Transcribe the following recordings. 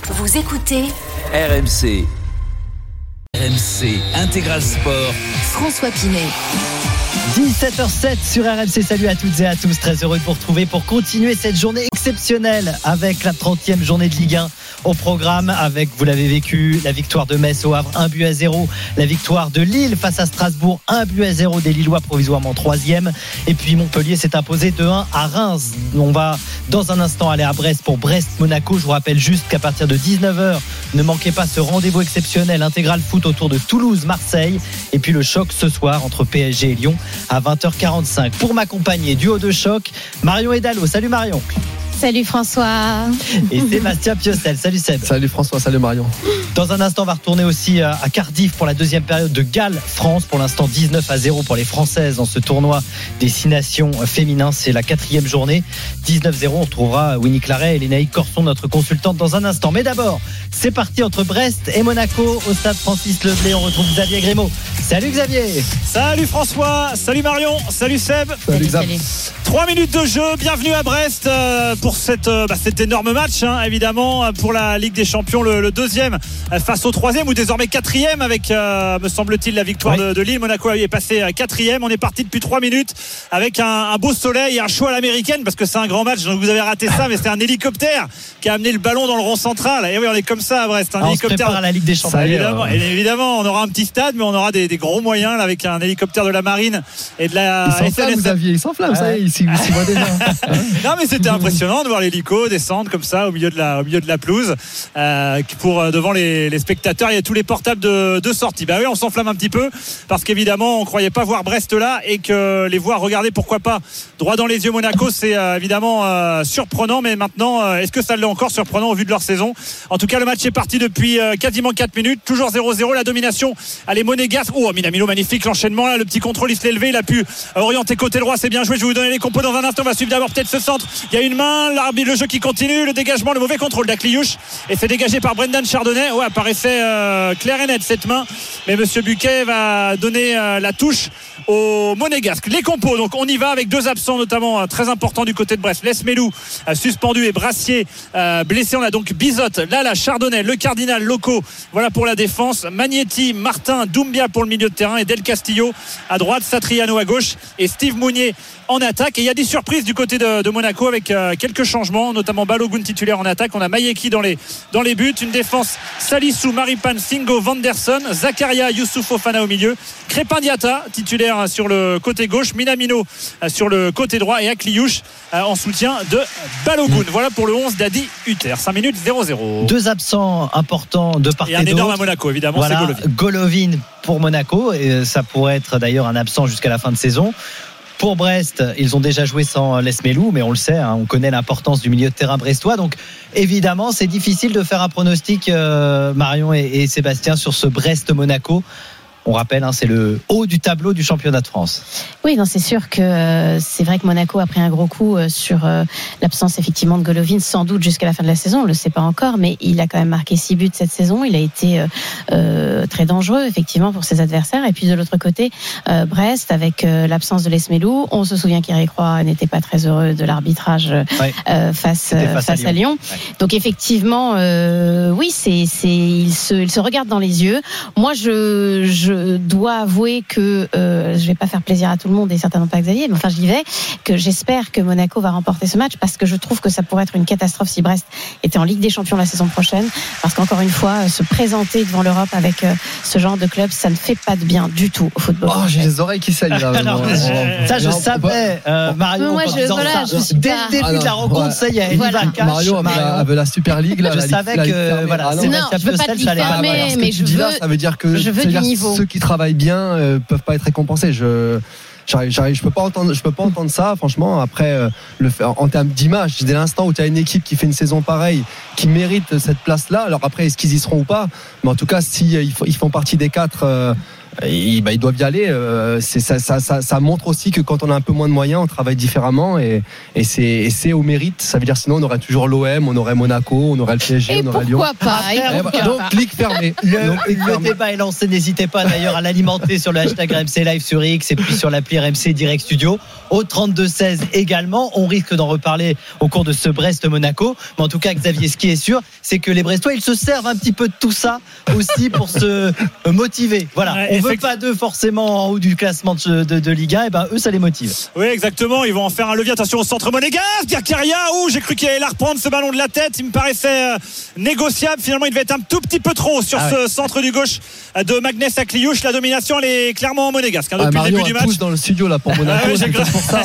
Vous écoutez RMC. RMC Intégral Sport. François Pinet. 17h07 sur RMC, salut à toutes et à tous, très heureux de vous retrouver pour continuer cette journée exceptionnelle avec la 30e journée de Ligue 1 au programme, avec, vous l'avez vécu, la victoire de Metz au Havre 1-0, la victoire de Lille face à Strasbourg 1-0 des Lillois provisoirement 3e, et puis Montpellier s'est imposé 2-1 à Reims. On va dans un instant aller à Brest pour Brest-Monaco. Je vous rappelle juste qu'à partir de 19h, ne manquez pas ce rendez-vous exceptionnel Intégral Foot autour de Toulouse-Marseille, et puis le choc ce soir entre PSG et Lyon à 20h45. Pour m'accompagner, duo de choc, Marion Edalo. Salut Marion. Salut François. Et Sébastien Piocel. Salut Seb. Salut François, salut Marion. Dans un instant, on va retourner aussi à Cardiff pour la deuxième période de Galles-France. Pour l'instant, 19-0 pour les Françaises dans ce tournoi des 6 nations féminins. C'est la 4e journée. 19-0, on retrouvera Winnie Claret et Lénaïque Corson, notre consultante, dans un instant. Mais d'abord, c'est parti entre Brest et Monaco au stade Francis Leblé. On retrouve Xavier Grimaud. Salut Xavier. Salut François, salut Marion, salut Seb. Salut Xav. 3 minutes de jeu, bienvenue à Brest pour cet énorme match, évidemment, pour la Ligue des Champions, le deuxième face au troisième, ou désormais 4e, avec, me semble-t-il, la victoire de Lille. Monaco est passé 4e. On est parti depuis 3 minutes avec un beau soleil et un show à l'américaine, parce que c'est un grand match, donc vous avez raté ça, mais c'est un hélicoptère qui a amené le ballon dans le rond central. Et oui, on est comme ça à Brest, un hélicoptère. On se prépare à la Ligue des Champions. Évidemment, on aura un petit stade, mais on aura des gros moyens là, avec un hélicoptère de la Marine et de la SNSF. Il s'enflamme, ça y est, il voit déjà. Non, mais c'était impressionnant de voir l'hélico descendre comme ça au milieu de la pelouse, pour devant les spectateurs. Il y a tous les portables de sortie. Bah oui, on s'enflamme un petit peu parce qu'évidemment on croyait pas voir Brest là, et que les voir regarder, pourquoi pas, droit dans les yeux Monaco, c'est évidemment surprenant. Mais maintenant, est-ce que ça l'est encore surprenant au vu de leur saison? En tout cas, le match est parti depuis quasiment 4 minutes, toujours 0-0. La domination, elle est monégasque. Oh, Minamino, magnifique l'enchaînement là, le petit contrôle, il se l'est levé, il a pu orienter côté droit, c'est bien joué. Je vais vous donner les compos dans un instant. On va suivre d'abord peut-être ce centre, il y a une main, l'arbitre, le jeu qui continue, le dégagement, le mauvais contrôle d'Akliouche, et c'est dégagé par Brendan Chardonnay. Ouais, apparaissait clair et net cette main, mais monsieur Buquet va donner la touche au monégasque. Les compos, donc on y va avec 2 absents notamment très importants du côté de Brest. Lesmelou suspendu et Brassier blessé. On a donc Bizotte, Lala, Chardonnay, le Cardinal, Loco, voilà pour la défense. Magnetti, Martin, Doumbia pour le milieu de terrain, et Del Castillo à droite, Satriano à gauche et Steve Mounier en attaque. Et il y a des surprises du côté de Monaco avec quelques changements, notamment Balogun titulaire en attaque. On a Mayeki dans les buts, une défense Salissou, Maripan, Singo, Vanderson, Zakaria, Youssouf Fofana au milieu, Crépin Diatta titulaire sur le côté gauche, Minamino sur le côté droit, et Akliouche en soutien de Balogun. Voilà pour le 11 d'Adi Hutter. 5 minutes 0-0. 2 absents importants de part et d'autre. Et un énorme à Monaco, évidemment, voilà, c'est Golovin pour Monaco, et ça pourrait être d'ailleurs un absent jusqu'à la fin de saison. Pour Brest, ils ont déjà joué sans Lesmelou, mais on le sait, on connaît l'importance du milieu de terrain brestois. Donc évidemment, c'est difficile de faire un pronostic, Marion et Sébastien, sur ce Brest-Monaco. On rappelle, c'est le haut du tableau du championnat de France. Oui, non, c'est sûr que c'est vrai que Monaco a pris un gros coup sur l'absence effectivement de Golovin, sans doute jusqu'à la fin de la saison. On ne le sait pas encore, mais il a quand même marqué 6 buts cette saison. Il a été très dangereux effectivement pour ses adversaires. Et puis de l'autre côté, Brest, avec l'absence de Lesmelou, on se souvient qu'Éric Roy n'était pas très heureux de l'arbitrage face à Lyon. Ouais. Donc effectivement, oui, il se regarde dans les yeux. Moi, je dois avouer que je vais pas faire plaisir à tout le monde et certainement pas à Xavier, mais enfin j'y vais, que j'espère que Monaco va remporter ce match, parce que je trouve que ça pourrait être une catastrophe si Brest était en Ligue des Champions la saison prochaine, parce qu'encore une fois, se présenter devant l'Europe avec ce genre de club, ça ne fait pas de bien du tout au football. Oh, j'ai les oreilles qui saignent là. Ça je savais, Marion, moi, dès le début de la rencontre, ça y est. Marion avait la Super League là. Je savais que voilà. Non, je veux pas te diffamer, mais je veux. Ça veut dire que du niveau. Ceux qui travaillent bien peuvent pas être récompensés. Je peux pas entendre ça, franchement. Après, en termes d'image, dès l'instant où tu as une équipe qui fait une saison pareille, qui mérite cette place-là, alors après, est-ce qu'ils y seront ou pas? Mais en tout cas, si ils font partie des 4 ils doivent y aller. Ça montre aussi que quand on a un peu moins de moyens, on travaille différemment et c'est au mérite. Ça veut dire sinon on aurait toujours l'OM, on aurait Monaco, on aurait le PSG, on aurait Lyon. Donc clic fermé. Le débat est lancé. N'hésitez pas d'ailleurs à l'alimenter sur le hashtag RMC Live sur X et puis sur l'appli RMC Direct Studio. Au 32-16 également. On risque d'en reparler au cours de ce Brest-Monaco. Mais en tout cas, Xavier, ce qui est sûr, c'est que les Brestois, ils se servent un petit peu de tout ça aussi pour se motiver. Voilà. On veut pas d'eux forcément en haut du classement de Ligue 1. Et ben eux, ça les motive. Oui, exactement. Ils vont en faire un levier. Attention au centre monégasque. Diakaria. J'ai cru qu'il allait la reprendre ce ballon de la tête. Il me paraissait négociable. Finalement, il devait être un tout petit peu trop sur ce centre du gauche de Magnès Akliouche. La domination, elle est clairement monégasque depuis le début du match. Dans le studio là pour Monaco. C'est pour ça.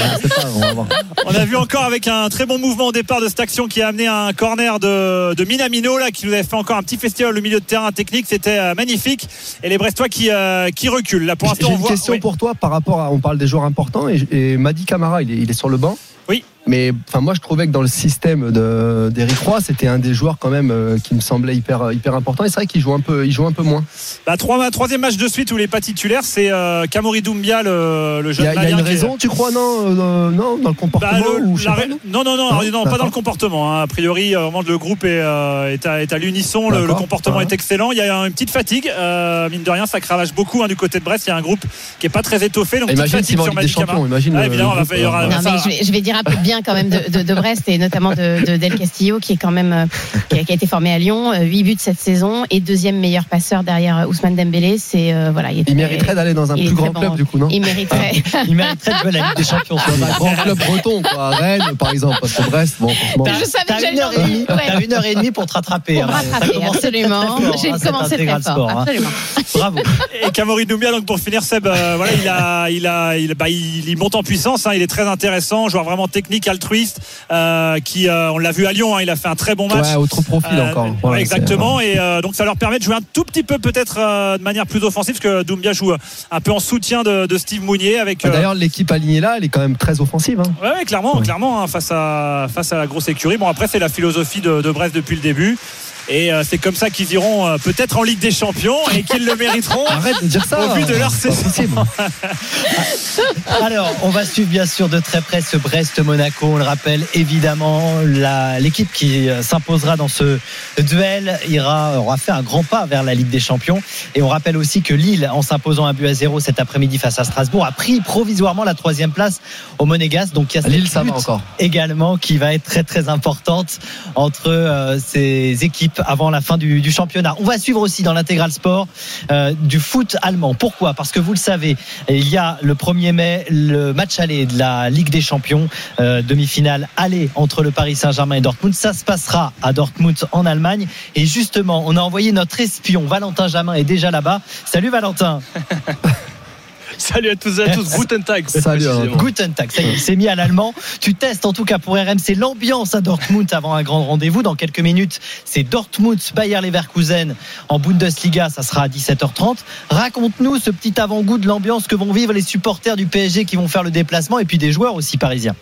On a vu encore avec un très bon mouvement au départ de cette action qui a amené un corner de Minamino là, qui nous avait fait encore un petit festival au milieu de terrain technique. C'était magnifique. Et les Brestois qui reculent. Là, pour l'instant, j'ai une question pour toi par rapport à. On parle des joueurs importants et Mady Camara, il est sur le banc. Oui. Mais moi je trouvais que dans le système d'Éric Roy, c'était un des joueurs quand même qui me semblait hyper important. Et c'est vrai qu'il joue un peu moins. Troisième match de suite où il n'est pas titulaire, c'est Kamori Doumbia, le jeune malien. Il y a une raison, tu crois, non, dans le comportement Non, pas dans le comportement. Hein. A priori, vraiment, le groupe est à l'unisson. Le comportement est excellent. Il y a une petite fatigue. Mine de rien, ça cravache beaucoup du côté de Brest. Il y a un groupe qui n'est pas très étoffé. Donc imagine s'ils vont en Ligue des Champions. Évidemment, je vais dire un peu bien quand même de Brest et notamment de Del Castillo qui est quand même qui a été formé à Lyon, 8 buts cette saison et deuxième meilleur passeur derrière Ousmane Dembélé. Il mériterait d'aller dans un plus grand club du coup, non? Il mériterait de jouer la Ligue des Champions dans un grand club breton, quoi, Rennes par exemple, parce que Brest, franchement. Je savais que j'allais T'as 1h30 pour te rattraper. Absolument. J'ai commencé très fort. Absolument. Bravo. Et Kamori Doumbia, donc pour finir, Seb, il monte en puissance. Il est très intéressant, joueur vraiment technique, altruiste, on l'a vu à Lyon. Il a fait un très bon match. Ouais, autre profil encore. Ouais, exactement. Et donc ça leur permet de jouer un tout petit peu peut-être de manière plus offensive, parce que Doumbia joue un peu en soutien de Steve Mounier. D'ailleurs, l'équipe alignée là, elle est quand même très offensive. Ouais, clairement, face à la grosse écurie. Bon, après, c'est la philosophie de Brest depuis le début. Et c'est comme ça qu'ils iront peut-être en Ligue des Champions et qu'ils le mériteront. Arrête de dire ça. Au vu de leur saison. Alors, on va suivre bien sûr de très près ce Brest-Monaco. On le rappelle évidemment, l'équipe qui s'imposera dans ce duel aura fait un grand pas vers la Ligue des Champions. Et on rappelle aussi que Lille, en s'imposant 1-0 cet après-midi face à Strasbourg, a pris provisoirement la 3e place au Monégasque. Donc il y a Lille, ça va encore également qui va être très très importante entre ces équipes avant la fin du championnat. On va suivre aussi dans l'intégral sport du foot allemand. Pourquoi ? Parce que vous le savez, il y a le 1er mai le match aller de la Ligue des Champions, demi-finale aller entre le Paris Saint-Germain et Dortmund. Ça se passera à Dortmund en Allemagne. Et justement, on a envoyé notre espion Valentin Jamin est déjà là-bas. Salut Valentin. Salut à tous et à tous, Guten Tag. Salut, Guten Tag, ça y est, il s'est mis à l'allemand. Tu testes en tout cas pour RMC l'ambiance à Dortmund avant un grand rendez-vous. Dans quelques minutes, c'est Dortmund Bayer Leverkusen en Bundesliga, ça sera à 17h30. Raconte-nous ce petit avant-goût de l'ambiance que vont vivre les supporters du PSG qui vont faire le déplacement et puis des joueurs aussi parisiens.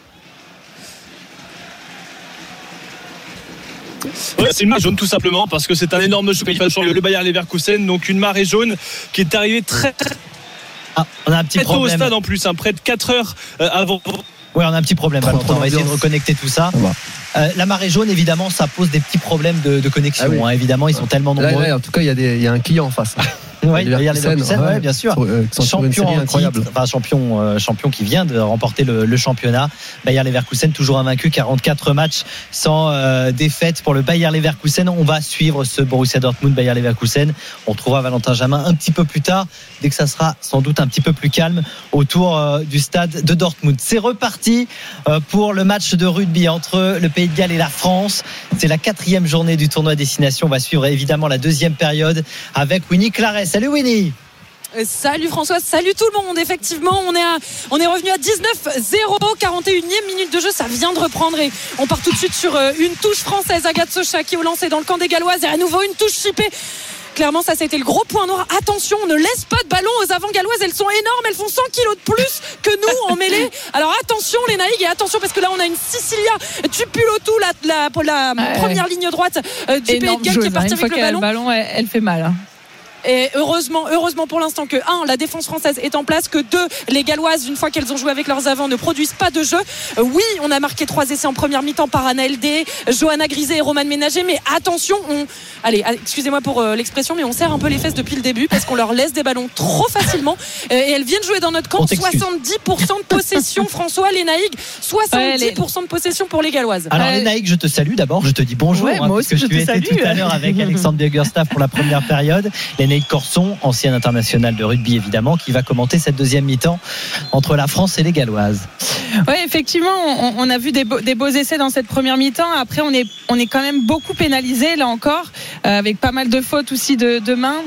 Ouais, c'est une marée jaune tout simplement parce que c'est un énorme choc le Bayer Leverkusen, donc une marée jaune qui est arrivée très on a un petit problème. Tôt au stade en plus, près de 4 heures avant. Oui, on a un petit problème. On va essayer de reconnecter tout ça. La marée jaune, évidemment, ça pose des petits problèmes de connexion. Évidemment, ils sont tellement nombreux. Là, en tout cas, il y a un client en face. Oui, Leverkusen, bien sûr. Champion en incroyable. Champion qui vient de remporter le championnat. Bayer Leverkusen toujours invaincu, 44 matchs sans défaite pour le Bayer Leverkusen. On va suivre ce Borussia Dortmund Bayer Leverkusen. On trouvera Valentin Jamin un petit peu plus tard, dès que ça sera sans doute un petit peu plus calme autour du stade de Dortmund. C'est reparti pour le match de rugby entre le Pays de Galles et la France. C'est la 4e journée du tournoi Destination. On va suivre évidemment la 2e période avec Winnie Claret. Salut Winnie. Salut François, salut tout le monde. Effectivement, on est revenu à 19-0, 41e minute de jeu, ça vient de reprendre et on part tout de suite sur une touche française. Agathe Socha qui est au lancer dans le camp des Galloises et à nouveau une touche chippée. Clairement, ça a été le gros point noir. Attention, on ne laisse pas de ballon aux avant-galloises. Elles sont énormes, elles font 100 kilos de plus que nous en mêlée. Alors attention les Naïgs, et attention parce que là on a une Cecilia Tupulotu, la première ligne droite du Pays de Galles qui est partie avec le ballon. Elle fait mal. Et heureusement pour l'instant que 1, la défense française est en place, que 2, les Galloises, une fois qu'elles ont joué avec leurs avants, ne produisent pas de jeu. Oui, on a marqué 3 essais en première mi-temps par Anaël D, Johanna Grisé et Romane Ménager, mais attention, allez, excusez-moi pour l'expression, mais on serre un peu les fesses depuis le début parce qu'on leur laisse des ballons trop facilement et elles viennent jouer dans notre camp. 70% de possession, François, les Naïg, 70% de possession pour les Galloises. Alors les Naïg, je te salue d'abord, je te dis bonjour, moi aussi, parce que tu étais tout à l'heure avec Alexandre Biegerstaff pour la première période. Les Naïg Corson, ancienne internationale de rugby évidemment, qui va commenter cette deuxième mi-temps entre la France et les Galloises. Oui, effectivement, on a vu des beaux essais dans cette première mi-temps. Après, on est quand même beaucoup pénalisé là encore, avec pas mal de fautes aussi de main.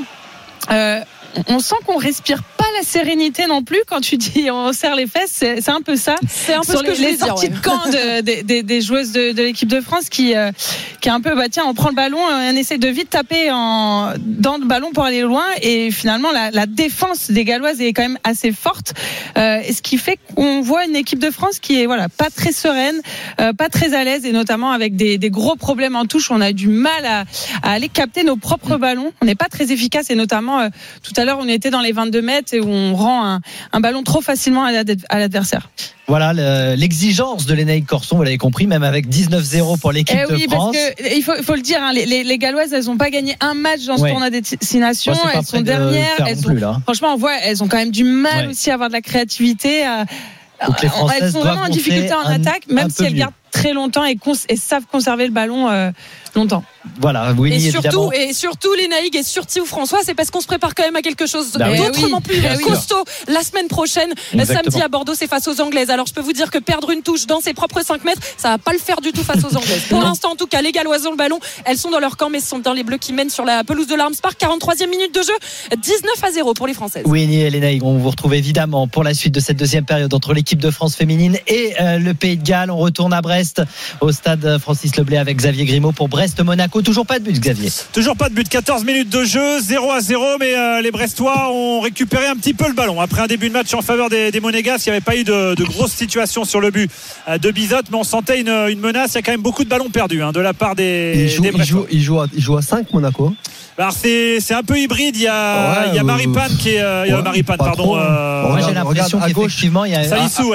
On sent qu'on respire pas la sérénité non plus quand tu dis on serre les fesses, c'est un peu ça. C'est un peu sur les sorties de camp des joueuses de l'équipe de France qui est un peu on prend le ballon, on essaie de vite taper dans le ballon pour aller loin et finalement la défense des Galloises est quand même assez forte, et ce qui fait qu'on voit une équipe de France qui est pas très sereine, pas très à l'aise et notamment avec des gros problèmes en touche. On a du mal à aller capter nos propres ballons, on n'est pas très efficace et notamment tout à l'heure on était dans les 22 mètres et où on rend un ballon trop facilement à l'adversaire. Voilà l'exigence de l'Enaïg Corson, vous l'avez compris, même avec 19-0 pour l'équipe de France. Parce que, il faut le dire, les Galloises, elles n'ont pas gagné un match dans ce tournoi des destination. Elles sont dernières. Franchement, on voit, elles ont quand même du mal aussi à avoir de la créativité. Elles sont vraiment en difficulté en attaque, même si elles gardent très longtemps et savent conserver le ballon longtemps. Voilà, oui, et surtout les Naïg et surtout François, c'est parce qu'on se prépare quand même à quelque chose d'autrement plus costaud la semaine prochaine. Samedi à Bordeaux, c'est face aux Anglaises. Alors je peux vous dire que perdre une touche dans ses propres 5 mètres, ça va pas le faire du tout face aux Anglaises. Pour l'instant, en tout cas, les Galloises ont le ballon, elles sont dans leur camp, mais ce sont dans les Bleus qui mènent sur la pelouse de l'Arms Park. 43e minute de jeu, 19-0 pour les Françaises. Oui, et les Naïg, on vous retrouve évidemment pour la suite de cette deuxième période entre l'équipe de France féminine et le Pays de Galles. On retourne à Brest au stade Francis Leblay avec Xavier Grimaud pour Brest-Monaco. Toujours pas de but, Xavier. Toujours pas de but, 14 minutes de jeu, 0-0, mais les Brestois ont récupéré un petit peu le ballon après un début de match en faveur des Monégasques. Il n'y avait pas eu de grosses situations sur le but de Bizotte, mais on sentait une menace. Il y a quand même beaucoup de ballons perdus de la part des Brestois. Il joue à 5 Monaco. Alors c'est un peu hybride. Il y a Maripane qui est Maripane, pardon. Moi j'ai l'impression qu'effectivement il y a Salissou,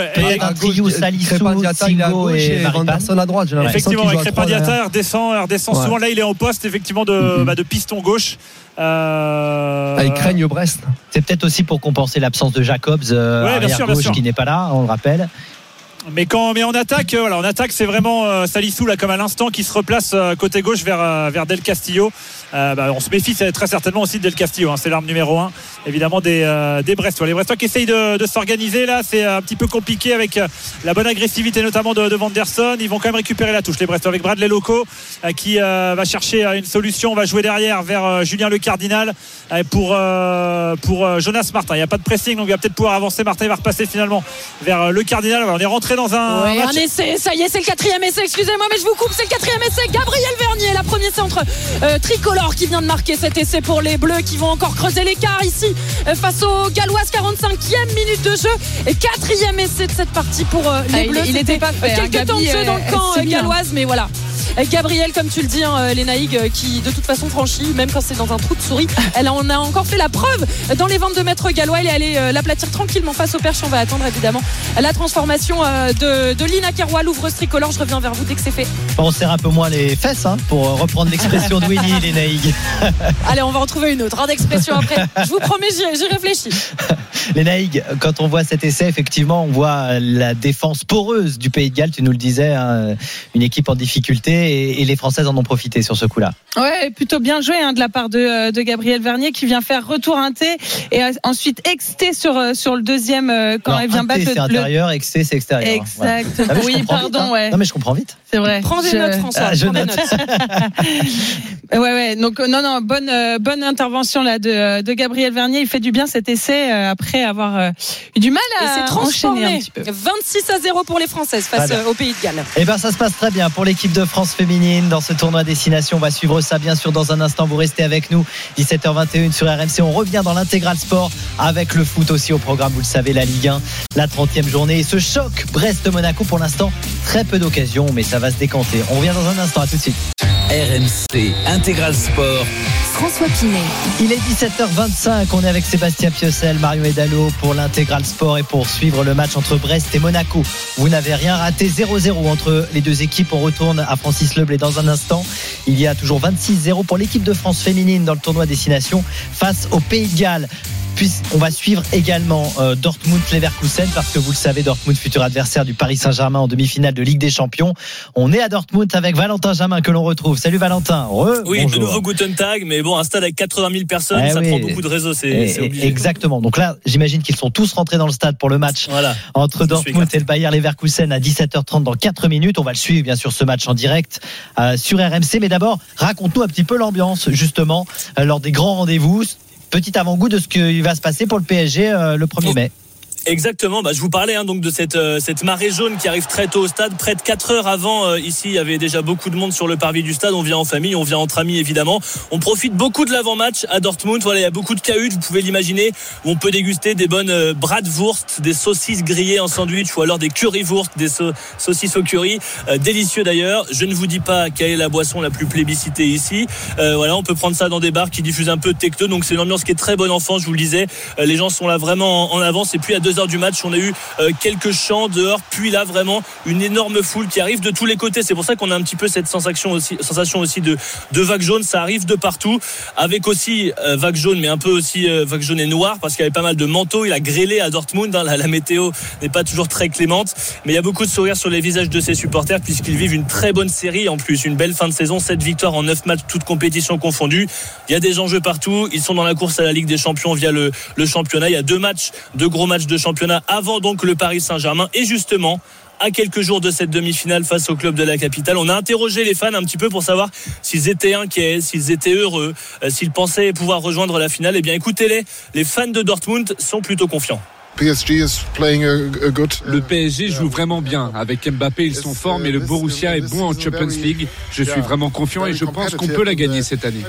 Singo et Anderson à droite. Effectivement, avec Crépin-Diatta, redescend souvent. Là, il est en poste effectivement de piston gauche. Ils craignent Brest. C'est peut-être aussi pour compenser l'absence de Jacobs, arrière gauche qui n'est pas là, on le rappelle. Mais en attaque, c'est vraiment Salissou là comme à l'instant qui se replace côté gauche vers Del Castillo. On se méfie très certainement aussi de Del Castillo. C'est l'arme numéro 1 évidemment des Brestois. Les Brestois qui essayent de s'organiser là, c'est un petit peu compliqué avec la bonne agressivité notamment de Vanderson. Ils vont quand même récupérer la touche les Brestois avec Bradley Loco qui va chercher une solution. On va jouer derrière vers Julien Le Cardinal pour Jonas Martin. Il n'y a pas de pressing donc il va peut-être pouvoir avancer. Martin va repasser finalement vers Le Cardinal. On est rentré dans un essai, ça y est, c'est le 4e essai, excusez-moi mais je vous coupe, c'est le 4e essai. Gabriel Vernier, la première centre tricolore qui vient de marquer cet essai pour les Bleus qui vont encore creuser l'écart ici face aux Galloises. 45e minute de jeu et 4e essai de cette partie pour les Bleus. Il n'était pas fait quelques temps de jeu dans le camp galloise, mais voilà. Gabriel, comme tu le dis, les Naïg qui de toute façon franchit, même quand c'est dans un trou de souris, on a encore fait la preuve dans les 22 mètres gallois. Elle est allée l'aplatir tranquillement face au perche. On va attendre évidemment la transformation de Lina Keroual, l'ouvreuse tricolore. Je reviens vers vous dès que c'est fait. On serre un peu moins les fesses pour reprendre l'expression de Winnie, les Naïg. Allez, on va en trouver une autre d'expression après. Je vous promets, j'y réfléchis. Les Naïg, quand on voit cet essai, effectivement, on voit la défense poreuse du Pays de Galles. Tu nous le disais, une équipe en difficulté. Et les Françaises en ont profité sur ce coup-là. Ouais, plutôt bien joué de la part de Gabriel Vernier qui vient faire retour inté et ensuite exté sur le deuxième quand elle vient battre c'est intérieur, exté c'est extérieur. Exactement. Voilà. Oui, pardon. Vite, ouais. Non mais je comprends vite. C'est vrai. Prends des notes, François. Je note. Ouais. Donc non, bonne intervention là de Gabriel Vernier. Il fait du bien cet essai après avoir eu du mal à enchaîner un petit peu. 26-0 pour les Françaises face au Pays de Galles. Et ça se passe très bien pour l'équipe de France féminine dans ce tournoi destination. On va suivre ça bien sûr dans un instant. Vous restez avec nous. 17h21 sur RMC. On revient dans l'intégral sport avec le foot aussi au programme. Vous le savez, la Ligue 1, la 30e journée. Et ce choc Brest-Monaco pour l'instant, très peu d'occasions, mais ça va se décanter. On revient dans un instant. À tout de suite. RMC Intégral Sport. François Pinet. Il est 17h25, on est avec Sébastien Piocel, Marion Edalo pour l'Intégral Sport et pour suivre le match entre Brest et Monaco. Vous n'avez rien raté, 0-0 entre les deux équipes. On retourne à Francis Leblay dans un instant. Il y a toujours 26-0 pour l'équipe de France féminine dans le tournoi Destination face au Pays de Galles. Puis on va suivre également Dortmund-Leverkusen parce que vous le savez, Dortmund, futur adversaire du Paris Saint-Germain en demi-finale de Ligue des Champions. On est à Dortmund avec Valentin Jamin que l'on retrouve. Salut Valentin. Oui, bonjour. de nouveau Guten Tag, mais bon, un stade avec 80 000 personnes, ça prend beaucoup de réseau, c'est obligé. Exactement. Donc là, j'imagine qu'ils sont tous rentrés dans le stade pour le match entre Dortmund et le Bayer Leverkusen à 17h30 dans 4 minutes. On va le suivre bien sûr ce match en direct sur RMC. Mais d'abord, raconte-nous un petit peu l'ambiance justement lors des grands rendez-vous. Petit avant-goût de ce qui va se passer pour le PSG le 1er mai. Exactement, je vous parlais donc de cette marée jaune qui arrive très tôt au stade, près de 4 heures avant. Ici, il y avait déjà beaucoup de monde sur le parvis du stade. On vient en famille, on vient entre amis évidemment. On profite beaucoup de l'avant-match à Dortmund. Voilà, il y a beaucoup de cahutes, vous pouvez l'imaginer, où on peut déguster des bonnes bratwurst, des saucisses grillées en sandwich ou alors des currywurst, des saucisses au curry, délicieux d'ailleurs. Je ne vous dis pas quelle est la boisson la plus plébiscitée ici. Voilà, on peut prendre ça dans des bars qui diffusent un peu de techno. Donc c'est une ambiance qui est très bonne enfant, je vous le disais. Les gens sont là vraiment en avance. Et puis à 2h du match, on a eu quelques chants dehors, puis là vraiment une énorme foule qui arrive de tous les côtés. C'est pour ça qu'on a un petit peu cette sensation aussi de vague jaune. Ça arrive de partout, avec aussi vague jaune, mais un peu aussi vague jaune et noire, parce qu'il y avait pas mal de manteaux. Il a grêlé à Dortmund, la météo n'est pas toujours très clémente, mais il y a beaucoup de sourires sur les visages de ses supporters puisqu'ils vivent une très bonne série, en plus une belle fin de saison, 7 victoires en 9 matchs, toutes compétitions confondues. Il y a des enjeux partout, ils sont dans la course à la Ligue des Champions via le championnat. Il y a 2 gros matchs de championnat avant donc le Paris Saint-Germain, et justement à quelques jours de cette demi-finale face au club de la capitale, on a interrogé les fans un petit peu pour savoir s'ils étaient inquiets, s'ils étaient heureux, s'ils pensaient pouvoir rejoindre la finale. Eh bien écoutez-les, les fans de Dortmund sont plutôt confiants. Le PSG joue vraiment bien. Avec Mbappé, ils sont forts, mais le Borussia est bon en Champions League. Je suis vraiment confiant et je pense qu'on peut la gagner cette année.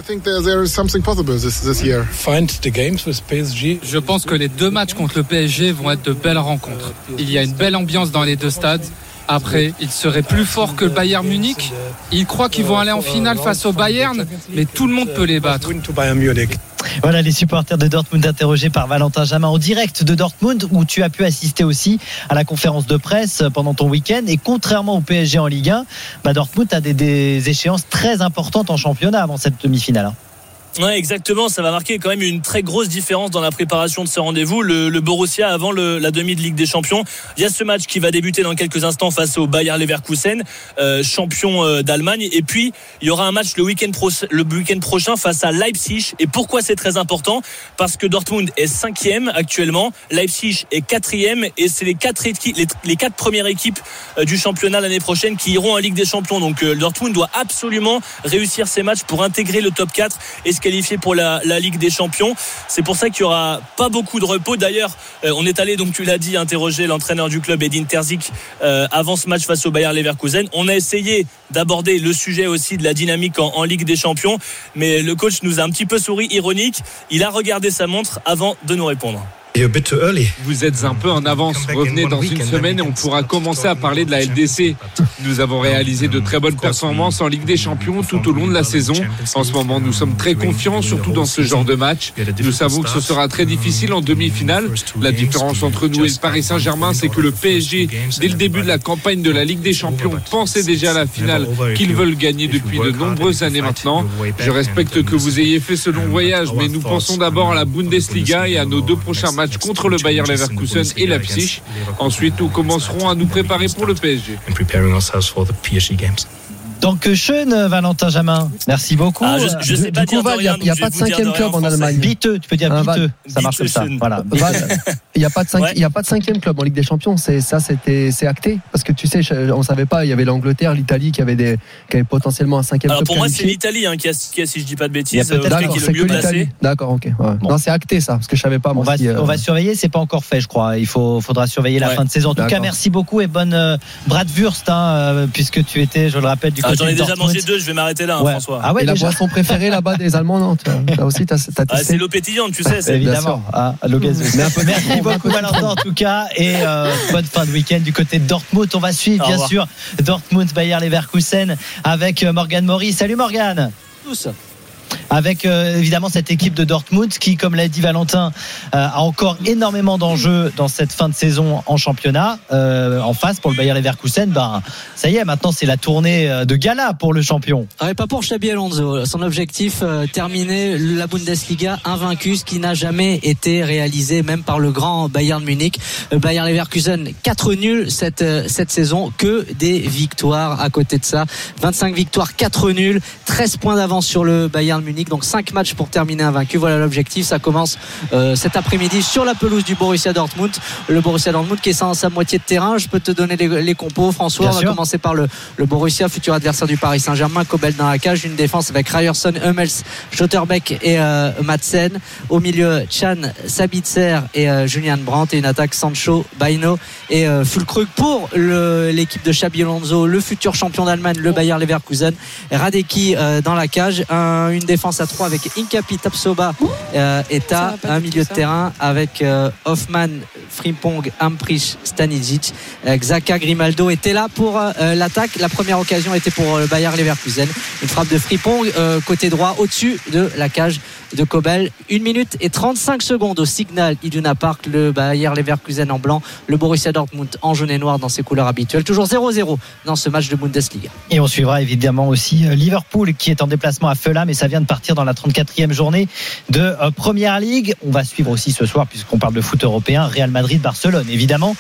Je pense que les 2 matchs contre le PSG vont être de belles rencontres. Il y a une belle ambiance dans les 2 stades. Après, ils seraient plus forts que le Bayern Munich. Ils croient qu'ils vont aller en finale face au Bayern, mais tout le monde peut les battre. Voilà les supporters de Dortmund interrogés par Valentin Jamin en direct de Dortmund, où tu as pu assister aussi à la conférence de presse pendant ton week-end. Et contrairement au PSG en Ligue 1, Dortmund a des échéances très importantes en championnat avant cette demi-finale. Ouais, exactement, ça va marquer quand même une très grosse différence dans la préparation de ce rendez-vous. Le Borussia avant la demi de Ligue des Champions. Il y a ce match qui va débuter dans quelques instants face au Bayer Leverkusen, champion d'Allemagne. Et puis il y aura un match le week-end prochain face à Leipzig. Et pourquoi c'est très important? Parce que Dortmund est 5e actuellement, Leipzig est 4e, et c'est les 4 premières équipes du championnat l'année prochaine qui iront en Ligue des Champions. Donc Dortmund doit absolument réussir ces matchs pour intégrer le top 4 et se qualifier pour la Ligue des Champions. C'est pour ça qu'il y aura pas beaucoup de repos. D'ailleurs, on est allé, donc tu l'as dit, interroger l'entraîneur du club Edin Terzic avant ce match face au Bayer Leverkusen. On a essayé d'aborder le sujet aussi de la dynamique en Ligue des Champions, mais le coach nous a un petit peu souri ironique. Il a regardé sa montre avant de nous répondre. Vous êtes un peu en avance. Revenez dans une semaine et on pourra commencer à parler de la LDC. Nous avons réalisé de très bonnes performances en Ligue des Champions tout au long de la saison. En ce moment, nous sommes très confiants, surtout dans ce genre de match. Nous savons que ce sera très difficile en demi-finale. La différence entre nous et le Paris Saint-Germain, c'est que le PSG, dès le début de la campagne de la Ligue des Champions, pensait déjà à la finale qu'ils veulent gagner depuis de nombreuses années maintenant. Je respecte que vous ayez fait ce long voyage, mais nous pensons d'abord à la Bundesliga et à nos 2 prochains matchs contre le Bayer Leverkusen et Leipzig. Ensuite, nous commencerons à nous préparer pour le PSG. Donc, schön, Valentin Jamin. Merci beaucoup. Je sais pas dire il n'y a pas de 5e club en Allemagne. Biteux, tu peux dire biteux. Ça marche comme ça. Voilà. Il n'y a pas de 5e club en Ligue des Champions. C'est acté. Parce que tu sais, on ne savait pas. Il y avait l'Angleterre, l'Italie qui avait potentiellement un 5e club. Alors pour moi, qualifié. c'est l'Italie qui a, si je dis pas de bêtises, qui est le mieux placé. D'accord, ok. Ouais. Bon. Non, c'est acté ça, parce que je savais pas. On va surveiller. C'est pas encore fait, je crois. Faudra surveiller la fin de saison. En tout cas, merci beaucoup et bonne bratwurst, puisque tu étais, je le rappelle, du côté. J'en ai déjà mangé 2, je vais m'arrêter là, François. Ah ouais, et la boisson préférée là-bas des Allemands, non? Là aussi, t'as c'est l'eau pétillante, tu sais. Évidemment. L'eau gazeuse. Merci beaucoup, Valentin, en tout cas. Et bonne fin de week-end du côté de Dortmund. On va suivre, bien sûr, Dortmund, Bayer Leverkusen avec Morgane Maury. Salut Morgane. Tous. avec évidemment cette équipe de Dortmund qui, comme l'a dit Valentin, a encore énormément d'enjeux dans cette fin de saison en championnat. En face, pour le Bayer Leverkusen, ça y est, maintenant c'est la tournée de gala pour le champion. Pas pour Xabi Alonso. Son objectif, terminer la Bundesliga invaincu, ce qui n'a jamais été réalisé même par le grand Bayern Munich. Bayer Leverkusen, 4 nuls cette saison, que des victoires à côté de ça. 25 victoires, 4 nuls, 13 points d'avance sur le Bayern Munich, donc 5 matchs pour terminer invaincu. Voilà l'objectif. Ça commence cet après-midi sur la pelouse du Borussia Dortmund. Le Borussia Dortmund qui est sans sa moitié de terrain. Je peux te donner les compos, François. On va commencer par le Borussia, futur adversaire du Paris Saint-Germain. Kobel dans la cage, une défense avec Ryerson, Hummels, Schotterbeck et Madsen. Au milieu, Chan, Sabitzer et Julian Brandt, et une attaque Sancho, Baino et Füllkrug pour l'équipe de Xabi Alonso, le futur champion d'Allemagne, le Bayer Leverkusen. Radecki dans la cage, une défense à 3 avec Incapi, Tapsoba et Ta, un milieu de terrain avec Hoffmann, Frimpong, Amprich, Stanisic. Xhaka, Grimaldo étaient là pour l'attaque. La première occasion était pour le Bayer Leverkusen, une frappe de Frimpong côté droit au-dessus de la cage de Kobel. 1 minute et 35 secondes au Signal Iduna Park. Le Bayer Leverkusen en blanc, le Borussia Dortmund en jaune et noir dans ses couleurs habituelles. Toujours 0-0 dans ce match de Bundesliga. Et on suivra évidemment aussi Liverpool qui est en déplacement à Fulham, et ça vient de partir dans la 34e journée de Première Ligue. On va suivre aussi ce soir, puisqu'on parle de foot européen, Real Madrid-Barcelone évidemment.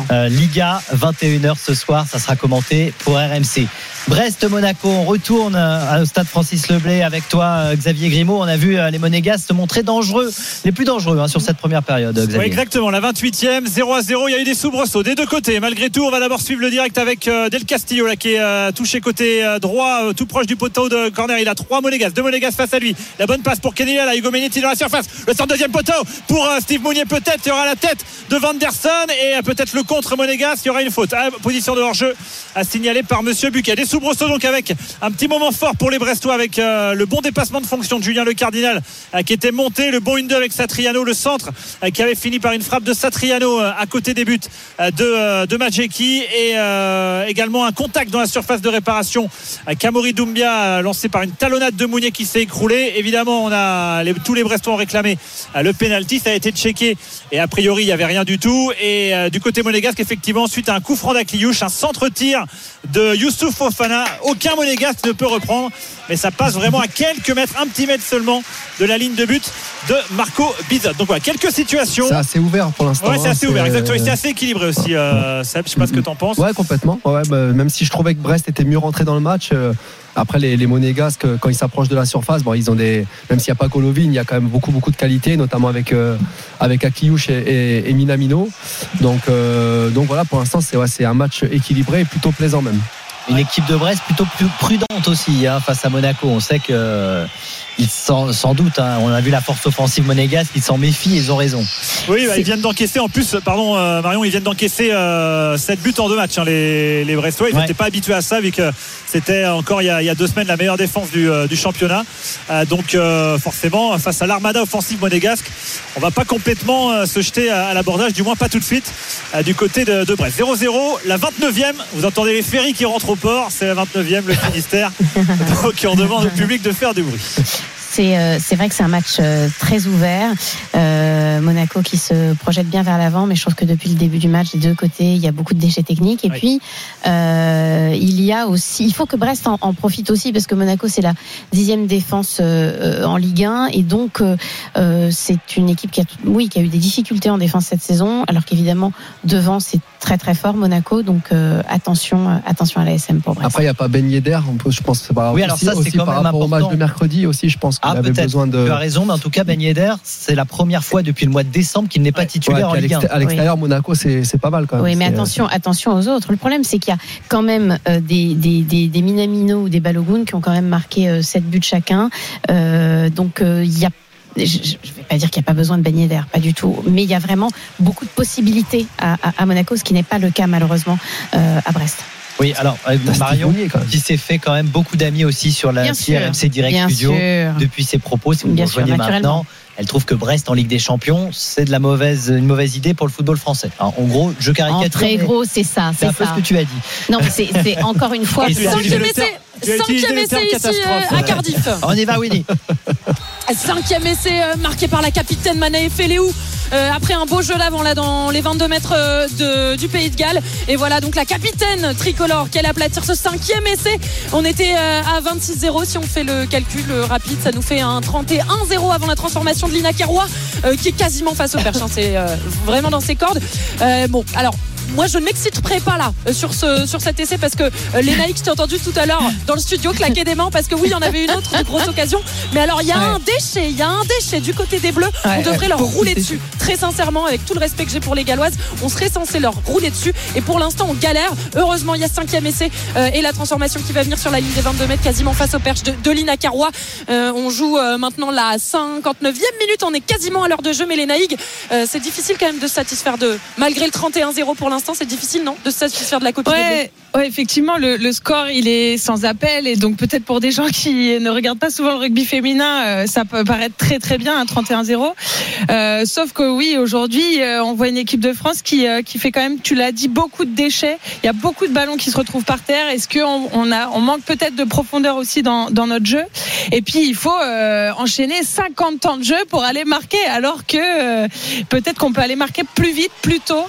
Liga, 21h ce soir, ça sera commenté pour RMC. Brest-Monaco, on retourne au stade Francis Leblay avec toi, Xavier Grimaud. On a vu les Monégasques se montrer dangereux, les plus dangereux sur cette première période, Xavier. Oui, exactement, la 28e, 0-0. Il y a eu des soubresauts des deux côtés. Malgré tout, on va d'abord suivre le direct avec Del Castillo là, qui est touché côté droit, tout proche du poteau de corner. Il a 3 Monégasques, 2 Monégasques face à lui. La bonne passe pour Kenny, là, Hugo Menetti dans la surface. Le centre, deuxième poteau pour Steve Mounier, peut-être. Il y aura la tête de Vanderson et peut-être le contre Monégasque. Il y aura une faute. Position de hors-jeu à signaler par Monsieur Buquet. Des soubresauts donc avec un petit moment fort pour les Brestois avec le bon dépassement de fonction de Julien Le Cardinal qui était monté, le bon 1-2 avec Satriano, le centre qui avait fini par une frappe de Satriano à côté des buts de Majeki, et également un contact dans la surface de réparation Kamori Doumbia lancé par une talonnade de Mounier qui s'est écroulé. Évidemment, tous les Brestois ont réclamé le pénalty, ça a été checké et a priori il n'y avait rien du tout. Et du côté monégasque, effectivement, suite à un coup franc d'Akliouche, un centre-tir de Youssouf Fofana, aucun monégasque ne peut reprendre, mais ça passe vraiment à quelques mètres, un petit mètre seulement de la ligne de but de Marco Bizot. Donc voilà, quelques situations. C'est assez ouvert pour l'instant. Ouais, c'est assez ouvert, exactement. C'est assez équilibré aussi, Seb, je sais pas ce que t'en penses. Ouais, complètement. Ouais, même si je trouvais que Brest était mieux rentré dans le match. Après les Monégasques, quand ils s'approchent de la surface, ils ont même s'il n'y a pas Golovin, il y a quand même beaucoup de qualité, notamment avec Akliouche et Minamino. Donc voilà, pour l'instant c'est un match équilibré et plutôt plaisant même. Une équipe de Brest plutôt plus prudente aussi face à Monaco. On sait que sans doute, on a vu la force offensive monégasque, ils s'en méfient, ils ont raison. Oui, ils viennent d'encaisser en plus, Marion, ils viennent d'encaisser 7 buts en 2 matchs, les Brestois. Ils n'étaient pas habitués à ça, vu que c'était encore il y a 2 semaines la meilleure défense du championnat. Donc forcément, face à l'armada offensive monégasque, on ne va pas complètement se jeter à l'abordage, du moins pas tout de suite, du côté de Brest. 0-0, la 29e, vous entendez les ferries qui rentrent au port, c'est la 29e, le Finistère. Donc on demande au public de faire du bruit. C'est vrai que c'est un match très ouvert. Monaco qui se projette bien vers l'avant, mais je trouve que depuis le début du match, des deux côtés, il y a beaucoup de déchets techniques. Et puis, il faut que Brest en profite aussi, parce que Monaco, c'est la 10e défense en Ligue 1, et donc c'est une équipe qui a eu des difficultés en défense cette saison, alors qu'évidemment devant c'est très très fort Monaco, donc attention à la SM pour Brest. Après il n'y a pas Ben Yedder, je pense que c'est pas oui, alors ça c'est quand par même rapport important. Au match de mercredi aussi, je pense qu'il avait besoin de. Tu as raison, mais en tout cas Ben Yedder, c'est la première fois depuis le mois de décembre qu'il n'est pas titulaire en Ligue 1. À l'extérieur, Monaco c'est pas mal quand même. Oui, mais attention aux autres. Le problème c'est qu'il y a quand même des Minamino ou des Balogun qui ont quand même marqué 7 buts chacun. Donc il y a, je ne vais pas dire qu'il n'y a pas besoin de Ben Yedder, pas du tout, mais il y a vraiment beaucoup de possibilités à Monaco, ce qui n'est pas le cas malheureusement à Brest. Oui, alors Marion qui s'est fait quand même beaucoup d'amis aussi sur la RMC Direct Studio depuis ses propos. Si vous nous rejoignez maintenant, elle trouve que Brest en Ligue des Champions, c'est une mauvaise idée pour le football français. Alors, en gros, je caricature. En très gros, c'est ça. C'est un peu ce que tu as dit. Non, mais c'est encore une fois. 5e essai ici à Cardiff. On y va, Winnie. 5e essai marqué par la capitaine Manae Feleou. Après un beau jeu l'avant là dans les 22 mètres du Pays de Galles. Et voilà donc la capitaine tricolore qui allait aplatir ce 5e essai. On était à 26-0 si on fait le calcul rapide. Ça nous fait un 31-0 avant la transformation de Lina Kerrois qui est quasiment face au perche. C'est vraiment dans ses cordes. Bon alors moi je ne m'exciterai pas là sur cet essai parce que Lénaïque, je t'ai entendu tout à l'heure dans le studio claquer des mains parce que oui il y en avait une autre de grosse occasion, mais alors il y a un déchet du côté des Bleus. On devrait leur rouler dessus, très sincèrement, avec tout le respect que j'ai pour les Galloises, on serait censé leur rouler dessus et pour l'instant on galère. Heureusement il y a 5e essai et la transformation qui va venir sur la ligne des 22 mètres quasiment face au perche de Lina Kerrois. On joue maintenant la 59e minute, on est quasiment à l'heure de jeu, mais Lénaïque, c'est difficile quand même de se satisfaire malgré le 31-0 pour l'instant, c'est difficile non de se satisfaire de la copie des Bleus. Ouais, effectivement, le score il est sans appel et donc peut-être pour des gens qui ne regardent pas souvent le rugby féminin, ça peut paraître très très bien un 31-0. Sauf que oui, aujourd'hui, on voit une équipe de France qui fait quand même, tu l'as dit, beaucoup de déchets. Il y a beaucoup de ballons qui se retrouvent par terre. Est-ce qu'on manque peut-être de profondeur aussi dans notre jeu? Et puis il faut enchaîner 50 temps de jeu pour aller marquer, alors que peut-être qu'on peut aller marquer plus vite, plus tôt.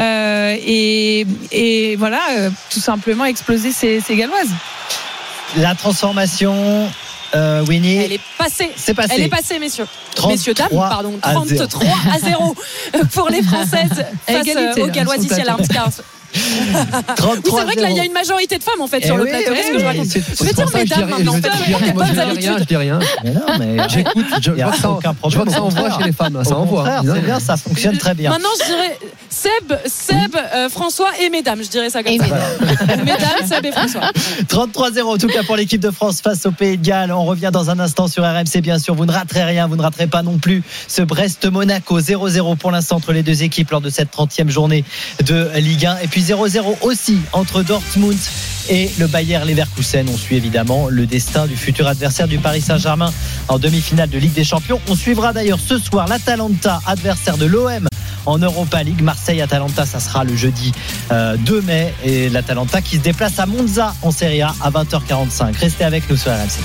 Et voilà, tout simplement exploser ces Galloises. La transformation, Winnie. Elle est passée. C'est passé. Elle est passée, messieurs. Dames, pardon. 33-0 pour les Françaises face aux Galloises ici à l'Armscar. Oui, c'est vrai que là il y a une majorité de femmes en fait sur le plateau. Qu'est-ce que je raconte? Je vais dire mesdames maintenant. Je dis rien. J'écoute. Je vois que ça envoie chez les femmes. Ça envoie. C'est bien, ça fonctionne très bien. Maintenant je dirais Seb, François et mesdames. Je dirais ça comme ça. Mesdames, Seb et François. 33-0 en tout cas pour l'équipe de France face au Pays de Galles. On revient dans un instant sur RMC bien sûr. Vous ne raterez rien, vous ne raterez pas non plus ce Brest-Monaco. 0-0 pour l'instant entre les deux équipes lors de cette 30e journée de Ligue 1. Et puis 0-0 aussi entre Dortmund et le Bayer Leverkusen. On suit évidemment le destin du futur adversaire du Paris Saint-Germain en demi-finale de Ligue des Champions. On suivra d'ailleurs ce soir l'Atalanta, adversaire de l'OM en Europa League. Marseille-Atalanta, ça sera le jeudi 2 mai. Et l'Atalanta qui se déplace à Monza en Serie A à 20h45. Restez avec nous sur RMC.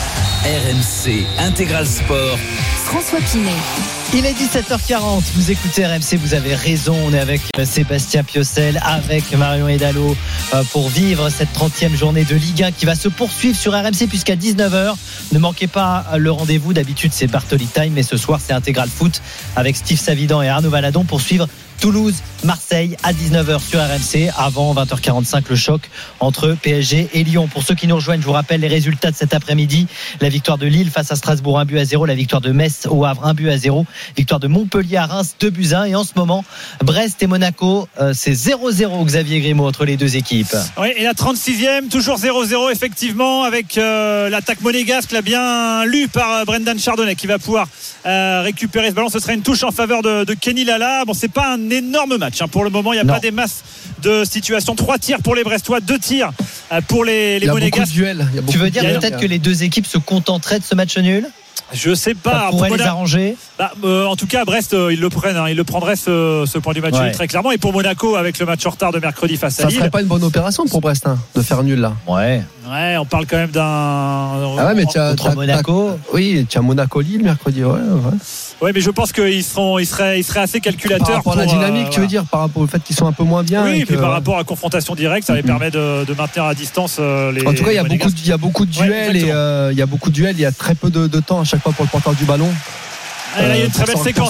RMC Intégral Sport. François Pinet. Il est 17h40, vous écoutez RMC, vous avez raison, on est avec Sébastien Piocel, avec Marion Hidalgo pour vivre cette 30e journée de Ligue 1 qui va se poursuivre sur RMC puisqu'à 19h, ne manquez pas le rendez-vous, d'habitude c'est Bartoli Time, mais ce soir c'est Intégral Foot avec Steve Savidan et Arnaud Valadon pour suivre Toulouse, Marseille à 19h sur RMC. Avant 20h45, le choc entre PSG et Lyon. Pour ceux qui nous rejoignent, je vous rappelle les résultats de cet après-midi. La victoire de Lille face à Strasbourg, 1-0. La victoire de Metz au Havre, 1-0. Victoire de Montpellier à Reims, 2-1. Et en ce moment, Brest et Monaco, c'est 0-0, Xavier Grimaud, entre les deux équipes. Oui, et la 36e, toujours 0-0 effectivement, avec l'attaque monégasque, là, bien lue par Brendan Chardonnay, qui va pouvoir récupérer ce ballon. Ce sera une touche en faveur de Kenny Lala. Bon, c'est pas un énorme match pour le moment, il n'y a pas des masses de situations. 3 tirs pour les Brestois, 2 tirs pour les Monégasques. Tu veux dire peut-être que les deux équipes se contenteraient de ce match nul? Je sais pas. Ça pourrait les arranger. En tout cas, Brest, ils le prennent. Ils le prendraient ce point du match nul très clairement. Et pour Monaco, avec le match en retard de mercredi face à Lille, ça serait pas une bonne opération pour Brest de faire nul là. Ouais, on parle quand même d'un. Ah ouais, mais tu as Monaco. Oui, tu as Monaco-Lille mercredi. Ouais, mais je pense qu'ils seraient assez calculateurs. Par rapport à la dynamique, tu veux dire, par rapport au fait qu'ils sont un peu moins bien. Oui, et puis par rapport à la confrontation directe, ça les permet de maintenir à distance les. En tout cas, il y a beaucoup de duels et il y a beaucoup de duels. Il y a très peu de temps à chaque fois pour le porteur du ballon. Là, il y a une très belle séquence,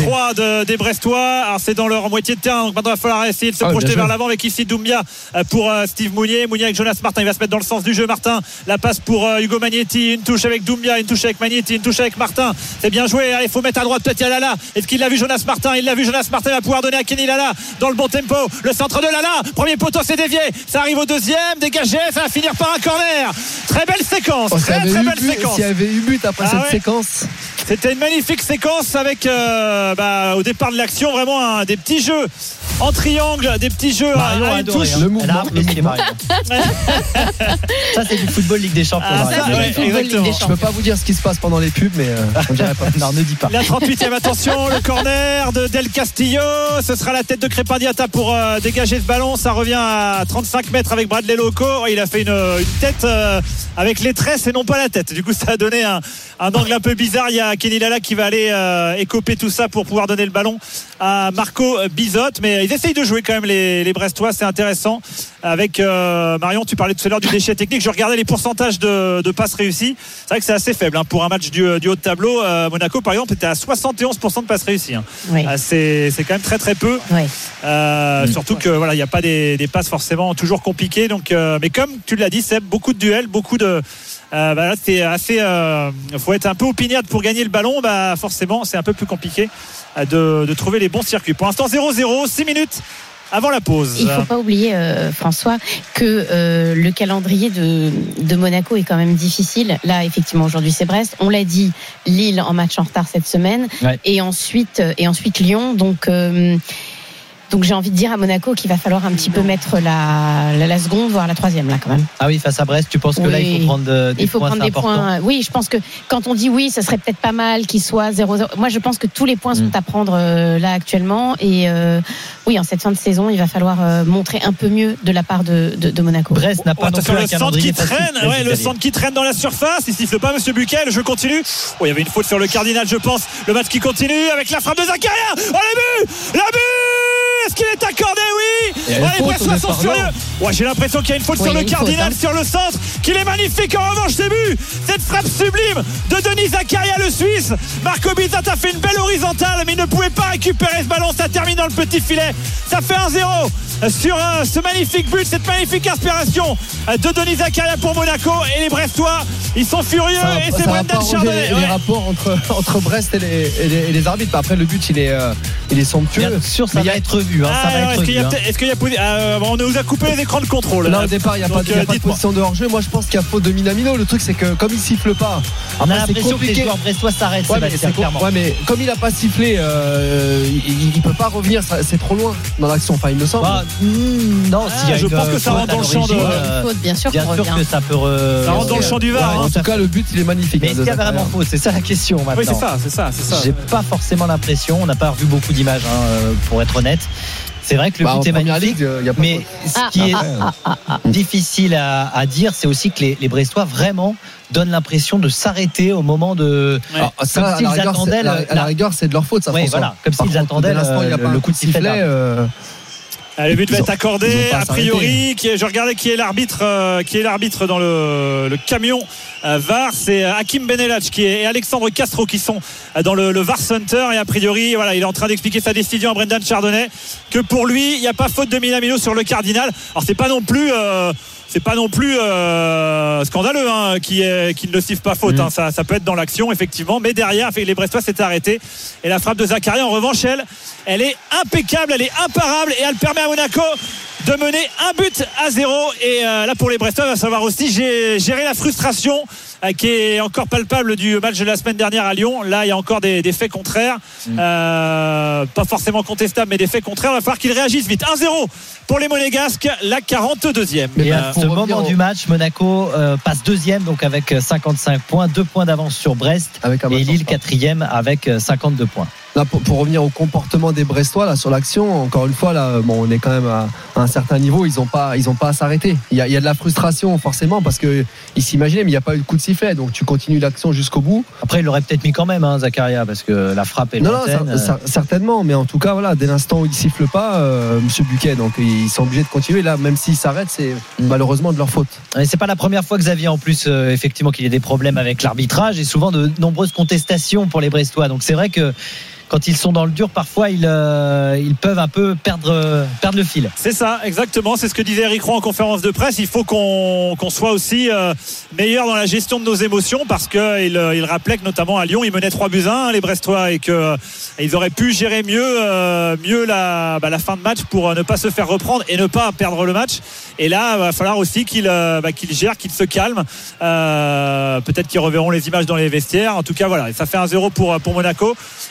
2-3 des Brestois. Alors c'est dans leur moitié de terrain, donc maintenant il va falloir essayer de se projeter vers l'avant avec ici Doumbia pour Steve Mounier avec Jonas Martin. Il va se mettre dans le sens du jeu. Martin, la passe pour Hugo Magnetti, une touche avec Doumbia, une touche avec Magnetti, une touche avec Martin. C'est bien joué. Allez, il faut mettre à droite, peut-être il y a Lala. Est-ce qu'il l'a vu, Jonas Martin? Il l'a vu, Jonas Martin va pouvoir donner à Kenny Lala dans le bon tempo. Le centre de Lala, premier poteau, c'est dévié, ça arrive au deuxième, dégagé, ça va finir par un corner. Très belle séquence, très belle séquence. S'il y avait eu but après cette séquence, c'était une magnifique séquence avec au départ de l'action vraiment des petits jeux en triangle, des petits jeux à une touche. Le mouvement, ça c'est du football Ligue des Champions. Je peux pas vous dire ce qui se passe pendant les pubs, mais on dirait pas. Non, ne dis pas. La 38e, attention, le corner de Del Castillo. Ce sera la tête de Crépin Diatta pour dégager ce ballon. Ça revient à 35 mètres avec Bradley Loco. Il a fait une tête avec les tresses et non pas la tête. Du coup, ça a donné un angle un peu bizarre. Il y a Kenny Lala qui va aller écoper tout ça pour pouvoir donner le ballon à Marco Bizotte. Mais ils essayent de jouer quand même les Brestois. C'est intéressant. Avec Marion, tu parlais tout à l'heure du déchet technique. Je regardais les pourcentages de passes réussies. C'est vrai que c'est assez faible pour un match du haut de tableau. Monaco, par exemple, était à 71% de passes réussies. Oui. C'est quand même très très peu. Oui. Surtout que voilà, il n'y a pas des passes forcément toujours compliquées. Donc, mais comme tu l'as dit, c'est beaucoup de duels, beaucoup de. Là, c'est assez. Faut être un peu opiniâtre pour gagner le ballon. Forcément, c'est un peu plus compliqué de trouver les bons circuits. Pour l'instant, 0-0, 6 minutes avant la pause. Il ne faut pas oublier, François, que le calendrier de Monaco est quand même difficile. Là, effectivement, aujourd'hui, c'est Brest. On l'a dit, Lille en match en retard cette semaine. Ouais. Et ensuite Lyon. Donc j'ai envie de dire à Monaco qu'il va falloir un petit peu mettre la seconde, voire la troisième là quand même. Ah oui, face à Brest, tu penses que là il faut prendre des points. Oui, je pense que quand on dit oui, ça serait peut-être pas mal qu'il soit 0-0. Moi je pense que tous les points sont à prendre là actuellement. Et oui, en cette fin de saison, il va falloir montrer un peu mieux de la part de Monaco. Brest n'a pas non plus un calendrier facile. Le centre qui traîne dans la surface. Il siffle pas, Monsieur Buquet. Le jeu continue. Il y avait une faute sur le Cardinal, je pense. Le match qui continue avec la frappe de Zakaria. Oh, la but. Est-ce qu'il est accordé? Oui. Les Brestois sont furieux. J'ai l'impression qu'il y a une faute sur le Cardinal, sur le centre, qu'il est magnifique. En revanche, c'est but. Cette frappe sublime de Denis Zakaria, le Suisse. Marco Bizotte a fait une belle horizontale, mais il ne pouvait pas récupérer ce ballon. Ça termine dans le petit filet. Ça fait 1-0 sur ce magnifique but, cette magnifique inspiration de Denis Zakaria pour Monaco. Et les Brestois, ils sont furieux. Et c'est Brendan Chardonnay. Les rapports entre Brest et les arbitres. Après, le but, il est somptueux. Bien sûr, ça va être vu. Est-ce qu'il y a on nous a coupé les écrans de contrôle là au départ il n'y a pas de position de hors-jeu. Moi je pense qu'il y a faute de Minamino. Le truc c'est que comme il siffle pas, on a l'impression que les joueurs brestois s'arrêtent. Mais comme il a pas sifflé, il peut pas revenir. C'est trop loin dans l'action. Enfin il me semble. Non, je pense que ça rentre dans le champ de faute. Bien sûr que ça peut. Ça rentre dans le champ du VAR. En tout cas le but il est magnifique. Mais est-ce qu'il y a vraiment faute? C'est ça la question maintenant. Oui, c'est ça. J'ai pas forcément l'impression. On n'a pas revu beaucoup d'images pour être honnête. C'est vrai que le but est magnifique, mais ce qui est difficile à dire, c'est aussi que les Brestois vraiment donnent l'impression de s'arrêter au moment de. Ça, à la rigueur, c'est de leur faute, ça. Oui, voilà, comme s'ils attendaient le coup de sifflet. Le but va être accordé a priori. Je regardais qui est l'arbitre dans le camion VAR. C'est Hakim Benelach et Alexandre Castro qui sont dans le VAR Center. Et a priori, voilà, il est en train d'expliquer sa décision à Brendan Chardonnay que pour lui, il n'y a pas faute de Minamino sur le Cardinal. Alors c'est pas non plus scandaleux qu'il ne le siffle pas faute. Ça peut être dans l'action effectivement, mais derrière les Brestois s'étaient arrêtés et la frappe de Zakaria en revanche elle est impeccable, elle est imparable et elle permet à Monaco de mener 1-0. Et là pour les Brestois, il va falloir aussi gérer la frustration qui est encore palpable du match de la semaine dernière à Lyon. Là il y a encore des faits contraires, pas forcément contestables, mais des faits contraires. Il va falloir qu'ils réagissent vite. 1-0 pour les Monégasques, la 42e. Et à ce moment du match, Monaco passe deuxième, donc avec 55 points, 2 points d'avance sur Brest, et Lille quatrième avec 52 points. Là, pour revenir au comportement des Brestois là, sur l'action, encore une fois là, on est quand même à un certain niveau. Ils ont pas à s'arrêter. Il y a de la frustration forcément parce que ils s'imaginaient, mais il n'y a pas eu de coup de sifflet, donc tu continues l'action jusqu'au bout. Après, il l'aurait peut-être mis quand même, Zakaria, parce que la frappe est lointaine. Non, certainement, mais en tout cas, voilà, dès l'instant où il siffle pas, Monsieur Buquet, donc ils sont obligés de continuer. Là, même s'ils s'arrêtent, c'est malheureusement de leur faute. Et c'est pas la première fois que Xavier, en plus, effectivement, qu'il y ait des problèmes avec l'arbitrage et souvent de nombreuses contestations pour les Brestois. Donc c'est vrai que quand ils sont dans le dur, parfois ils peuvent un peu perdre le fil. C'est ça, exactement. C'est ce que disait Eric Roy en conférence de presse. Il faut qu'on soit aussi meilleur dans la gestion de nos émotions parce qu'il rappelait que notamment à Lyon, ils menaient 3-1 les Brestois et qu'ils auraient pu gérer mieux la fin de match pour ne pas se faire reprendre et ne pas perdre le match. Et là, il va falloir aussi qu'ils gèrent, qu'ils se calment. Peut-être qu'ils reverront les images dans les vestiaires. En tout cas, voilà, ça fait 1-0 pour Monaco. Et depuis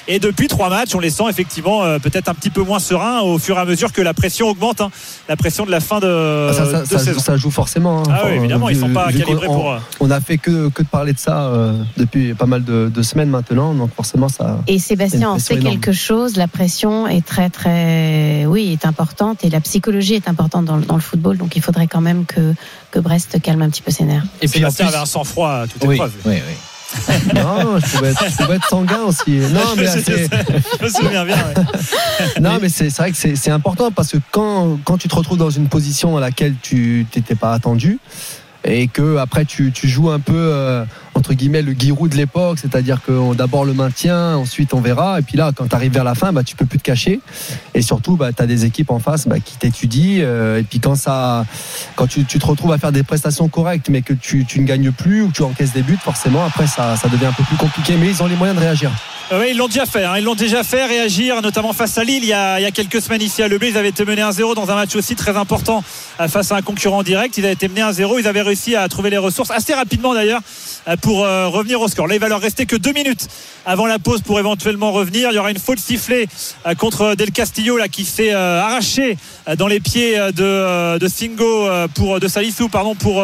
depuis 3 matchs, on les sent effectivement peut-être un petit peu moins sereins au fur et à mesure que la pression augmente, la pression de la fin de saison. Ça joue forcément. Oui, évidemment, ils ne sont pas calibrés pour. On a fait que de parler de ça depuis pas mal de semaines maintenant, donc forcément ça. Et Sébastien en sait quelque chose. La pression est très est importante, et la psychologie est importante dans le football, donc il faudrait quand même que Brest calme un petit peu ses nerfs. Et puis Sébastien avait un sang-froid à toute épreuve. Oui. Non, je pouvais être sanguin aussi. Non, mais je me souviens bien. Ouais. Non, mais c'est vrai que c'est important, parce que quand tu te retrouves dans une position dans laquelle tu t'étais pas attendu, et que après tu joues un peu entre guillemets le Giroud de l'époque, c'est-à-dire que d'abord le maintien, ensuite on verra, et puis là quand tu arrives vers la fin, tu peux plus te cacher, et surtout tu as des équipes en face qui t'étudient, et puis quand tu te retrouves à faire des prestations correctes mais que tu ne gagnes plus, ou que tu encaisses des buts, forcément après ça devient un peu plus compliqué, mais ils ont les moyens de réagir. Oui, ils l'ont déjà fait réagir, notamment face à Lille il y a quelques semaines ici à Le Blé. Ils avaient été menés 1-0 dans un match aussi très important face à un concurrent direct. Ils avaient été menés 1-0, ils avaient réussi à trouver les ressources assez rapidement d'ailleurs pour revenir au score. Là, il va leur rester que 2 minutes avant la pause pour éventuellement revenir. Il y aura une faute sifflée contre Del Castillo qui s'est arraché dans les pieds de Singo de Salissou pour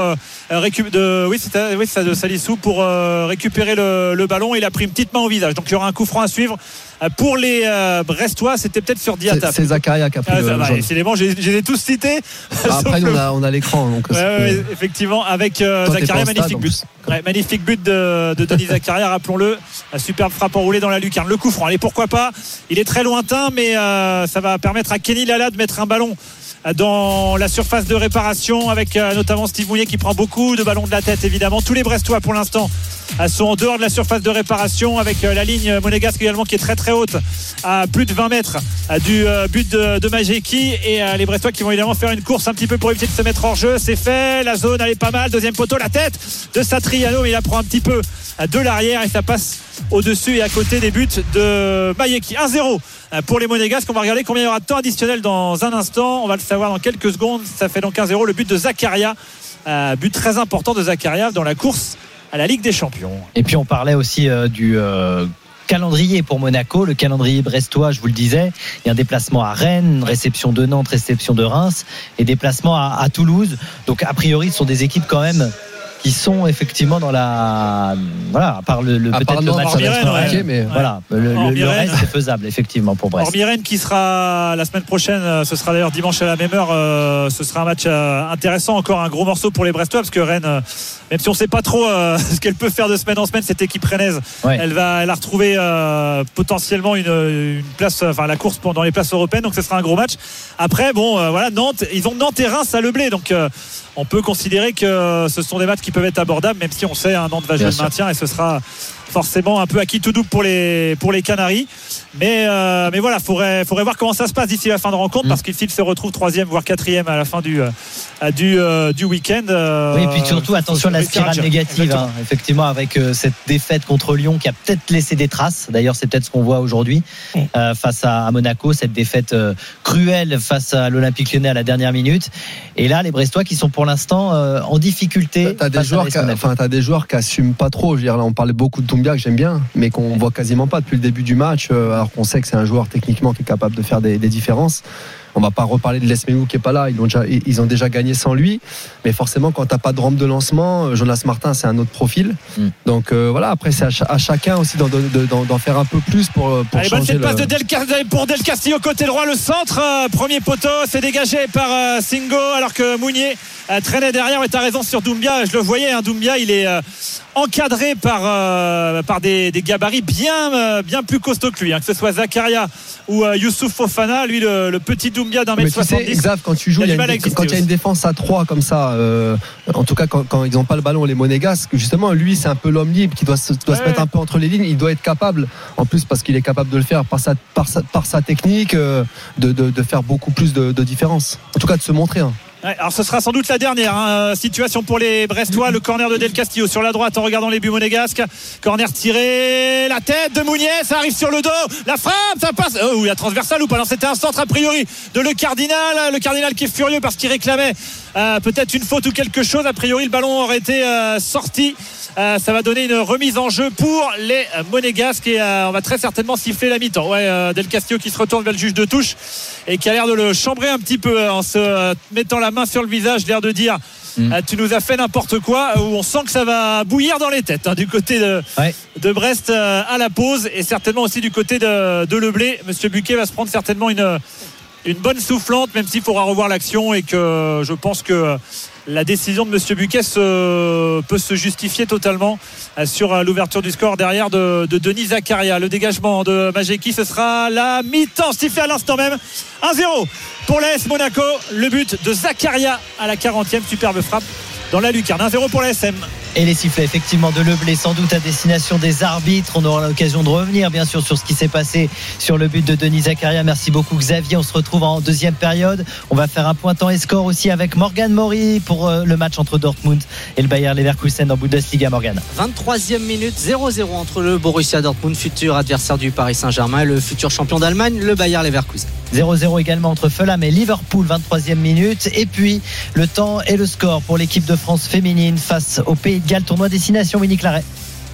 de Salissou pour récupérer le ballon. Il a pris une petite main au visage. Donc il y aura un coup franc à suivre pour les Brestois. C'était peut-être sur Diatta. C'est Zakaria qui a pris le jaune. Décidément, je les ai tous cités. Après on a l'écran, donc effectivement, avec Zakaria, magnifique but de Denis Zakaria, rappelons-le, la superbe frappe enroulée dans la lucarne. Le coup franc, allez, pourquoi pas, il est très lointain, mais ça va permettre à Kenny Lala de mettre un ballon dans la surface de réparation, avec notamment Steve Mounier qui prend beaucoup de ballons de la tête. Évidemment, tous les Brestois pour l'instant sont en dehors de la surface de réparation, avec la ligne monégasque également qui est très très haute, à plus de 20 mètres du but de Majeki, et les Brestois qui vont évidemment faire une course un petit peu pour éviter de se mettre hors jeu. C'est fait, la zone elle est pas mal, deuxième poteau, la tête de Satriano, mais il apprend un petit peu de l'arrière et ça passe au-dessus et à côté des buts de Majeki. 1-0 pour les Monégasques. On va regarder combien il y aura de temps additionnel dans un instant, on va le savoir dans quelques secondes. Ça fait donc 1-0, le but de Zakaria, but très important de Zakaria dans la course à la Ligue des Champions. Et puis on parlait aussi du calendrier pour Monaco, le calendrier brestois, je vous le disais. Il y a un déplacement à Rennes, une réception de Nantes, réception de Reims et déplacement à Toulouse. Donc a priori ce sont des équipes quand même qui sont effectivement dans la, voilà, à part peut-être le match mais voilà, le reste c'est faisable effectivement pour Brest. Hormis Rennes qui sera la semaine prochaine, ce sera d'ailleurs dimanche à la même heure, ce sera un match intéressant, encore un gros morceau pour les Brestois, parce que Rennes, même si on ne sait pas trop ce qu'elle peut faire de semaine en semaine, cette équipe rennaise, elle a retrouvé potentiellement une place, enfin la course dans les places européennes, donc ce sera un gros match. Après voilà, Nantes, ils ont Nantes et Reims à Le Blé, donc on peut considérer que ce sont des matchs qui peuvent être abordables, même si on sait Nantes va jouer le maintien et ce sera forcément un peu acquis tout double pour les Canaries, mais voilà, faudrait voir comment ça se passe d'ici la fin de rencontre, parce qu'ils se retrouvent 3e voire 4e à la fin du week-end. Oui, et puis surtout attention à la spirale négative, effectivement, avec cette défaite contre Lyon qui a peut-être laissé des traces. D'ailleurs c'est peut-être ce qu'on voit aujourd'hui face à Monaco, cette défaite cruelle face à l'Olympique Lyonnais à la dernière minute, et là les Brestois qui sont pour l'instant en difficulté. T'as des joueurs qui assument pas trop. Je veux dire, là on parlait beaucoup de Doumbia que j'aime bien, mais qu'on voit quasiment pas depuis le début du match, alors qu'on sait que c'est un joueur techniquement qui est capable de faire des différences. On va pas reparler de Lesmelou qui est pas là, ils ont déjà gagné sans lui, mais forcément quand t'as pas de rampe de lancement, Jonas Martin c'est un autre profil. Donc voilà, après c'est à chacun aussi d'en faire un peu plus pour allez, changer passe pour Del Castillo côté droit, le centre, premier poteau, c'est dégagé par Singo, alors que Mounier traînait derrière. Mais t'as raison sur Doumbia, je le voyais, Doumbia il est encadré par des gabarits bien plus costauds que lui, que ce soit Zakaria ou Youssouf Fofana. Lui le petit Doumbia d'1m70. Mais tu sais, Xav, quand tu joues, quand il y a une défense à 3 comme ça, en tout cas quand ils n'ont pas le ballon, les Monégasques, justement lui c'est un peu l'homme libre qui doit se mettre un peu entre les lignes. Il doit être capable, en plus parce qu'il est capable de le faire par sa technique, de faire beaucoup plus de différence, en tout cas de se montrer. Alors ce sera sans doute la dernière situation pour les Brestois. Le corner de Del Castillo sur la droite en regardant les buts monégasques. Corner tiré, la tête de Mounier, ça arrive sur le dos, la frappe, ça passe. La transversale ou pas? Non, c'était un centre a priori de Le Cardinal qui est furieux parce qu'il réclamait peut-être une faute ou quelque chose. A priori, le ballon aurait été sorti. Ça va donner une remise en jeu pour les Monégasques et on va très certainement siffler la mi-temps. Del Castillo qui se retourne vers le juge de touche et qui a l'air de le chambrer un petit peu en se mettant la main sur le visage, l'air de dire tu nous as fait n'importe quoi, où on sent que ça va bouillir dans les têtes du côté de Brest à la pause et certainement aussi du côté de Leblé. Monsieur Buquet va se prendre certainement une bonne soufflante, même s'il faudra revoir l'action et que je pense que la décision de Monsieur Buquet peut se justifier totalement sur l'ouverture du score derrière de Denis Zakaria. Le dégagement de Majeki, ce sera la mi-temps sifflé à l'instant même. 1-0 pour l'AS Monaco. Le but de Zakaria à la 40e, superbe frappe dans la lucarne. 1-0 pour l'ASM. Et les sifflets effectivement de Leblé sans doute à destination des arbitres. On aura l'occasion de revenir bien sûr sur ce qui s'est passé sur le but de Denis Zakaria. Merci beaucoup Xavier, on se retrouve en deuxième période. On va faire un point temps et score aussi avec Morgan Maury pour le match entre Dortmund et le Bayer Leverkusen en Bundesliga. Morgan, 23e minute, 0-0 entre le Borussia Dortmund, futur adversaire du Paris Saint-Germain, et le futur champion d'Allemagne, le Bayer Leverkusen. 0-0 également entre Fulham et Liverpool, 23e minute. Et puis le temps et le score pour l'équipe de France féminine face au Pays de Galles, tournoi destination Winnie Claret.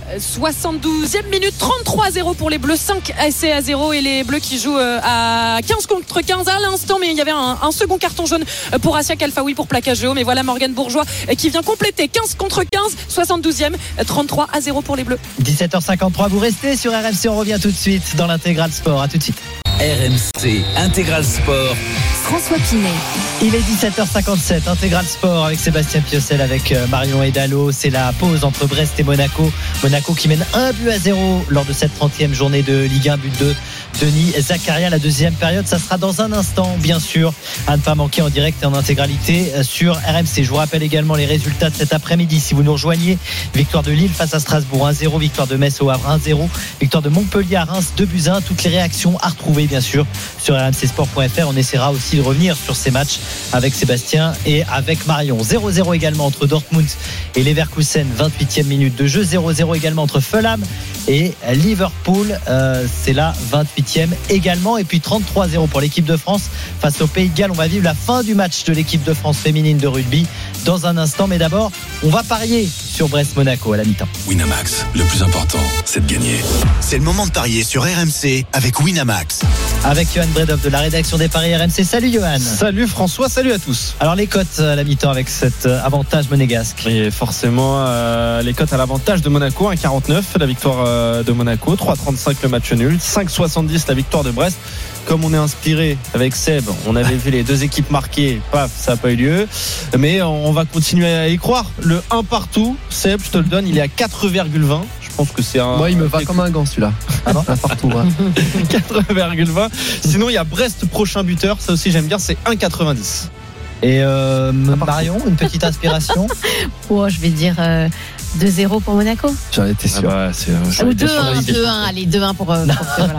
72e minute, 33-0 pour les Bleus, 5 essais à 0 et les Bleus qui jouent à 15 contre 15 à l'instant, mais il y avait un second carton jaune pour Asia Kalfaoui pour plaquage haut, mais voilà Morgane Bourgeois qui vient compléter 15 contre 15, 72e, 33-0 pour les Bleus. 17h53, vous restez sur RMC, on revient tout de suite dans l'intégral sport, à tout de suite. RMC Intégral Sport. François Pinet. Il est 17h57, Intégral Sport avec Sébastien Piocel, avec Marion Edalo. C'est la pause entre Brest et Monaco. Monaco qui mène 1-0 lors de cette 30e journée de Ligue 1, but de Denis Zakaria. La deuxième période, ça sera dans un instant, bien sûr, à ne pas manquer en direct et en intégralité sur RMC. Je vous rappelle également les résultats de cet après-midi. Si vous nous rejoignez, victoire de Lille face à Strasbourg 1-0, victoire de Metz au Havre 1-0, victoire de Montpellier à Reims 2-1. Toutes les réactions à retrouver bien sûr sur rmcsport.fr. On essaiera aussi de revenir sur ces matchs avec Sébastien et avec Marion. 0-0 également entre Dortmund et Leverkusen, 28e minute de jeu. 0-0 également entre Fulham et Liverpool, c'est la 28e également. Et puis 33-0 pour l'équipe de France face au Pays de Galles. On va vivre la fin du match de l'équipe de France féminine de rugby dans un instant, mais d'abord on va parier sur Brest-Monaco à la mi-temps. Winamax, le plus important c'est de gagner. C'est le moment de parier sur RMC avec Winamax. Avec Johan Bredov de la rédaction des paris RMC. Salut Johan. Salut François, salut à tous. Alors les cotes à la mi-temps avec cet avantage monégasque. Et forcément les cotes à l'avantage de Monaco, 1,49 la victoire de Monaco, 3,35 le match nul, 5,70 la victoire de Brest. Comme on est inspiré avec Seb, on avait vu les deux équipes marquer, paf, ça n'a pas eu lieu. Mais on va continuer à y croire. Le 1 partout, Seb, je te le donne, il est à 4,20. Je pense que c'est un. Moi, il me va comme un gant celui-là. Ah non, 1 partout. Ouais. 4,20. Sinon, il y a Brest prochain buteur, ça aussi j'aime bien, c'est 1,90. Et Marion, une petite inspiration. Je vais dire 2-0 pour Monaco. J'en étais sûr. Ou 2-1, allez, 2-1 pour voilà.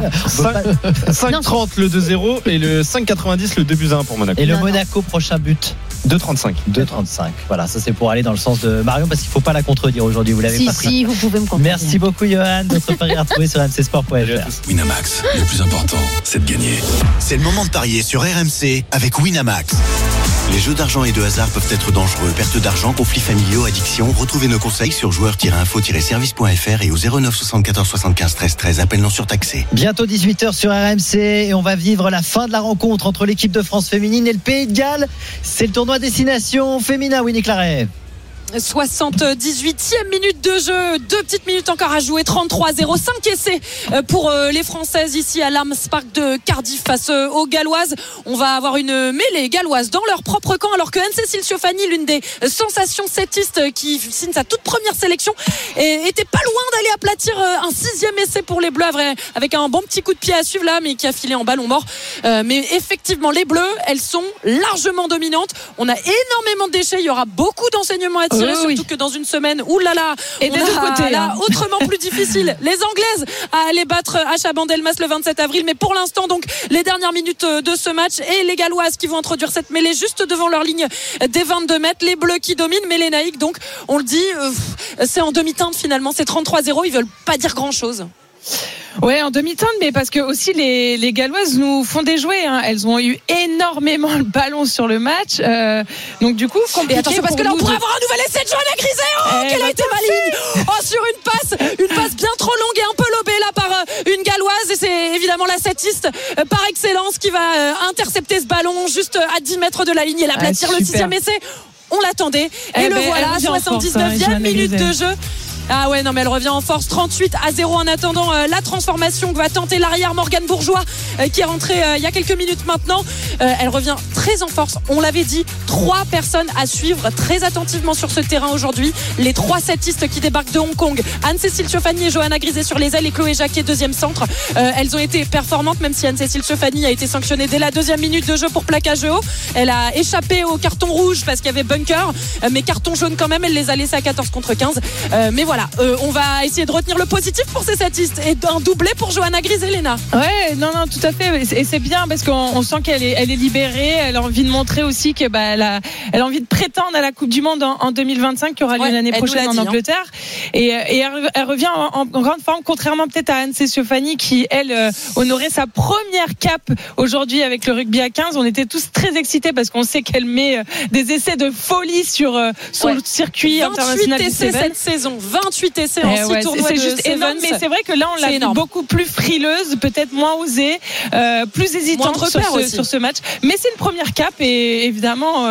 5,30 le 2-0 et le 5,90 le 2-1 pour Monaco. Et le Monaco prochain but 2,35. 2,35. Voilà, ça c'est pour aller dans le sens de Marion parce qu'il ne faut pas la contredire aujourd'hui. Vous l'avez pas pris. Si, vous pouvez me contredire. Merci beaucoup Johan. Notre pari à retrouver sur rmcsport.fr. Winamax, le plus important c'est de gagner. C'est le moment de parier sur RMC avec Winamax. Les jeux d'argent et de hasard peuvent être dangereux. Perte d'argent, conflits familiaux, addiction. Retrouvez nos conseils sur joueurs-info-service.fr et au 09 74 75 13 13. Appel non surtaxé. Bientôt 18h sur RMC et on va vivre la fin de la rencontre entre l'équipe de France féminine et le Pays de Galles. C'est le tournoi destination féminin, Winnie Claret. 78e minute de jeu, 2 petites minutes encore à jouer, 33-0, 5 essais pour les Françaises ici à l'Arms Park de Cardiff face aux Galloises. On va avoir une mêlée galloise dans leur propre camp alors que Anne-Cécile Ciofani, l'une des sensations settistes qui signe sa toute première sélection, était pas loin d'aller aplatir un 6e essai pour les Bleus avec un bon petit coup de pied à suivre là, mais qui a filé en ballon mort. Mais effectivement les Bleus, elles sont largement dominantes. On a énormément de déchets, il y aura beaucoup d'enseignements à tirer, surtout que dans une semaine, oulala, et des deux côtés, là, autrement plus difficile. Les Anglaises à aller battre Acha Bandelmas le 27 avril, mais pour l'instant, donc, les dernières minutes de ce match et les Galloises qui vont introduire cette mêlée juste devant leur ligne des 22 mètres. Les Bleus qui dominent, mais les Naïcs, donc, on le dit, c'est en demi-teinte finalement, c'est 33-0. Ils veulent pas dire grand-chose. Ouais, en demi-teinte, mais parce que aussi les Galloises nous font déjouer. Hein. Elles ont eu énormément le ballon sur le match. Donc du coup, compliqué. Et attention parce que là on pourrait avoir un nouvel essai de Johanna Grisé. Qu'elle a été maligne. Sur une passe bien trop longue et un peu lobée là par une Galloise. Et c'est évidemment la setiste par excellence qui va intercepter ce ballon juste à 10 mètres de la ligne et l'aplatir. Le 6e essai. On l'attendait. Et le voilà, 79e minute de jeu. Ah ouais, non mais elle revient en force, 38-0 en attendant la transformation que va tenter l'arrière Morgane Bourgeois qui est rentrée il y a quelques minutes maintenant. Elle revient très en force, on l'avait dit, 3 personnes à suivre très attentivement sur ce terrain aujourd'hui. Les 3 settistes qui débarquent de Hong Kong, Anne-Cécile Ciofani et Johanna Grisé sur les ailes et Chloé Jacquet, deuxième centre. Elles ont été performantes, même si Anne-Cécile Ciofani a été sanctionnée dès la 2e minute de jeu pour plaquage haut. Elle a échappé au carton rouge parce qu'il y avait bunker, mais carton jaune quand même, elle les a laissés à 14 contre 15. Mais voilà. On va essayer de retenir le positif pour ces settistes et un doublé pour Johanna Grisé, Léna. Ouais, non, tout à fait. Et c'est bien parce qu'on sent qu'elle est libérée. Elle a envie de montrer aussi que elle a envie de prétendre à la Coupe du Monde en 2025 qui aura lieu l'année prochaine en Angleterre. Et elle revient en grande forme, contrairement peut-être à Anne-Cécile Ciofani qui elle honorait sa première cape aujourd'hui avec le rugby à 15. On était tous très excités parce qu'on sait qu'elle met des essais de folie sur le circuit international du Seven. cette saison, 28 essais en 6 tournois c'est juste énorme, mais c'est vrai que là on l'a vu beaucoup plus frileuse, peut-être moins osée, plus hésitante sur ce match, mais c'est une première cape et évidemment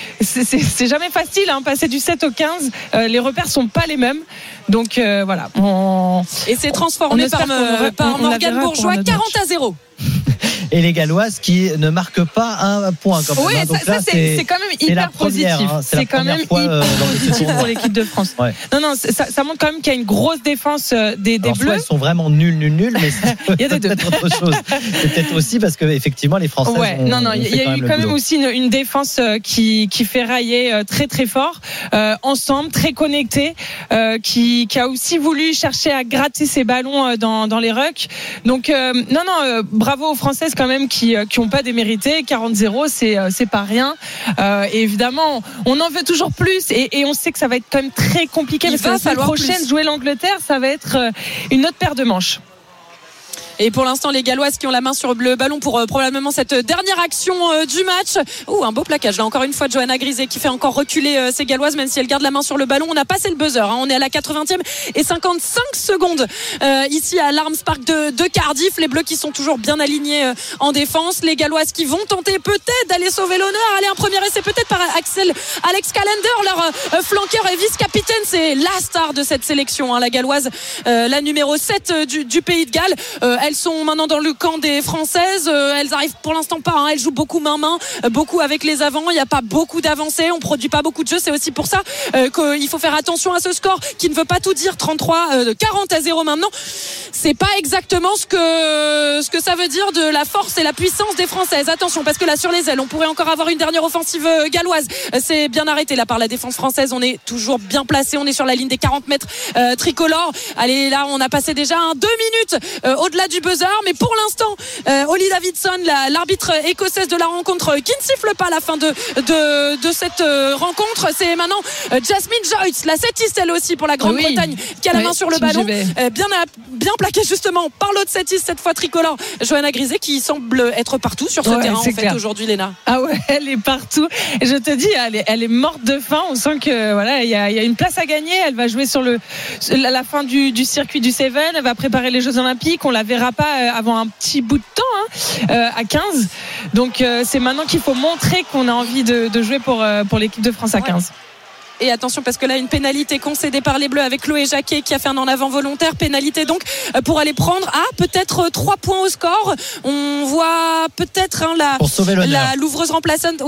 c'est jamais facile passer du 7 au 15, les repères sont pas les mêmes, donc voilà. Et c'est transformé par Morgane Bourgeois, 40-0. Et les Galloises qui ne marquent pas un point quand même. Oui, donc ça c'est quand même hyper positif. C'est quand même hyper positif pour l'équipe de France. Ouais. Non, ça montre quand même qu'il y a une grosse défense des Bleus. Elles sont vraiment nuls, mais il y a peut-être autre chose. C'est peut-être aussi parce que effectivement les Françaises. Ouais, il y a eu quand même aussi une défense qui fait railler très très fort, ensemble, très connectée, qui a aussi voulu chercher à gratter ses ballons dans les rucks. Donc bravo aux Françaises quand même qui ont pas démérité. 40-0, c'est pas rien. Et évidemment, on en veut toujours plus et on sait que ça va être quand même très compliqué parce que la semaine prochaine jouer l'Angleterre, ça va être une autre paire de manches. Et pour l'instant, les Galloises qui ont la main sur le ballon pour probablement cette dernière action du match. Un beau plaquage là encore une fois de Johanna Grisé qui fait encore reculer ces Galloises, même si elle garde la main sur le ballon. On a passé le buzzer, on est à la 80e et 55 secondes ici à l'Arms Park de Cardiff. Les Bleus qui sont toujours bien alignés en défense. Les Galloises qui vont tenter peut-être d'aller sauver l'honneur. Allez, un premier essai peut-être par Alex Callender, leur flanqueur et vice-capitaine. C'est la star de cette sélection, la Galloise, la numéro 7 du Pays de Galles. Elles sont maintenant dans le camp des Françaises. Elles arrivent pour l'instant pas. Elles jouent beaucoup main-main, beaucoup avec les avants. Il n'y a pas beaucoup d'avancées. On produit pas beaucoup de jeux. C'est aussi pour ça qu'il faut faire attention à ce score qui ne veut pas tout dire. 40-0 maintenant. C'est pas exactement ce que ça veut dire de la force et la puissance des Françaises. Attention, parce que là sur les ailes, on pourrait encore avoir une dernière offensive galloise. C'est bien arrêté là par la défense française. On est toujours bien placé. On est sur la ligne des 40 mètres tricolores. Allez, là, on a passé déjà 2 minutes au-delà du buzzer, mais pour l'instant Holly Davidson, l'arbitre écossaise de la rencontre, qui ne siffle pas à la fin de cette rencontre. C'est maintenant Jasmine Joyce, la settiste elle aussi pour la Grande-Bretagne, qui a la main sur le ballon, bien plaqué justement par l'autre settiste, cette fois tricolore, Johanna Grisé, qui semble être partout sur ce terrain en fait aujourd'hui, Léna. Ah ouais, elle est partout et je te dis, elle est morte de faim. On sent que voilà, il y a une place à gagner. Elle va jouer sur la fin du circuit du Seven. Elle va préparer les Jeux Olympiques. On la verra pas avant un petit bout de temps à 15. Donc c'est maintenant qu'il faut montrer qu'on a envie de jouer pour l'équipe de France à 15. Et attention, parce que là, une pénalité concédée par les Bleus avec Chloé Jacquet qui a fait un en avant volontaire. Pénalité donc pour aller prendre peut-être 3 points au score. On voit peut-être l'ouvreuse remplaçante,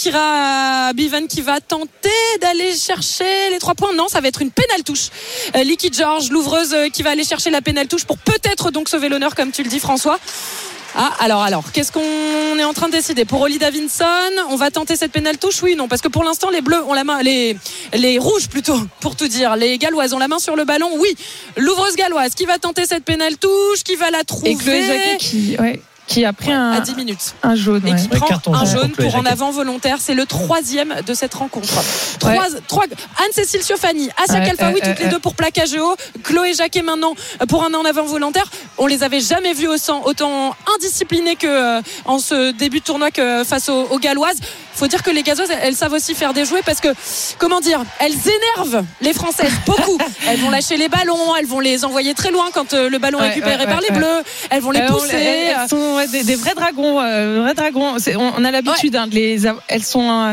Kira Bevan, qui va tenter d'aller chercher les 3 points. Non, ça va être une pénale touche. Licky George, l'ouvreuse, qui va aller chercher la pénale touche pour peut-être donc sauver l'honneur, comme tu le dis, François. Alors, qu'est-ce qu'on est en train de décider pour Holly Davidson? On va tenter cette pénale touche, oui, non, parce que pour l'instant les Bleus ont la main, les rouges plutôt, pour tout dire. Les Galloises ont la main sur le ballon, oui. L'ouvreuse galloise qui va tenter cette pénale touche, qui va la trouver. Et Chloé Jacquet qui a pris à 10 minutes. Un jaune. Et qui prend un jaune pour en Jacquet. avant volontaire. C'est le 3e de cette rencontre. Anne-Cécile Ciofani, Asia Kalfaoui, toutes les deux pour plaquage haut. Chloé Jacquet maintenant pour un en avant volontaire. On les avait jamais vues autant indisciplinées que en ce début de tournoi que face aux Galloises. Faut dire que les Gazouaises, elles savent aussi faire des jouets parce que, comment dire, elles énervent les Françaises beaucoup. Elles vont lâcher les ballons, elles vont les envoyer très loin quand le ballon est récupéré par les Bleus. Elles vont les pousser. Elles sont des vrais dragons. On a l'habitude de les avoir. Elles sont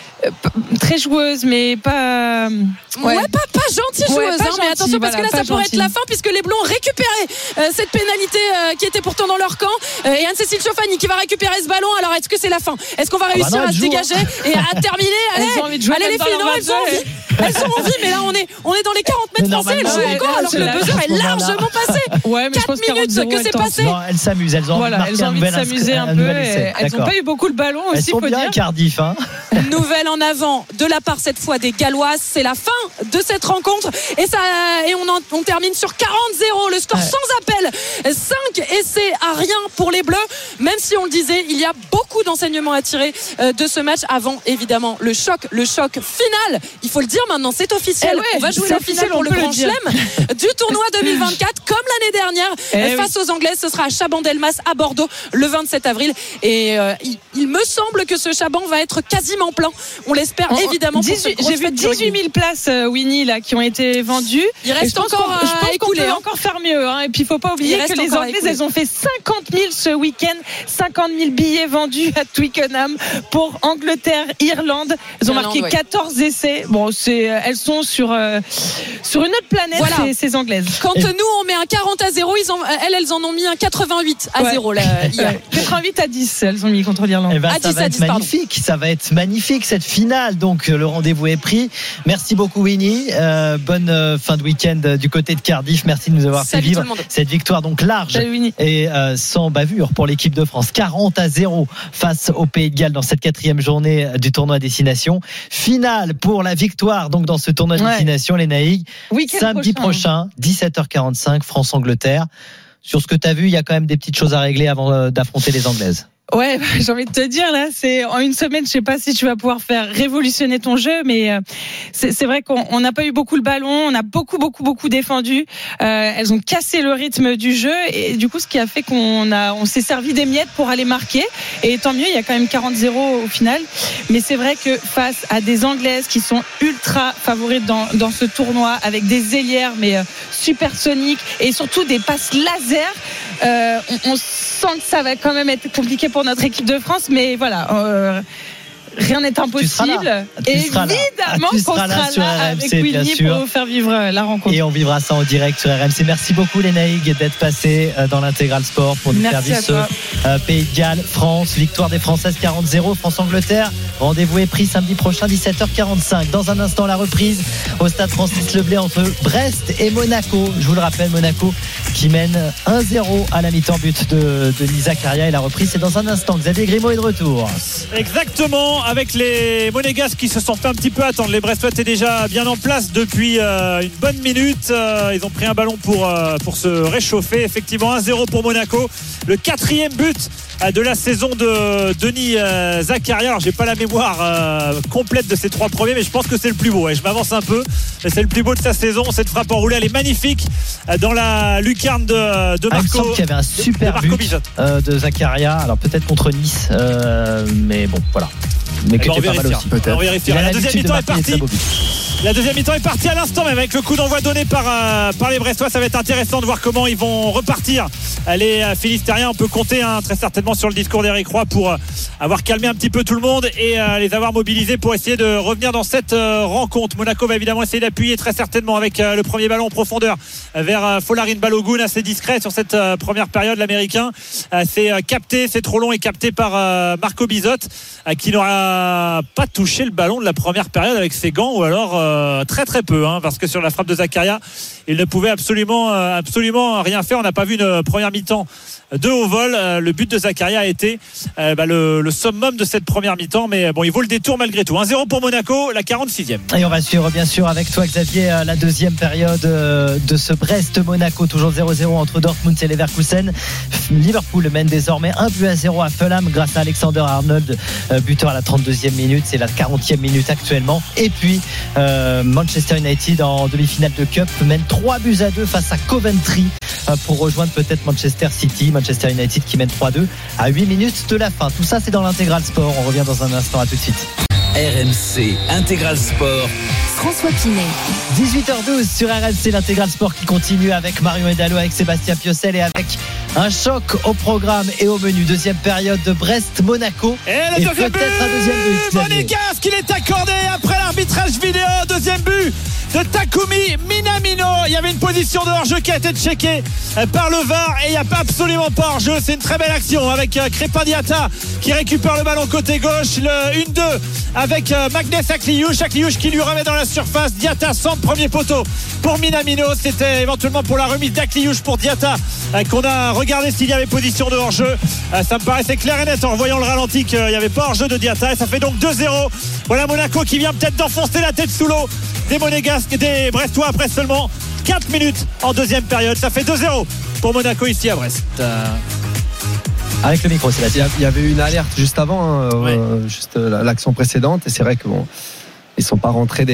très joueuses, mais pas. Pas gentilles joueuses. Mais attention, parce que là, ça pourrait être la fin, puisque les Bleus ont récupéré cette pénalité qui était pourtant dans leur camp. Et Anne-Cécile Ciofani qui va récupérer ce ballon. Alors, est-ce que c'est la fin? Est-ce qu'on va réussir à se dégager et à terminer? Allez, les filles, elles ont envie, mais là, on est dans les 40 mètres français. Elles jouent encore, alors que le buzzer est largement passé. 4 minutes que c'est passé. Non, elles s'amusent. Elles ont envie de s'amuser un peu. Elles n'ont pas eu beaucoup le ballon aussi, faut dire. Cardiff. Nouvelle en avant de la part cette fois des Galloises. C'est la fin de cette rencontre et on termine sur 40-0, le score sans appel. 5 essais à rien pour les Bleus, même si on le disait, il y a beaucoup d'enseignements à tirer de ce match avant évidemment le choc final. Il faut le dire maintenant, c'est officiel. On va jouer la finale pour le Grand Chelem du tournoi 2024 comme l'année dernière face aux Anglaises. Ce sera à Chabandelmas à Bordeaux le 27 avril et il me semble que ce Chaban va être quasiment plein. On l'espère évidemment. J'ai vu 18 000 places, Winnie, là, qui ont été vendues. Il reste encore à écouler. On peut encore faire mieux. Et puis, il ne faut pas oublier que les Anglaises, elles ont fait 50 000 ce week-end. 50 000 billets vendus à Twickenham pour Angleterre, Irlande. Elles ont marqué 14 essais. Bon, elles sont sur une autre planète, ces Anglaises. Quand nous, on met un 40-0, elles en ont mis un 88-0 hier. 88-10, elles ont mis contre l'Irlande. Ça va être magnifique. Ça va être magnifique cette finale. Donc le rendez-vous est pris. Merci beaucoup Winnie. Bonne fin de week-end du côté de Cardiff. Merci de nous avoir fait vivre cette victoire donc large et sans bavure pour l'équipe de France. 40-0 face au Pays de Galles dans cette 4e journée du tournoi Destination. Finale pour la victoire donc dans ce tournoi Destination les Naïgs. Samedi prochain 17h45 France-Angleterre. Sur ce que tu as vu, il y a quand même des petites choses à régler avant d'affronter les Anglaises. Ouais, j'ai envie de te dire, là, c'est en une semaine, je sais pas si tu vas pouvoir faire révolutionner ton jeu, mais c'est vrai qu'on n'a pas eu beaucoup le ballon, on a beaucoup défendu. Elles ont cassé le rythme du jeu et du coup, ce qui a fait on s'est servi des miettes pour aller marquer. Et tant mieux, il y a quand même 40-0 au final. Mais c'est vrai que face à des Anglaises qui sont ultra favorites dans ce tournoi, avec des ailières mais supersoniques et surtout des passes laser, on sent que ça va quand même être compliqué pour notre équipe de France, mais voilà, rien n'est impossible. Évidemment qu'on sera là avec Winnie pour vous faire vivre la rencontre. Et on vivra ça en direct sur RMC. Merci beaucoup les Naïgs d'être passés dans l'intégral sport pour nous faire vivre ce Pays de Galles, France, victoire des Françaises 40-0, France-Angleterre. Rendez-vous est pris samedi prochain 17h45. Dans un instant la reprise au stade Francis Leblay entre Brest et Monaco. Je vous le rappelle, Monaco qui mène 1-0 à la mi-temps, but de Lisa Caria, et la reprise c'est dans un instant. Xavier Grimaud est de retour. Exactement, avec les Monégasques qui se sont fait un petit peu attendre. Les Brestois étaient déjà bien en place depuis une bonne minute. Ils ont pris un ballon pour se réchauffer. Effectivement 1-0 pour Monaco, le 4e but de la saison de Denis Zakaria. Alors j'ai pas la mémoire complète de ces 3 premiers, mais je pense que c'est le plus beau. Je m'avance un peu, mais c'est le plus beau de sa saison. Cette frappe enroulée, elle est magnifique dans la lucarne de Marco. Il me semble qu'il y avait un super but de Zakaria. Alors peut-être contre Nice, mais bon voilà. Mais que pas mal aussi peut-être. On vérifiera. La deuxième mi-temps est partie. La deuxième mi-temps est partie à l'instant même avec le coup d'envoi donné par les Brestois. Ça va être intéressant de voir comment ils vont repartir. Les Philistériens, on peut compter très certainement sur le discours d'Éric Roy pour avoir calmé un petit peu tout le monde et les avoir mobilisés pour essayer de revenir dans cette rencontre. Monaco va évidemment essayer d'appuyer très certainement avec le premier ballon en profondeur vers Folarin Balogun, assez discret sur cette première période. L'Américain c'est capté, c'est trop long et capté par Marco Bizotte qui n'aura pas touché le ballon de la première période avec ses gants, ou alors très très peu, parce que sur la frappe de Zakaria il ne pouvait absolument rien faire. On n'a pas vu une première mi-temps de haut vol. Le but de Zakaria a été le summum de cette première mi-temps, mais bon, il vaut le détour malgré tout. 1-0 pour Monaco, la 46e. Et on va suivre bien sûr avec toi Xavier la deuxième période de ce Brest-Monaco, toujours 0-0 entre Dortmund et Leverkusen. Liverpool mène désormais 1-0 à Fulham grâce à Alexander Arnold, buteur à la 32e minute, c'est la 40e minute actuellement. Et puis Manchester United en demi-finale de Cup mène 3-2 face à Coventry pour rejoindre peut-être Manchester City. Manchester United qui mène 3-2 à 8 minutes de la fin. Tout ça c'est dans l'Intégral Sport. On revient dans un instant, à tout de suite. RMC Intégral Sport. François Pinet. 18h12 sur RMC, l'Intégral Sport qui continue avec Marion Edalo, avec Sébastien Piocel et avec un choc au programme et au menu. Deuxième période de Brest-Monaco. Et le deuxième but, un deuxième but. Monégasque, il est accordé après l'arbitrage vidéo. Deuxième but de Takumi Minamino. Il y avait une position de hors-jeu qui a été checkée par le VAR et il n'y a pas absolument pas hors-jeu. C'est une très belle action avec Crépin Diatta qui récupère le ballon côté gauche. Le 1-2 avec Magnès Akliouche qui lui remet dans la surface. Diatta centre, premier poteau pour Minamino. C'était éventuellement pour la remise d'Akliouche pour Diatta qu'on a regardé s'il y avait position de hors-jeu. Ça me paraissait clair et net en voyant le ralenti qu'il n'y avait pas hors-jeu de Diatta et ça fait donc 2-0. Voilà Monaco qui vient peut-être d'enfoncer la tête sous l'eau des Monégasques, des Brestois après seulement 4 minutes en deuxième période. Ça fait 2-0 pour Monaco ici à Brest. Avec le micro, c'est là. Il y avait eu une alerte juste avant, juste l'action précédente, et c'est vrai que bon, ils sont pas rentrés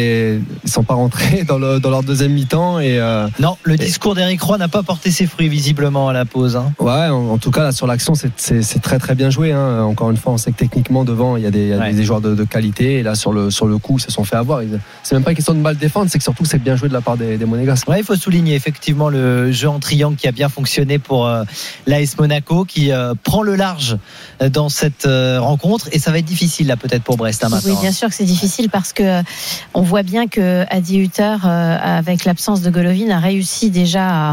dans leur deuxième mi-temps et non, le discours d'Éric Roy n'a pas porté ses fruits visiblement à la pause. Ouais, en tout cas là sur l'action c'est très très bien joué. Encore une fois, on sait que techniquement devant il y a des joueurs de qualité et là sur le coup ils se sont fait avoir. C'est même pas une question de mal défendre, c'est que surtout c'est bien joué de la part des Monégasques. Ouais, il faut souligner effectivement le jeu en triangle qui a bien fonctionné pour l'AS Monaco qui prend le large dans cette rencontre et ça va être difficile là peut-être pour Brest maintenant. Oui, bien sûr que c'est difficile parce que on voit bien que Adi Hutter, avec l'absence de Golovin, a réussi déjà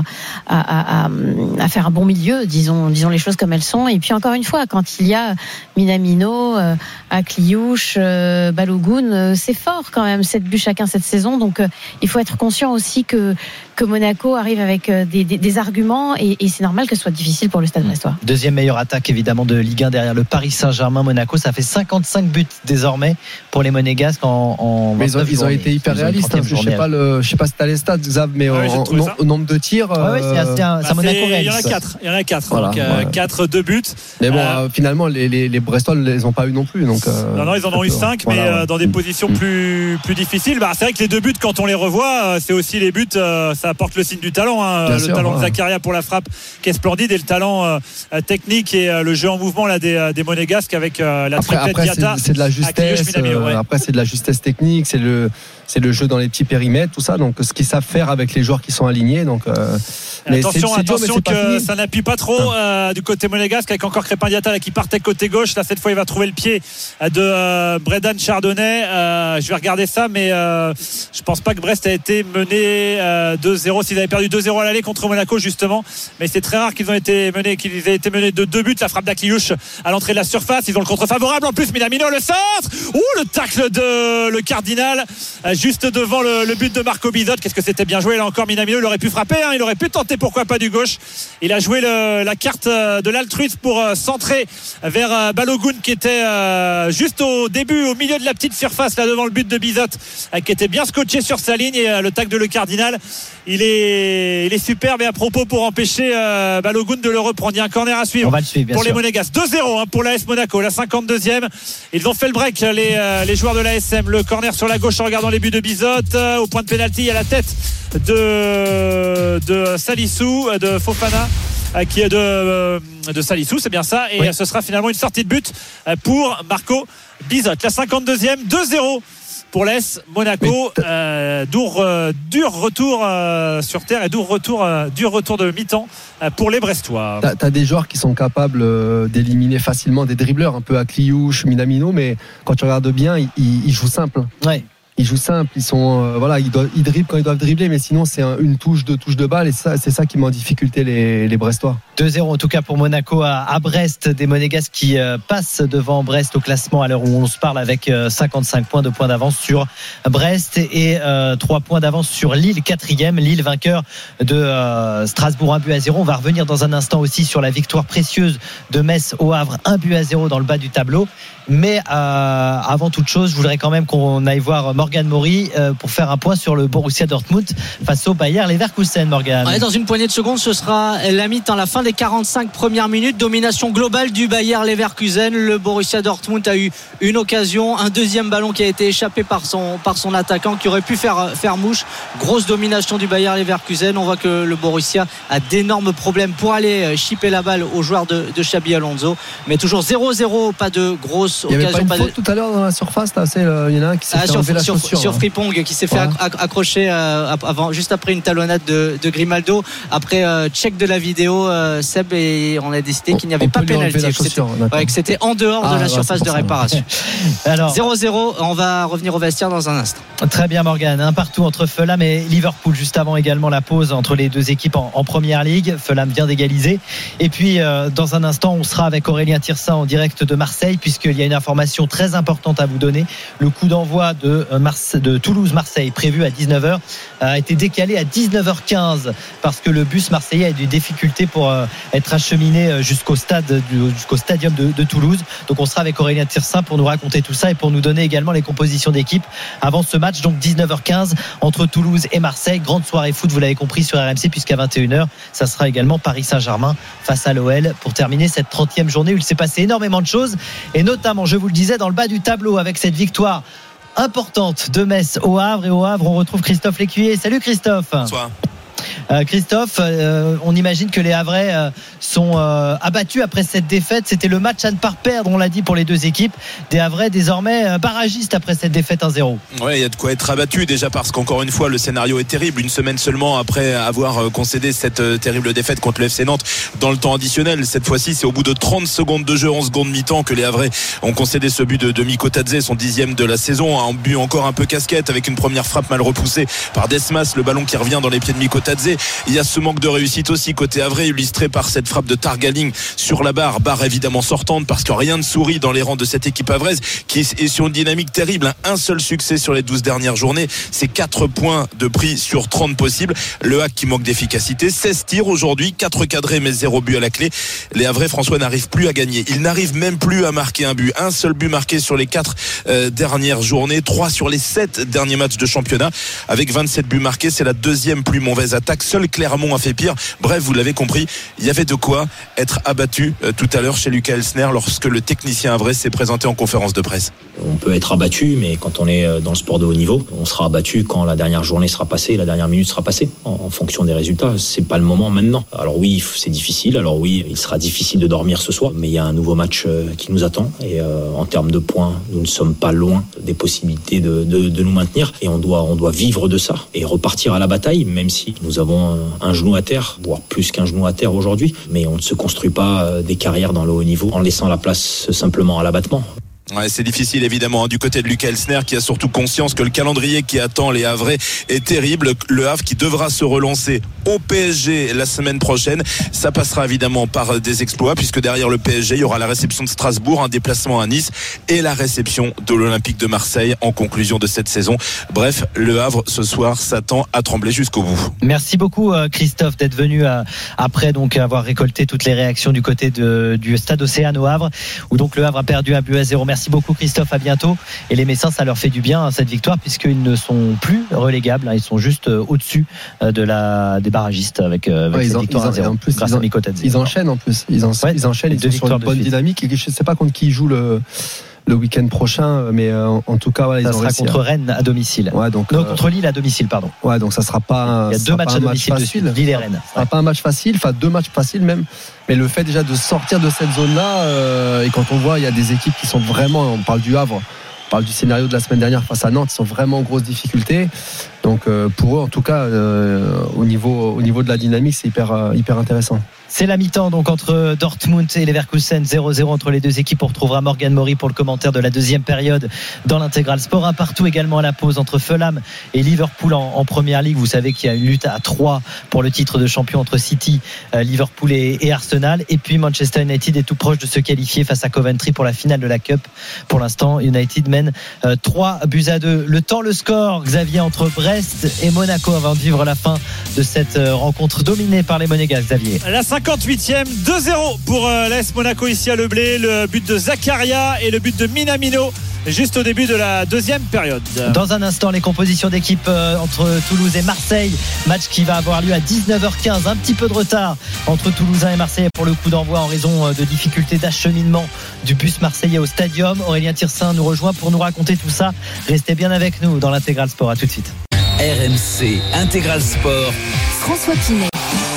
à faire un bon milieu, disons les choses comme elles sont. Et puis encore une fois, quand il y a Minamino, Akliouche, Balogun, c'est fort quand même, 7 buts chacun cette saison. Donc il faut être conscient aussi que Monaco arrive avec des arguments et c'est normal que ce soit difficile pour le Stade brestois. Deuxième meilleure attaque évidemment de Ligue 1 derrière le Paris Saint-Germain. Monaco, ça fait 55 buts désormais pour les Monégasques mais ils ont été hyper réalistes. Je sais pas si t'as les stats, Xav, mais au nombre de tirs. C'est un Monaco réaliste. Il y en a 4. Voilà, donc 4 2 buts. Mais bon, finalement les Brestois ne les ont pas eu non plus. Donc, non, ils en ont eu 5, mais dans des positions plus difficiles. C'est vrai que les 2 buts, quand on les revoit, c'est aussi les buts. Ça apporte le signe du talent. Le talent de Zakaria pour la frappe qui est splendide et le talent technique et le jeu en mouvement là, des Monégasques avec la triplette Diatta. C'est de la justesse. Après, c'est de la justesse technique. C'est le jeu dans les petits périmètres, tout ça. Donc, ce qu'ils savent faire avec les joueurs qui sont alignés. Donc, mais attention que ça n'appuie pas trop du côté monégasque avec encore Crépin Diatta là, qui partait côté gauche. Là, cette fois, il va trouver le pied de Brendan Chardonnay. Je vais regarder ça, mais je pense pas que Brest a été mené 2-0. S'ils avaient perdu 2-0 à l'aller contre Monaco, justement. Mais c'est très rare qu'ils aient été menés de 2 buts. La frappe d'Akliouche à l'entrée de la surface. Ils ont le contre favorable. En plus, Minamino, le centre. Le tacle de le Cardinal. Juste devant le but de Marco Bizot. Qu'est-ce que c'était bien joué là encore. Minamino, il aurait pu frapper, il aurait pu tenter pourquoi pas du gauche. Il a joué la carte de l'altruisme pour centrer vers Balogun qui était juste au milieu de la petite surface là devant le but de Bizot qui était bien scotché sur sa ligne et le tacle de le Cardinal il est superbe et à propos pour empêcher Balogun de le reprendre. Il y a un corner à suivre pour les Monégasques. 2-0 pour l'AS Monaco, la 52e. Ils ont fait le break les joueurs de l'ASM. Le corner sur la gauche en regardant les buts de Bizot. Au point de pénalty, à la tête de Salissou, de Fofana qui est de Salissou, c'est bien ça. Et ce sera finalement une sortie de but pour Marco Bizot. La 52e, 2-0 pour l'AS Monaco. Dur retour sur terre et dur retour de mi-temps pour les Brestois. T'as des joueurs qui sont capables d'éliminer facilement des dribbleurs, un peu Akliouche, Minamino, mais quand tu regardes bien, ils jouent simple. Ouais. ils jouent simple, ils sont ils dribblent quand ils doivent dribbler, mais sinon c'est une touche, deux touches de balle, et c'est ça qui met en difficulté les Brestois. 2-0 en tout cas pour Monaco à Brest, des Monégasques qui passent devant Brest au classement à l'heure où on se parle, avec 55 points, 2 points d'avance sur Brest et 3 points d'avance sur Lille, 4e. Lille vainqueur de Strasbourg, 1-0. On va revenir dans un instant aussi sur la victoire précieuse de Metz au Havre, 1-0 dans le bas du tableau. Mais avant toute chose, je voudrais quand même qu'on aille voir Morgan Maury pour faire un point sur le Borussia Dortmund face au Bayer Leverkusen. Morgan. Ouais, dans une poignée de secondes, ce sera la mi-temps, la fin des 45 premières minutes. Domination globale du Bayer Leverkusen. Le Borussia Dortmund a eu une occasion, un deuxième ballon qui a été échappé par son attaquant qui aurait pu faire mouche. Grosse domination du Bayer Leverkusen. On voit que le Borussia a d'énormes problèmes pour aller chipper la balle aux joueurs de Xabi Alonso. Mais toujours 0-0, pas de grosse occasion. Il n'y avait pas une faute tout à l'heure dans la surface là, il y en a un qui s'est fait enlever la chaussure. Sur Frimpong qui s'est fait accrocher juste après une talonnade de Grimaldo. Après check de la vidéo, Seb, et on a décidé qu'il n'y avait pas pénalty, que c'était en dehors de la surface de réparation. Alors 0-0, on va revenir au vestiaire dans un instant. Très bien Morgan, un partout entre Fulham et Liverpool, juste avant également la pause entre les deux équipes en Première Ligue. Fulham vient d'égaliser, et puis dans un instant on sera avec Aurélien Tirsin en direct de Marseille, puisqu'il y a une information très importante à vous donner. Le coup d'envoi de Toulouse-Marseille prévu à 19h a été décalé à 19h15 parce que le bus marseillais a eu des difficultés pour être acheminé jusqu'au stadium de Toulouse. Donc on sera avec Aurélien Tirsin pour nous raconter tout ça et pour nous donner également les compositions d'équipe avant ce match. Donc 19h15 entre Toulouse et Marseille. Grande soirée foot, vous l'avez compris, sur RMC, puisqu'à 21h ça sera également Paris Saint-Germain face à l'OL pour terminer cette 30e journée où il s'est passé énormément de choses, et notamment, je vous le disais, dans le bas du tableau avec cette victoire importante de Metz au Havre. Et au Havre, on retrouve Christophe Lécuyer. Salut Christophe. Bonsoir. Christophe, on imagine que les Havrais sont abattus après cette défaite. C'était le match à ne pas perdre, on l'a dit, pour les deux équipes. Des Havrais désormais barragistes après cette défaite 1-0. Ouais, il y a de quoi être abattu déjà, parce qu'encore une fois le scénario est terrible. Une semaine seulement après avoir concédé cette terrible défaite contre le FC Nantes dans le temps additionnel. Cette fois-ci, c'est au bout de 30 secondes de jeu en seconde mi-temps que les Havrais ont concédé ce but de Miko Tadze, son 10e de la saison. Un but encore un peu casquette avec une première frappe mal repoussée par Desmas, le ballon qui revient dans les pieds de Miko Tadze. Il y a ce manque de réussite aussi côté Havrais, illustré par cette frappe de Targaling sur la barre évidemment sortante, parce que rien ne sourit dans les rangs de cette équipe havraise qui est sur une dynamique terrible. Un seul succès sur les 12 dernières journées, c'est 4 points de prix sur 30 possibles. Le Hack qui manque d'efficacité, 16 tirs aujourd'hui, 4 cadrés mais 0 but à la clé. Les Havrais, François, n'arrivent plus à gagner, ils n'arrivent même plus à marquer un but. Un seul but marqué sur les 4 dernières journées, 3 sur les 7 derniers matchs de championnat, avec 27 buts marqués. C'est la deuxième plus mauvaise attaque. Seul Clermont a fait pire. Bref, vous l'avez compris, il y avait de quoi être abattu tout à l'heure chez Lucas Elsner lorsque le technicien havrais s'est présenté en conférence de presse. On peut être abattu, mais quand on est dans le sport de haut niveau, on sera abattu quand la dernière journée sera passée, la dernière minute sera passée, en fonction des résultats. C'est pas le moment maintenant. Alors oui, c'est difficile. Alors oui, il sera difficile de dormir ce soir, mais il y a un nouveau match qui nous attend. Et en termes de points, nous ne sommes pas loin des possibilités de nous maintenir. Et on doit vivre de ça et repartir à la bataille, même si nous avons un genou à terre, voire plus qu'un genou à terre aujourd'hui. Mais on ne se construit pas des carrières dans le haut niveau en laissant la place simplement à l'abattement. Ouais, c'est difficile évidemment du côté de Lucas Elsner, qui a surtout conscience que le calendrier qui attend les Havrais est terrible. Le Havre qui devra se relancer au PSG la semaine prochaine, ça passera évidemment par des exploits, puisque derrière le PSG il y aura la réception de Strasbourg, un déplacement à Nice et la réception de l'Olympique de Marseille en conclusion de cette saison. Bref, le Havre ce soir s'attend à trembler jusqu'au bout. Merci beaucoup Christophe d'être venu après donc avoir récolté toutes les réactions du côté du stade Océane au Havre, où donc le Havre a perdu 1-0. Merci beaucoup Christophe, à bientôt. Et les Messins, ça leur fait du bien cette victoire, puisqu'ils ne sont plus relégables, ils sont juste au-dessus des barragistes avec cette victoire 1-0 grâce à Miko Tadze. Ils enchaînent en plus, ils enchaînent, ils sont sur une bonne dynamique, et je ne sais pas contre qui ils jouent le week-end prochain, mais en tout cas, ça sera contre Rennes à domicile. Ouais, donc, contre Lille à domicile, pardon. Ouais, donc ça sera pas. Il y a 2 matchs à domicile facile. Lille et Rennes. Ça sera pas un match facile, enfin 2 matchs faciles même. Mais le fait déjà de sortir de cette zone-là, et quand on voit, il y a des équipes qui sont vraiment, on parle du Havre, on parle du scénario de la semaine dernière face à Nantes, ils sont vraiment en grosse difficulté. Donc pour eux, en tout cas, au niveau de la dynamique, c'est hyper intéressant. C'est la mi-temps donc entre Dortmund et Leverkusen, 0-0 entre les deux équipes. On retrouvera Morgan Maury pour le commentaire de la deuxième période dans l'intégral sport. Un partout également à la pause entre Fulham et Liverpool en première ligue. Vous savez qu'il y a une lutte à 3 pour le titre de champion entre City, Liverpool et Arsenal. Et puis Manchester United est tout proche de se qualifier face à Coventry pour la finale de la Cup. Pour l'instant, United mène 3-2. Le temps, le score, Xavier, entre Brest et Monaco avant de vivre la fin de cette rencontre dominée par les Monégasques. Xavier. La 58e, 2-0 pour l'AS Monaco ici à Leblé. Le but de Zakaria et le but de Minamino juste au début de la deuxième période. Dans un instant, les compositions d'équipe entre Toulouse et Marseille. Match qui va avoir lieu à 19h15. Un petit peu de retard entre Toulousains et Marseillais pour le coup d'envoi en raison de difficultés d'acheminement du bus marseillais au stadium. Aurélien Tirsin nous rejoint pour nous raconter tout ça. Restez bien avec nous dans l'Intégral Sport. À tout de suite. RMC Intégral Sport. François Pinet.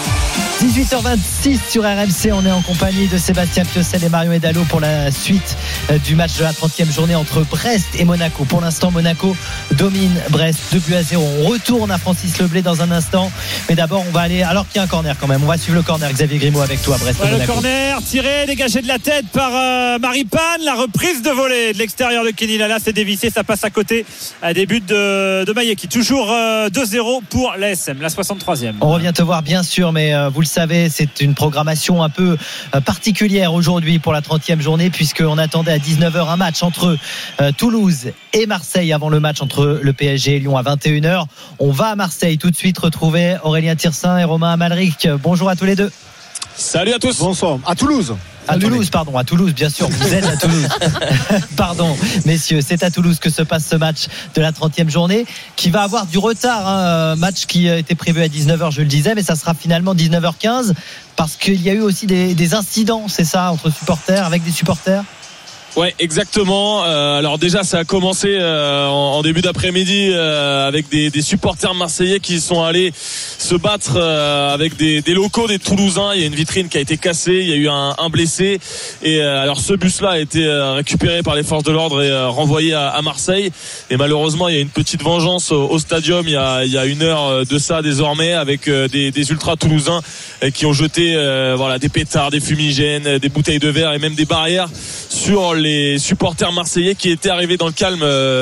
18h26 sur RMC, on est en compagnie de Sébastien Piocel et Marion Edalo pour la suite du match de la 30e journée entre Brest et Monaco. Pour l'instant, Monaco domine Brest 2-0. On retourne à Francis Leblé dans un instant, mais d'abord on va aller, alors qu'il y a un corner quand même, on va suivre le corner. Xavier Grimaud avec toi, Brest et Monaco. Le corner tiré, dégagé de la tête par Maripane. La reprise de volée de l'extérieur de Kenny Lala, c'est dévissé, ça passe à côté des buts de Mayeki. Toujours 2-0 pour l'ASM, la 63e. On revient te voir bien sûr, mais vous le savez, c'est une programmation un peu particulière aujourd'hui pour la 30e journée, puisqu'on attendait à 19h un match entre Toulouse et Marseille avant le match entre le PSG et Lyon à 21h. On va à Marseille tout de suite retrouver Aurélien Tirsin et Romain Amalric. Bonjour à tous les deux. Salut à tous. Bonsoir. À Toulouse. À Toulouse, bien sûr, vous êtes à Toulouse. Pardon, messieurs, c'est à Toulouse que se passe ce match de la 30e journée, qui va avoir du retard, match qui était prévu à 19h, je le disais, mais ça sera finalement 19h15, parce qu'il y a eu aussi des incidents, c'est ça, entre supporters, avec des supporters? Ouais, exactement. Alors déjà, ça a commencé en début d'après-midi avec des supporters marseillais qui sont allés se battre avec des locaux des Toulousains. Il y a une vitrine qui a été cassée, il y a eu un blessé. Et alors ce bus-là a été récupéré par les forces de l'ordre et renvoyé à Marseille. Et malheureusement, il y a une petite vengeance au stadium. Il y a une heure de ça désormais, avec des ultras toulousains qui ont jeté des pétards, des fumigènes, des bouteilles de verre et même des barrières sur les supporters marseillais qui étaient arrivés dans le calme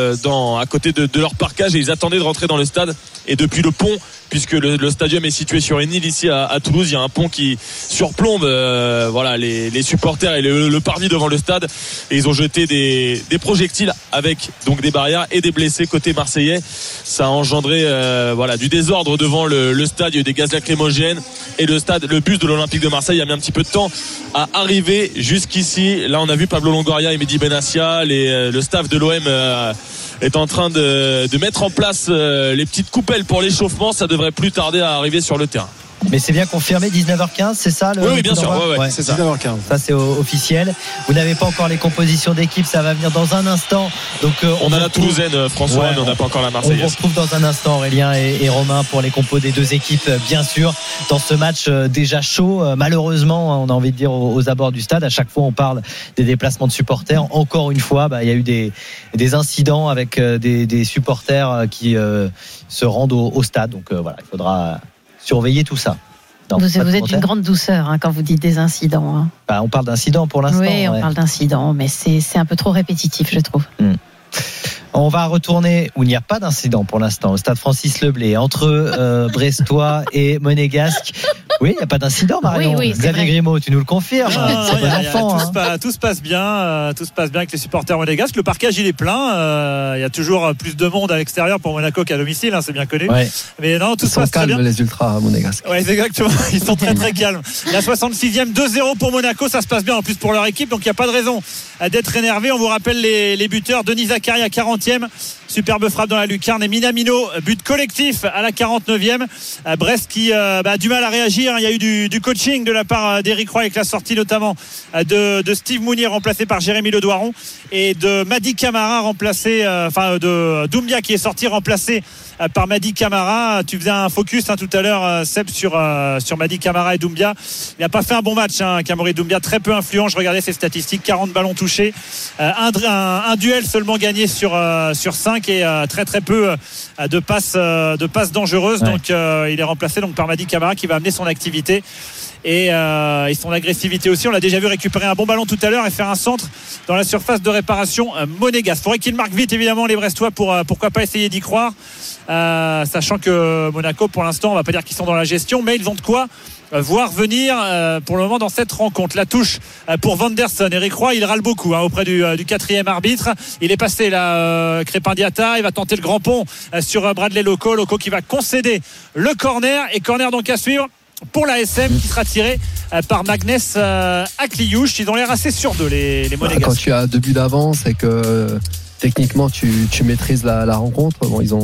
à côté de leur parkage, et ils attendaient de rentrer dans le stade. Et depuis le pont, puisque le stadium est situé sur une île ici à Toulouse, il y a un pont qui surplombe les supporters et le parvis devant le stade, et ils ont jeté des projectiles avec donc des barrières et des blessés côté marseillais. Ça a engendré du désordre devant le stade. Il y a eu des gaz lacrymogènes, et le bus de l'Olympique de Marseille a mis un petit peu de temps à arriver jusqu'ici. Là, on a vu Pablo Longoria et Mehdi Benassia, le staff de l'OM est en train de mettre en place les petites coupelles pour l'échauffement. Ça devrait plus tarder à arriver sur le terrain. Mais c'est bien confirmé, 19h15, c'est ça Oui, bien sûr, c'est ça. 19h15. Ça, c'est officiel. Vous n'avez pas encore les compositions d'équipe, ça va venir dans un instant. Donc, on a la Toulousaine, François, mais on n'a pas encore la Marseillaise. On vous retrouve dans un instant, Aurélien et Romain, pour les compos des deux équipes, bien sûr, dans ce match déjà chaud. Malheureusement, on a envie de dire aux abords du stade, à chaque fois on parle des déplacements de supporters. Encore une fois, il y a eu des incidents avec des supporters qui se rendent au stade. Donc il faudra surveiller tout ça. Non, vous êtes d'une grande douceur quand vous dites des incidents. On parle d'incidents pour l'instant. Oui, on parle d'incidents, mais c'est un peu trop répétitif, je trouve. On va retourner où il n'y a pas d'incident pour l'instant, au stade Francis Leblé, entre Brestois et Monégasques. Oui, il n'y a pas d'incident, Marion. Oui, Xavier Grimaud, tu nous le confirmes. C'est bon enfant. Tout se passe bien. Tout se passe bien avec les supporters monégasques. Le parquage, il est plein. Il y a toujours plus de monde à l'extérieur pour Monaco qu'à domicile, c'est bien connu. Ouais. Mais non, tout se passe très bien. Ils sont calmes, les ultras monégasques. Oui, exactement. Ils sont très très calmes. La 66e, 2-0 pour Monaco. Ça se passe bien en plus pour leur équipe. Donc il n'y a pas de raison d'être énervé. On vous rappelle les buteurs. Denis Zakaria, 40e. Superbe frappe dans la lucarne, et Minamino, but collectif à la 49e. Brest qui a du mal à réagir. Il y a eu du coaching de la part d'Éric Roy, avec la sortie notamment de Steve Mounier, remplacé par Jérémy Ledoiron, et de Mady Camara, de Doumbia, qui est sorti, remplacé par Mady Camara. Tu faisais un focus tout à l'heure, Seb, sur Mady Camara et Doumbia. Il n'a pas fait un bon match, Kamori Doumbia, très peu influent. Je regardais ses statistiques, 40 ballons touchés, un duel seulement gagné sur 5, et très très peu de passes dangereuses. Ouais. Donc il est remplacé par Mady Camara, qui va amener son activité. et son agressivité aussi. On l'a déjà vu récupérer un bon ballon tout à l'heure et faire un centre dans la surface de réparation monégasque. Il faudrait qu'il marque vite évidemment les Brestois pour pourquoi pas essayer d'y croire, sachant que Monaco pour l'instant on va pas dire qu'ils sont dans la gestion, mais ils ont de quoi voir venir pour le moment dans cette rencontre. La touche pour Vanderson. Eric Roy, il râle beaucoup auprès du quatrième arbitre. Il est passé là, Crépin Diatta, il va tenter le grand pont sur Bradley Loco qui va concéder le corner, et corner donc à suivre pour la SM qui sera tiré par Magnès Akliouche. Ils ont l'air assez sûrs d'eux, les Monégasques. Quand tu as 2 buts d'avance et que techniquement tu maîtrises la rencontre, bon, ils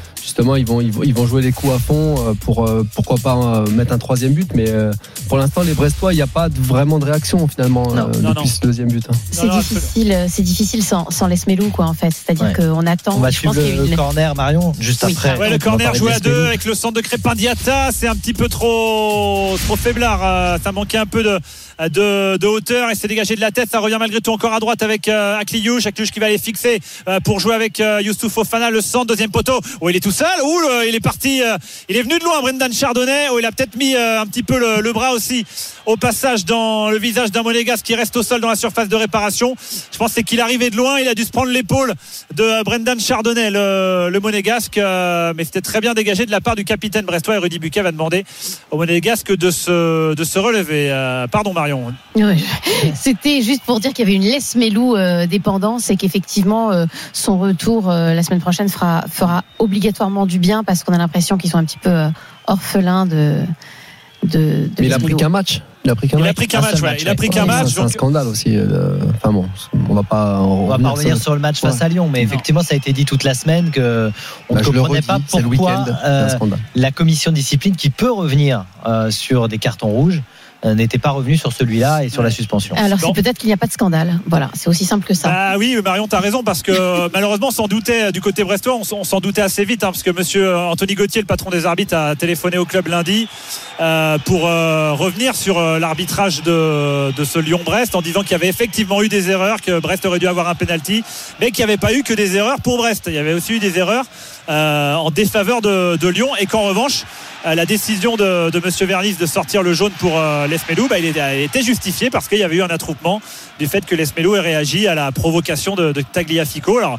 vont jouer les coups à fond pour pourquoi pas mettre un 3e but, mais pour l'instant les Brestois, il n'y a pas vraiment de réaction finalement depuis ce 2e but. C'est difficile sans Les Smelou quoi en fait, c'est-à-dire qu'on attend. On va suivre le corner, Marion, juste après. Ouais, le corner joué à 2 avec le centre de Crépin Diatta, c'est un petit peu trop faiblard, ça manquait un peu de hauteur et c'est dégagé de la tête. Ça revient malgré tout encore à droite avec Akliouche qui va aller fixer pour jouer avec Youssouf Fofana. Le centre, 2e poteau, il est tout seul, il est parti, il est venu de loin, Brendan Chardonnay, il a peut-être mis un petit peu le bras aussi au passage dans le visage d'un Monégasque qui reste au sol dans la surface de réparation. Je pense c'est qu'il arrivait de loin, il a dû se prendre l'épaule de Brendan Chardonnay, le Monégasque, mais c'était très bien dégagé de la part du capitaine brestois, et Rudy Buquet va demander au Monégasque de se relever. Pardon Marion. Oui. C'était juste pour dire qu'il y avait une Les Smelou dépendance et qu'effectivement son retour la semaine prochaine fera obligatoirement du bien, parce qu'on a l'impression qu'ils sont un petit peu orphelins de mais il a pris qu'un match. Il a pris qu'un match. C'est un scandale aussi. Enfin bon, on va pas revenir sur le match face à Lyon, mais effectivement ça a été dit toute la semaine que on ne comprenait pas pourquoi la commission de discipline, qui peut revenir sur des cartons rouges, n'était pas revenu sur celui-là et sur la suspension. Alors c'est peut-être qu'il n'y a pas de scandale. Voilà, c'est aussi simple que ça. Ah oui, Marion, t'as raison, parce que malheureusement on s'en doutait du côté brestois, on s'en doutait assez vite, parce que monsieur Anthony Gauthier, le patron des arbitres, a téléphoné au club lundi pour revenir sur l'arbitrage de ce Lyon-Brest, en disant qu'il y avait effectivement eu des erreurs, que Brest aurait dû avoir un penalty, mais qu'il n'y avait pas eu que des erreurs pour Brest. Il y avait aussi eu des erreurs en défaveur de Lyon, et qu'en revanche la décision de monsieur Vernis de sortir le jaune pour Les Smelou, il était justifié, parce qu'il y avait eu un attroupement du fait que Les Smelou ait réagi à la provocation de Tagliafico. Alors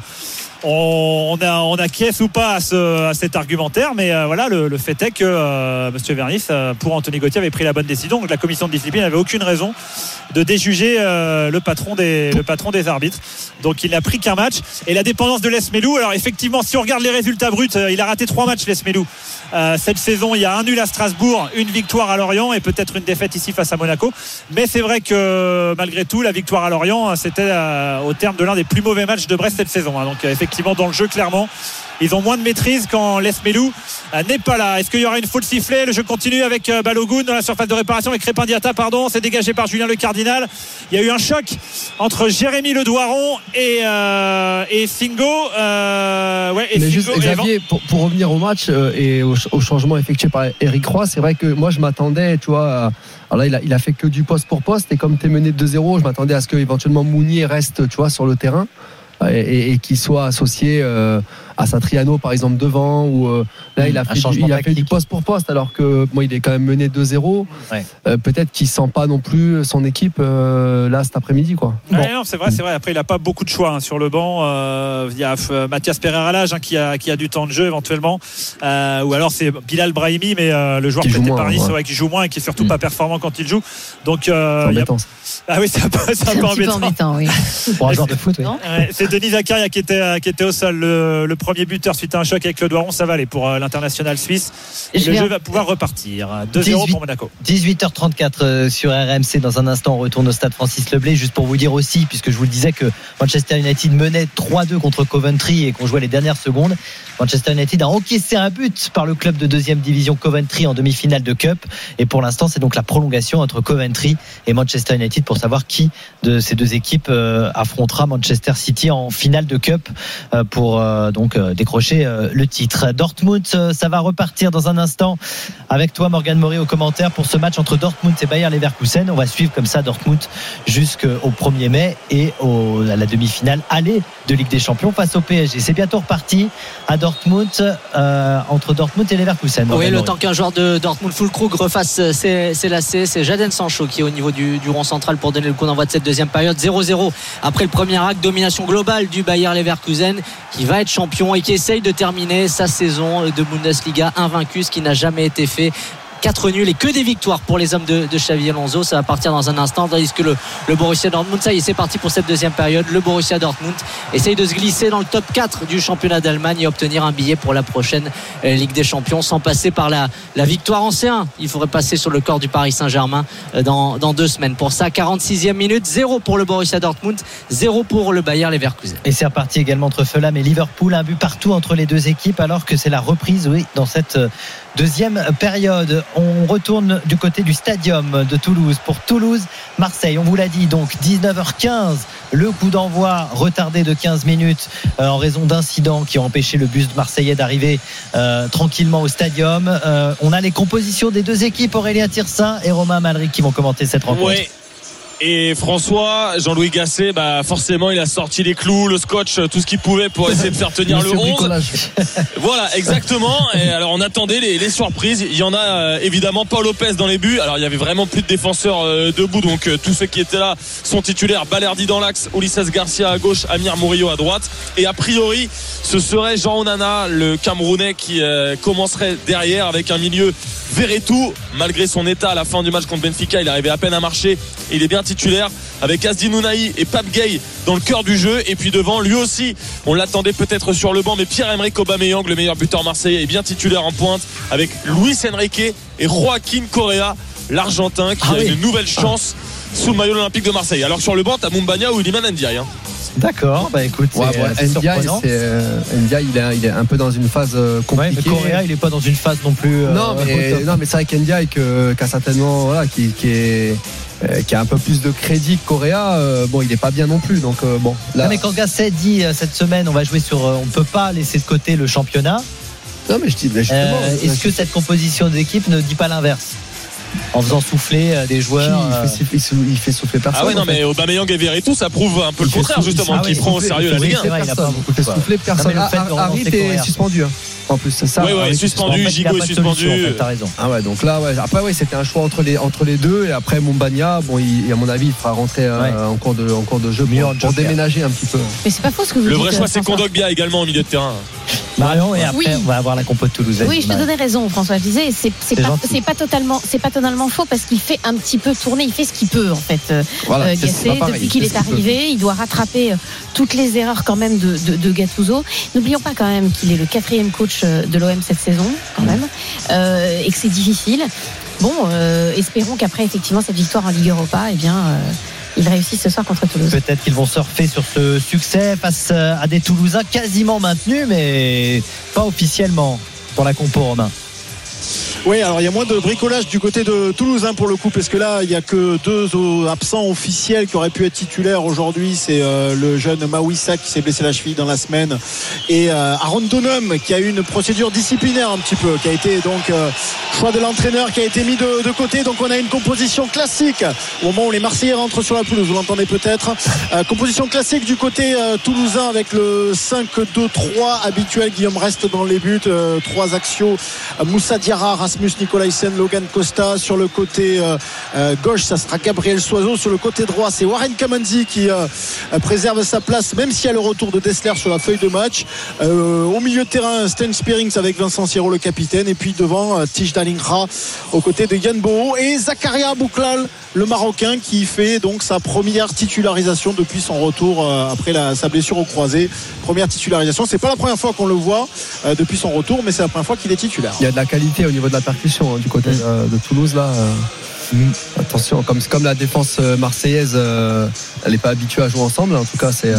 on acquiesce ou pas à cet argumentaire, mais voilà, le fait est que monsieur Vernis, pour Anthony Gauthier, avait pris la bonne décision. Donc la commission de discipline n'avait aucune raison de déjuger le patron des arbitres. Donc il n'a pris qu'un match. Et la dépendance de Les Smelou, alors effectivement, si on regarde les résultats bruts, il a raté 3 matchs Les Smelou cette saison. Il y a un nul à Strasbourg, une victoire à Lorient et peut-être une défaite ici face à Monaco. Mais c'est vrai que malgré tout, la victoire à Lorient, c'était au terme de l'un des plus mauvais matchs de Brest cette saison. Donc effectivement, dans le jeu, clairement, ils ont moins de maîtrise quand Les Smelou n'est pas là. Est-ce qu'il y aura une faute sifflée? Le jeu continue avec Balogun dans la surface de réparation, avec Crépin Diatta, c'est dégagé par Julien Le Cardinal. Il y a eu un choc entre Jérémy Le Doiron et Singo. Mais juste Xavier, pour revenir au match et au changement effectué par Eric Roy, c'est vrai que moi je m'attendais, tu vois, alors là il a fait que du poste pour poste, et comme tu es mené de 2-0, je m'attendais à ce que éventuellement Mounier reste, tu vois, sur le terrain et qu'il soit associé à Satriano par exemple devant, ou là il a fait du poste pour poste, alors que il est quand même mené 2-0. Peut-être qu'il sent pas non plus son équipe là cet après-midi, quoi. Non, c'est vrai. Après il a pas beaucoup de choix sur le banc. Il y a Mathias Pereira-Lage qui a du temps de jeu éventuellement, ou alors c'est Bilal Brahimi, mais le joueur prêté par Nice, qui joue moins et qui est surtout pas performant quand il joue. Donc ah oui, c'est un peu embêtant. Oui. Pour un joueur de foot, oui. C'est Denis Zakaria qui était au sol, le premier buteur suite à un choc avec Le Doiron. Ça va aller pour l'international suisse. Le jeu va pouvoir repartir. 2-0 pour Monaco. 18h34 sur RMC. Dans un instant, on retourne au stade Francis Leblay. Juste pour vous dire aussi, puisque je vous le disais, que Manchester United menait 3-2 contre Coventry et qu'on jouait les dernières secondes. Manchester United a encaissé un but par le club de 2e division Coventry en demi-finale de Cup. Et pour l'instant, c'est donc la prolongation entre Coventry et Manchester United pour savoir qui de ces deux équipes affrontera Manchester City en finale de Cup pour décrocher le titre. Dortmund, ça va repartir dans un instant avec toi, Morgane Maury, au commentaire pour ce match entre Dortmund et Bayer Leverkusen. On va suivre comme ça Dortmund jusqu'au 1er mai et à la demi-finale aller de Ligue des Champions face au PSG. C'est bientôt reparti à Dortmund, entre Dortmund et Leverkusen. Oui, le temps qu'un joueur de Dortmund, Füllkrug, refasse ses lacets. C'est Jadon Sancho qui est au niveau du rond central pour donner le coup d'envoi de cette deuxième période. 0-0 après le premier acte. Domination globale du Bayer Leverkusen qui va être champion et qui essaye de terminer sa saison de Bundesliga invaincu, ce qui n'a jamais été fait. 4 nuls et que des victoires pour les hommes de Xabi Alonso. Ça va partir dans un instant, tandis que le Borussia Dortmund, ça y est, c'est parti pour cette deuxième période. Le Borussia Dortmund essaye de se glisser dans le top 4 du championnat d'Allemagne et obtenir un billet pour la prochaine Ligue des Champions sans passer par la victoire en C1. Il faudrait passer sur le corps du Paris Saint-Germain dans 2 semaines. Pour ça, 46e minute, 0 pour le Borussia Dortmund, 0 pour le Bayer Leverkusen. Et c'est reparti également entre Fulham et Liverpool, un but partout entre les deux équipes, alors que c'est la reprise, oui, dans cette deuxième période. On retourne du côté du stadium de Toulouse pour Toulouse-Marseille. On vous l'a dit, donc 19h15, le coup d'envoi retardé de 15 minutes en raison d'incidents qui ont empêché le bus marseillais d'arriver tranquillement au stadium. On a les compositions des deux équipes, Aurélien Tirsin et Romain Malric, qui vont commenter cette rencontre. Oui. Et François, Jean-Louis Gasset, forcément il a sorti les clous, le scotch, tout ce qu'il pouvait pour essayer de faire tenir le 11. Voilà, exactement. Et alors on attendait les surprises. Il y en a évidemment. Paul Lopez dans les buts. Alors il y avait vraiment plus de défenseurs debout, donc tous ceux qui étaient là sont titulaires. Balerdi dans l'axe, Ulisses Garcia à gauche, Amir Murillo à droite. Et a priori ce serait Jean Onana, le Camerounais, qui commencerait derrière avec un milieu Verretou. Malgré son état à la fin du match contre Benfica, il arrivait à peine à marcher. Il est bien titulaire avec Asdin Ounahi et Pape Gueye dans le cœur du jeu. Et puis devant, lui aussi, on l'attendait peut-être sur le banc, mais Pierre-Emerick Aubameyang, le meilleur buteur marseillais, est bien titulaire en pointe avec Luis Enrique et Joaquin Correa, l'Argentin, qui a une nouvelle chance sous le maillot de l'Olympique de Marseille. Alors sur le banc, t'as Mumbagna ou Iliman Ndiaye. D'accord, écoute, Ndiaye, il est un peu dans une phase compliquée. Mais Correa, il est pas dans une phase non plus. Non, mais c'est vrai qu'Ndiaye qui a certainement qui a un peu plus de crédit que Correa, il est pas bien non plus. Donc là. Non, mais quand Gasset dit cette semaine, on va jouer on peut pas laisser de côté le championnat. Non, mais je dis justement. Est-ce que cette composition d'équipe ne dit pas l'inverse? En faisant souffler des joueurs. Il fait souffler personne. Ah ouais, non, mais Aubameyang et Verretou, ça prouve un peu le contraire, justement, qui prend au sérieux la Ligue 1. C'est vrai, il a pas beaucoup de souffler personne. Harit est suspendu. En plus, c'est ça. Oui, suspendu, Gigot est suspendu. T'as raison. Ah ouais, donc là, après, c'était un choix entre les deux. Et après, Mumbagna, à mon avis, il fera rentrer en cours de jeu pour déménager un petit peu. Mais c'est pas faux ce que vous dites. Le vrai choix, c'est Kondogbia également au milieu de terrain. Marion, et après, on va avoir la compo de Toulouse. Oui, je te donnais raison, François. Je disais, c'est pas totalement faux parce qu'il fait un petit peu tourner. Il fait ce qu'il peut, en fait. Gasset, depuis qu'il est arrivé, il doit rattraper toutes les erreurs quand même de Gattuso. N'oublions pas quand même qu'il est le 4e coach de l'OM cette saison, quand même, et que c'est difficile. Bon, espérons qu'après, effectivement, cette victoire en Ligue Europa, ils réussissent ce soir contre Toulouse. Peut-être qu'ils vont surfer sur ce succès face à des Toulousains quasiment maintenus, mais pas officiellement pour la compo, Romain. Oui, alors il y a moins de bricolage du côté de Toulouse pour le coup, parce que là il n'y a que 2 absents officiels qui auraient pu être titulaires aujourd'hui. C'est le jeune Mawissa qui s'est blessé la cheville dans la semaine, et Aaron Donham qui a eu une procédure disciplinaire un petit peu, qui a été donc choix de l'entraîneur, qui a été mis de côté. Donc on a une composition classique au moment où les Marseillais rentrent sur la pelouse, vous l'entendez peut-être, composition classique du côté toulousain avec le 5-2-3 habituel. Guillaume reste dans les buts, 3 axiaux, Moussa Diarra, Rasmus Nicolaisen, Logan Costa. Sur le côté gauche, ça sera Gabriel Soiseau. Sur le côté droit, c'est Warren Kamanzi qui préserve sa place, même s'il y a le retour de Dessler sur la feuille de match. Au milieu de terrain, Sten Spearings avec Vincent Siro, le capitaine, et puis devant Tij Dalingra aux côtés de Yann Boho et Zakaria Bouklal, le Marocain, qui fait donc sa première titularisation depuis son retour après sa blessure au croisé. Première titularisation, c'est pas la première fois qu'on le voit depuis son retour, mais c'est la première fois qu'il est titulaire. Il y a de la qualité au niveau de la percussion du côté de Toulouse là. Attention, comme la défense marseillaise, elle n'est pas habituée à jouer ensemble. En tout cas, c'est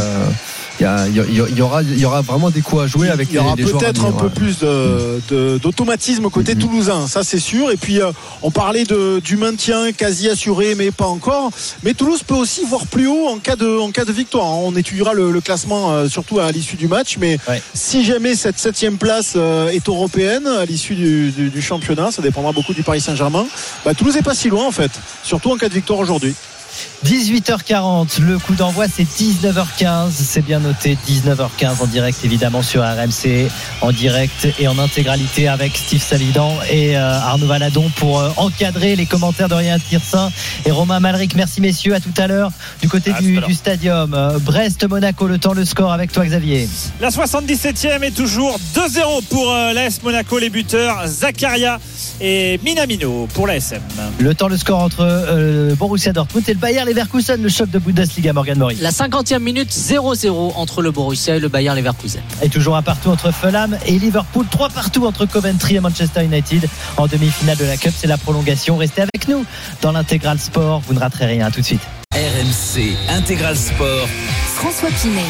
il y aura vraiment des coups à jouer avec les joueurs. Il y aura peut-être un peu plus d'automatisme côté toulousain, ça c'est sûr. Et puis on parlait du maintien quasi assuré, mais pas encore. Mais Toulouse peut aussi voir plus haut en cas de victoire. On étudiera le classement surtout à l'issue du match, mais si jamais cette 7e place est européenne à l'issue du championnat, ça dépendra beaucoup du Paris Saint-Germain. Toulouse n'est pas si loin en fait, surtout en cas de victoire aujourd'hui. 18h40, le coup d'envoi c'est 19h15, c'est bien noté, 19h15 en direct évidemment sur RMC, en direct et en intégralité avec Steve Savidan et Arnaud Valadon pour encadrer les commentaires de Rien Tirsin et Romain Malric. Merci messieurs, à tout à l'heure du côté du stadium. Brest-Monaco, le temps, le score avec toi Xavier. La 77e est toujours 2-0 pour l'AS Monaco, les buteurs Zakaria et Minamino pour l'ASM. Le temps, le score entre Borussia Dortmund et le Bayer Leverkusen, le choc de Bundesliga. Morgan Maury. La 50e minute, 0-0 entre le Borussia et le Bayer Leverkusen. Et toujours un partout entre Fulham et Liverpool, 3 partout entre Coventry et Manchester United en demi-finale de la Cup. C'est la prolongation. Restez avec nous dans l'Intégral Sport, vous ne raterez rien. À tout de suite. RMC Intégral Sport. François Pinet.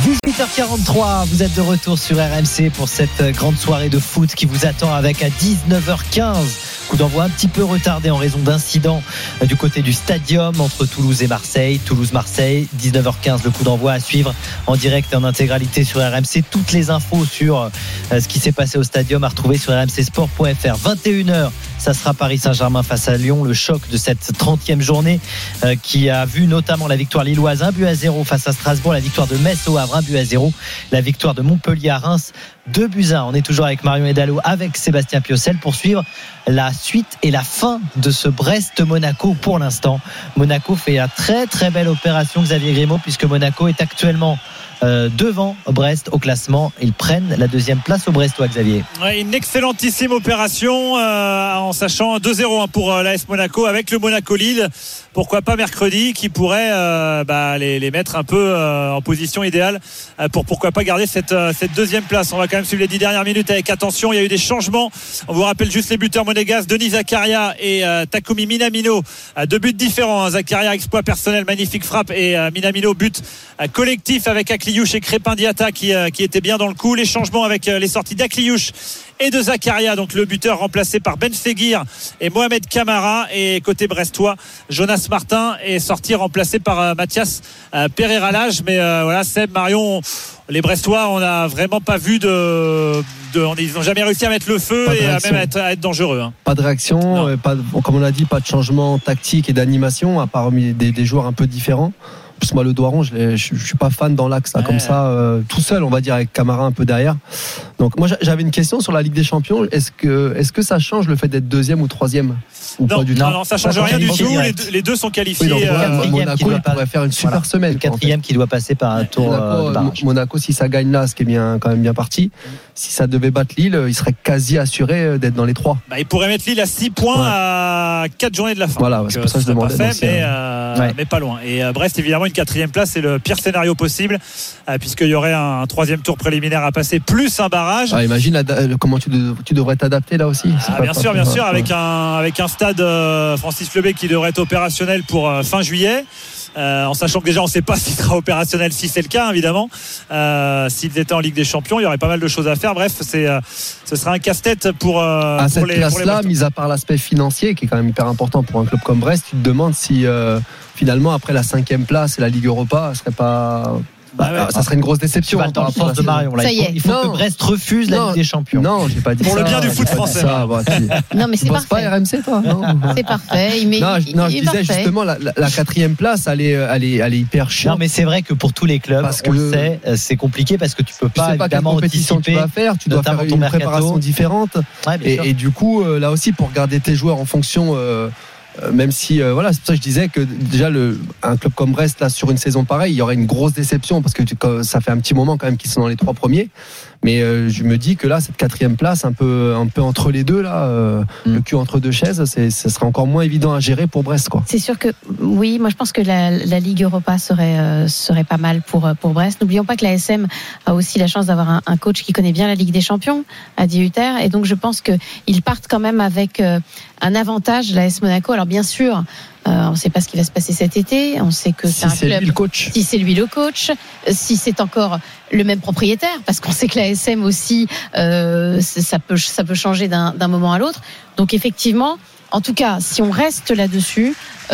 18h43, vous êtes de retour sur RMC pour cette grande soirée de foot qui vous attend avec à 19h15. Coup d'envoi un petit peu retardé en raison d'incidents du côté du stadium entre Toulouse et Marseille. Toulouse-Marseille, 19h15, le coup d'envoi à suivre en direct et en intégralité sur RMC. Toutes les infos sur ce qui s'est passé au stadium à retrouver sur rmcsport.fr. 21h, ça sera Paris Saint-Germain face à Lyon, le choc de cette 30e journée qui a vu notamment la victoire lilloise 1-0 face à Strasbourg, la victoire de Metz au Havre 1-0, la victoire de Montpellier à Reims 2-1. On est toujours avec Marion Edalo, avec Sébastien Piocel pour suivre la suite et la fin de ce Brest-Monaco. Pour l'instant, Monaco fait la très très belle opération, Xavier Grimaud, puisque Monaco est actuellement devant Brest au classement. Ils prennent la deuxième place au Brestois, Xavier. Ouais, une excellentissime opération en sachant 2-0 pour l'AS Monaco avec le Monaco-Lille. Pourquoi pas mercredi, qui pourrait les mettre un peu en position idéale pour pourquoi pas garder cette deuxième place. On va quand même suivre les 10 dernières minutes avec attention. Il y a eu des changements. On vous rappelle juste les buteurs monégasques, Denis Zakaria et Takumi Minamino. 2 buts différents. Zakaria, exploit personnel, magnifique frappe, et Minamino, but collectif avec Akliouche et Crépin Diatta qui était bien dans le coup. Les changements avec les sorties d'Akliouche et de Zakaria, donc le buteur remplacé par Ben Feguir et Mohamed Camara, et côté brestois Jonas Martin est sorti remplacé par Mathias Pereira Lage. Mais voilà, Seb, Marion, les Brestois, on n'a vraiment pas vu ils n'ont jamais réussi à mettre le feu et à même à être dangereux. Pas de réaction, comme on l'a dit, pas de changement tactique et d'animation, à part des joueurs un peu différents. Plus moi, le Doiron, je suis pas fan dans l'axe comme ça, tout seul, on va dire, avec Camara un peu derrière. Donc moi, j'avais une question sur la Ligue des Champions. Est-ce que ça change le fait d'être deuxième ou troisième ou non, pas du tout? Non, ça change rien du tout. Les deux sont qualifiés. Oui, Monaco, il pourrait faire une super semaine. Le quatrième qui doit passer par un tour de barrage. Monaco, si ça gagne là, ce qui est quand même bien parti, si ça devait battre Lille, il serait quasi assuré d'être dans les 3. Il pourrait mettre Lille à 6 points à 4 journées de la fin. Voilà, c'est pour ça que je demandais. Mais pas loin. Et Brest, évidemment, une 4e place, c'est le pire scénario possible, puisqu'il y aurait un 3e tour préliminaire à passer, plus un barrage. Imagine comment tu devrais t'adapter là aussi. Bien sûr, avec un stade Francis Lebet qui devrait être opérationnel pour fin juillet. En sachant que déjà on ne sait pas s'il sera opérationnel, si c'est le cas évidemment. S'ils étaient en Ligue des Champions, il y aurait pas mal de choses à faire. Bref, ce sera un casse-tête pour cette les place-là, mis à part l'aspect financier qui est quand même hyper important pour un club comme Brest. Tu te demandes si finalement après la 5e place et la Ligue Europa, ce serait pas... ça serait une grosse déception. Dans le sens de Marion. Là, il faut que Brest refuse la Ligue des Champions. Non, j'ai pas dit pour ça. Pour le bien du foot français. Non, mais c'est parfait. Pas RMC, toi. C'est parfait. Je disais justement la 4e place, elle est hyper chiante. Non, mais c'est vrai que pour tous les clubs, on le sait, c'est compliqué parce que tu peux pas évidemment compétition tu vas faire. Tu dois faire une préparation différente. Et du coup, là aussi, pour garder tes joueurs en fonction. Même si c'est pour ça que je disais que déjà un club comme Brest là sur une saison pareille, il y aurait une grosse déception parce que ça fait un petit moment quand même qu'ils sont dans les 3 premiers. Mais je me dis que là cette 4e place un peu entre les deux là, le cul entre deux chaises, ça serait encore moins évident à gérer pour Brest quoi. C'est sûr que oui, moi je pense que la Ligue Europa serait pas mal pour Brest. N'oublions pas que la SM a aussi la chance d'avoir un coach qui connaît bien la Ligue des Champions, Adi Hutter, et donc je pense que ils partent quand même avec un avantage, la AS Monaco. Alors bien sûr, on ne sait pas ce qui va se passer cet été. On sait que c'est un club. Si c'est lui le coach, si c'est encore le même propriétaire, parce qu'on sait que la SM aussi, ça peut changer d'un moment à l'autre. Donc effectivement, en tout cas, si on reste là-dessus,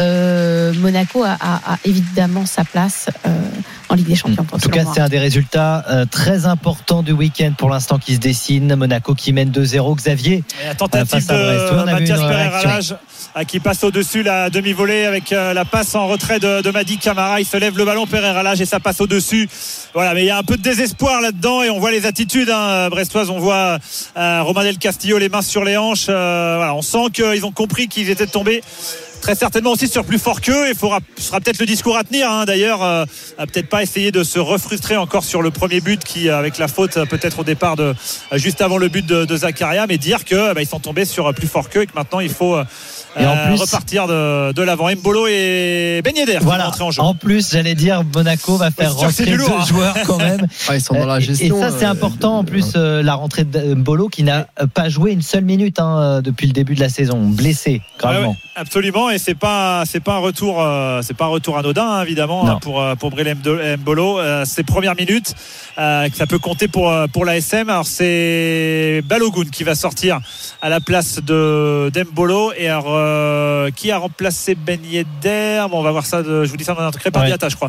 Monaco a évidemment sa place en Ligue des Champions. En tout cas, c'est un des résultats très importants du week-end pour l'instant qui se dessine. Monaco qui mène 2-0. Xavier, la tentative de Mathias Pereira Lage qui passe au-dessus la demi-volée avec la passe en retrait de Mady Camara. Il se lève le ballon, Pereira Lage, et ça passe au-dessus. Voilà, mais il y a un peu de désespoir là-dedans et on voit les attitudes brestoises. On voit Romain Del Castillo les mains sur les hanches. Voilà, on sent qu'ils ont compris qu'ils étaient tombés très certainement aussi sur plus fort qu'eux, et ce sera peut-être le discours à tenir, d'ailleurs, à peut-être pas essayer de se refrustrer encore sur le premier but qui, avec la faute peut-être au départ juste avant le but de Zakaria, mais dire que ils sont tombés sur plus fort qu'eux et que maintenant il faut repartir de l'avant. Mbolo et Ben Yedder qui vont rentrer en jeu. En plus, j'allais dire, Monaco va faire rentrer deux joueurs quand même. Ils sont dans la gestion. Et ça, c'est important. En plus, la rentrée de Mbolo qui n'a pas joué une seule minute depuis le début de la saison, blessé gravement. Ouais, absolument, et c'est pas un retour anodin, évidemment, pour Brélem Mbolo. Ses premières minutes, ça peut compter pour l'ASM. Alors c'est Balogun qui va sortir à la place d'Mbolo, et alors qui a remplacé Ben Yedder. Bon, on va voir ça. Je vous dis ça dans un Crépin Diatta, je crois.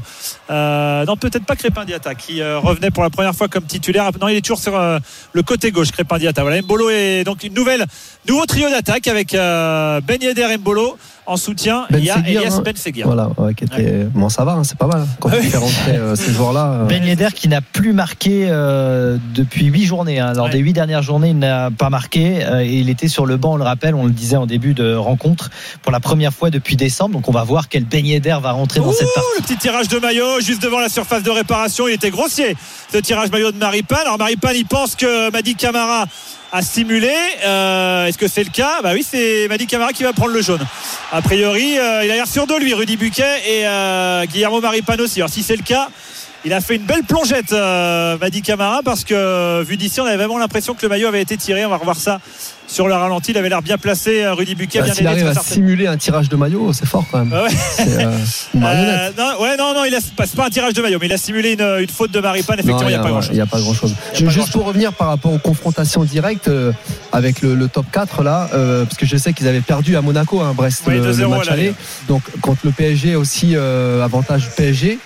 Non, peut-être pas Crépin Diatta qui revenait pour la première fois comme titulaire. Non, il est toujours sur le côté gauche, Crépin Diatta. Voilà, Mbolo est donc nouveau trio d'attaque avec Ben Yedder, Mbolo. En soutien, il y a Elias Ben Seguir. Voilà, qui était... Bon, ça va, c'est pas mal. Quand on fait rentrer ces joueurs-là. Ben Yedder qui n'a plus marqué depuis 8 journées. Lors des 8 dernières journées, il n'a pas marqué. Et il était sur le banc, on le rappelle, on le disait en début de rencontre, pour la première fois depuis décembre. Donc on va voir quel Ben Yedder va rentrer dans cette partie. Le petit tirage de maillot juste devant la surface de réparation. Il était grossier, ce tirage maillot de Maripane. Alors Maripane, il pense que Mady Camara a simulé. Est-ce que c'est le cas? Bah oui, c'est Mady Camara qui va prendre le jaune. A priori, il a l'air sûr de lui, Rudy Buquet, et Guillermo Maripane aussi. Alors si c'est le cas, il a fait une belle plongette, Mady Camara, parce que vu d'ici, on avait vraiment l'impression que le maillot avait été tiré. On va revoir ça sur le ralenti. Il avait l'air bien placé, Rudy Buquet, bien aidé. S'il arrive à simuler un tirage de maillot, c'est fort quand même. C'est une marionnette. Non, c'est pas un tirage de maillot, mais il a simulé une faute de Maripane. Effectivement, il n'y a pas grand-chose. Il n'y a pas grand-chose. Juste pour revenir par rapport aux confrontations directes avec le top 4 là, parce que je sais qu'ils avaient perdu à Monaco, Brest, le match aller. Donc contre le PSG aussi, avantage PSG.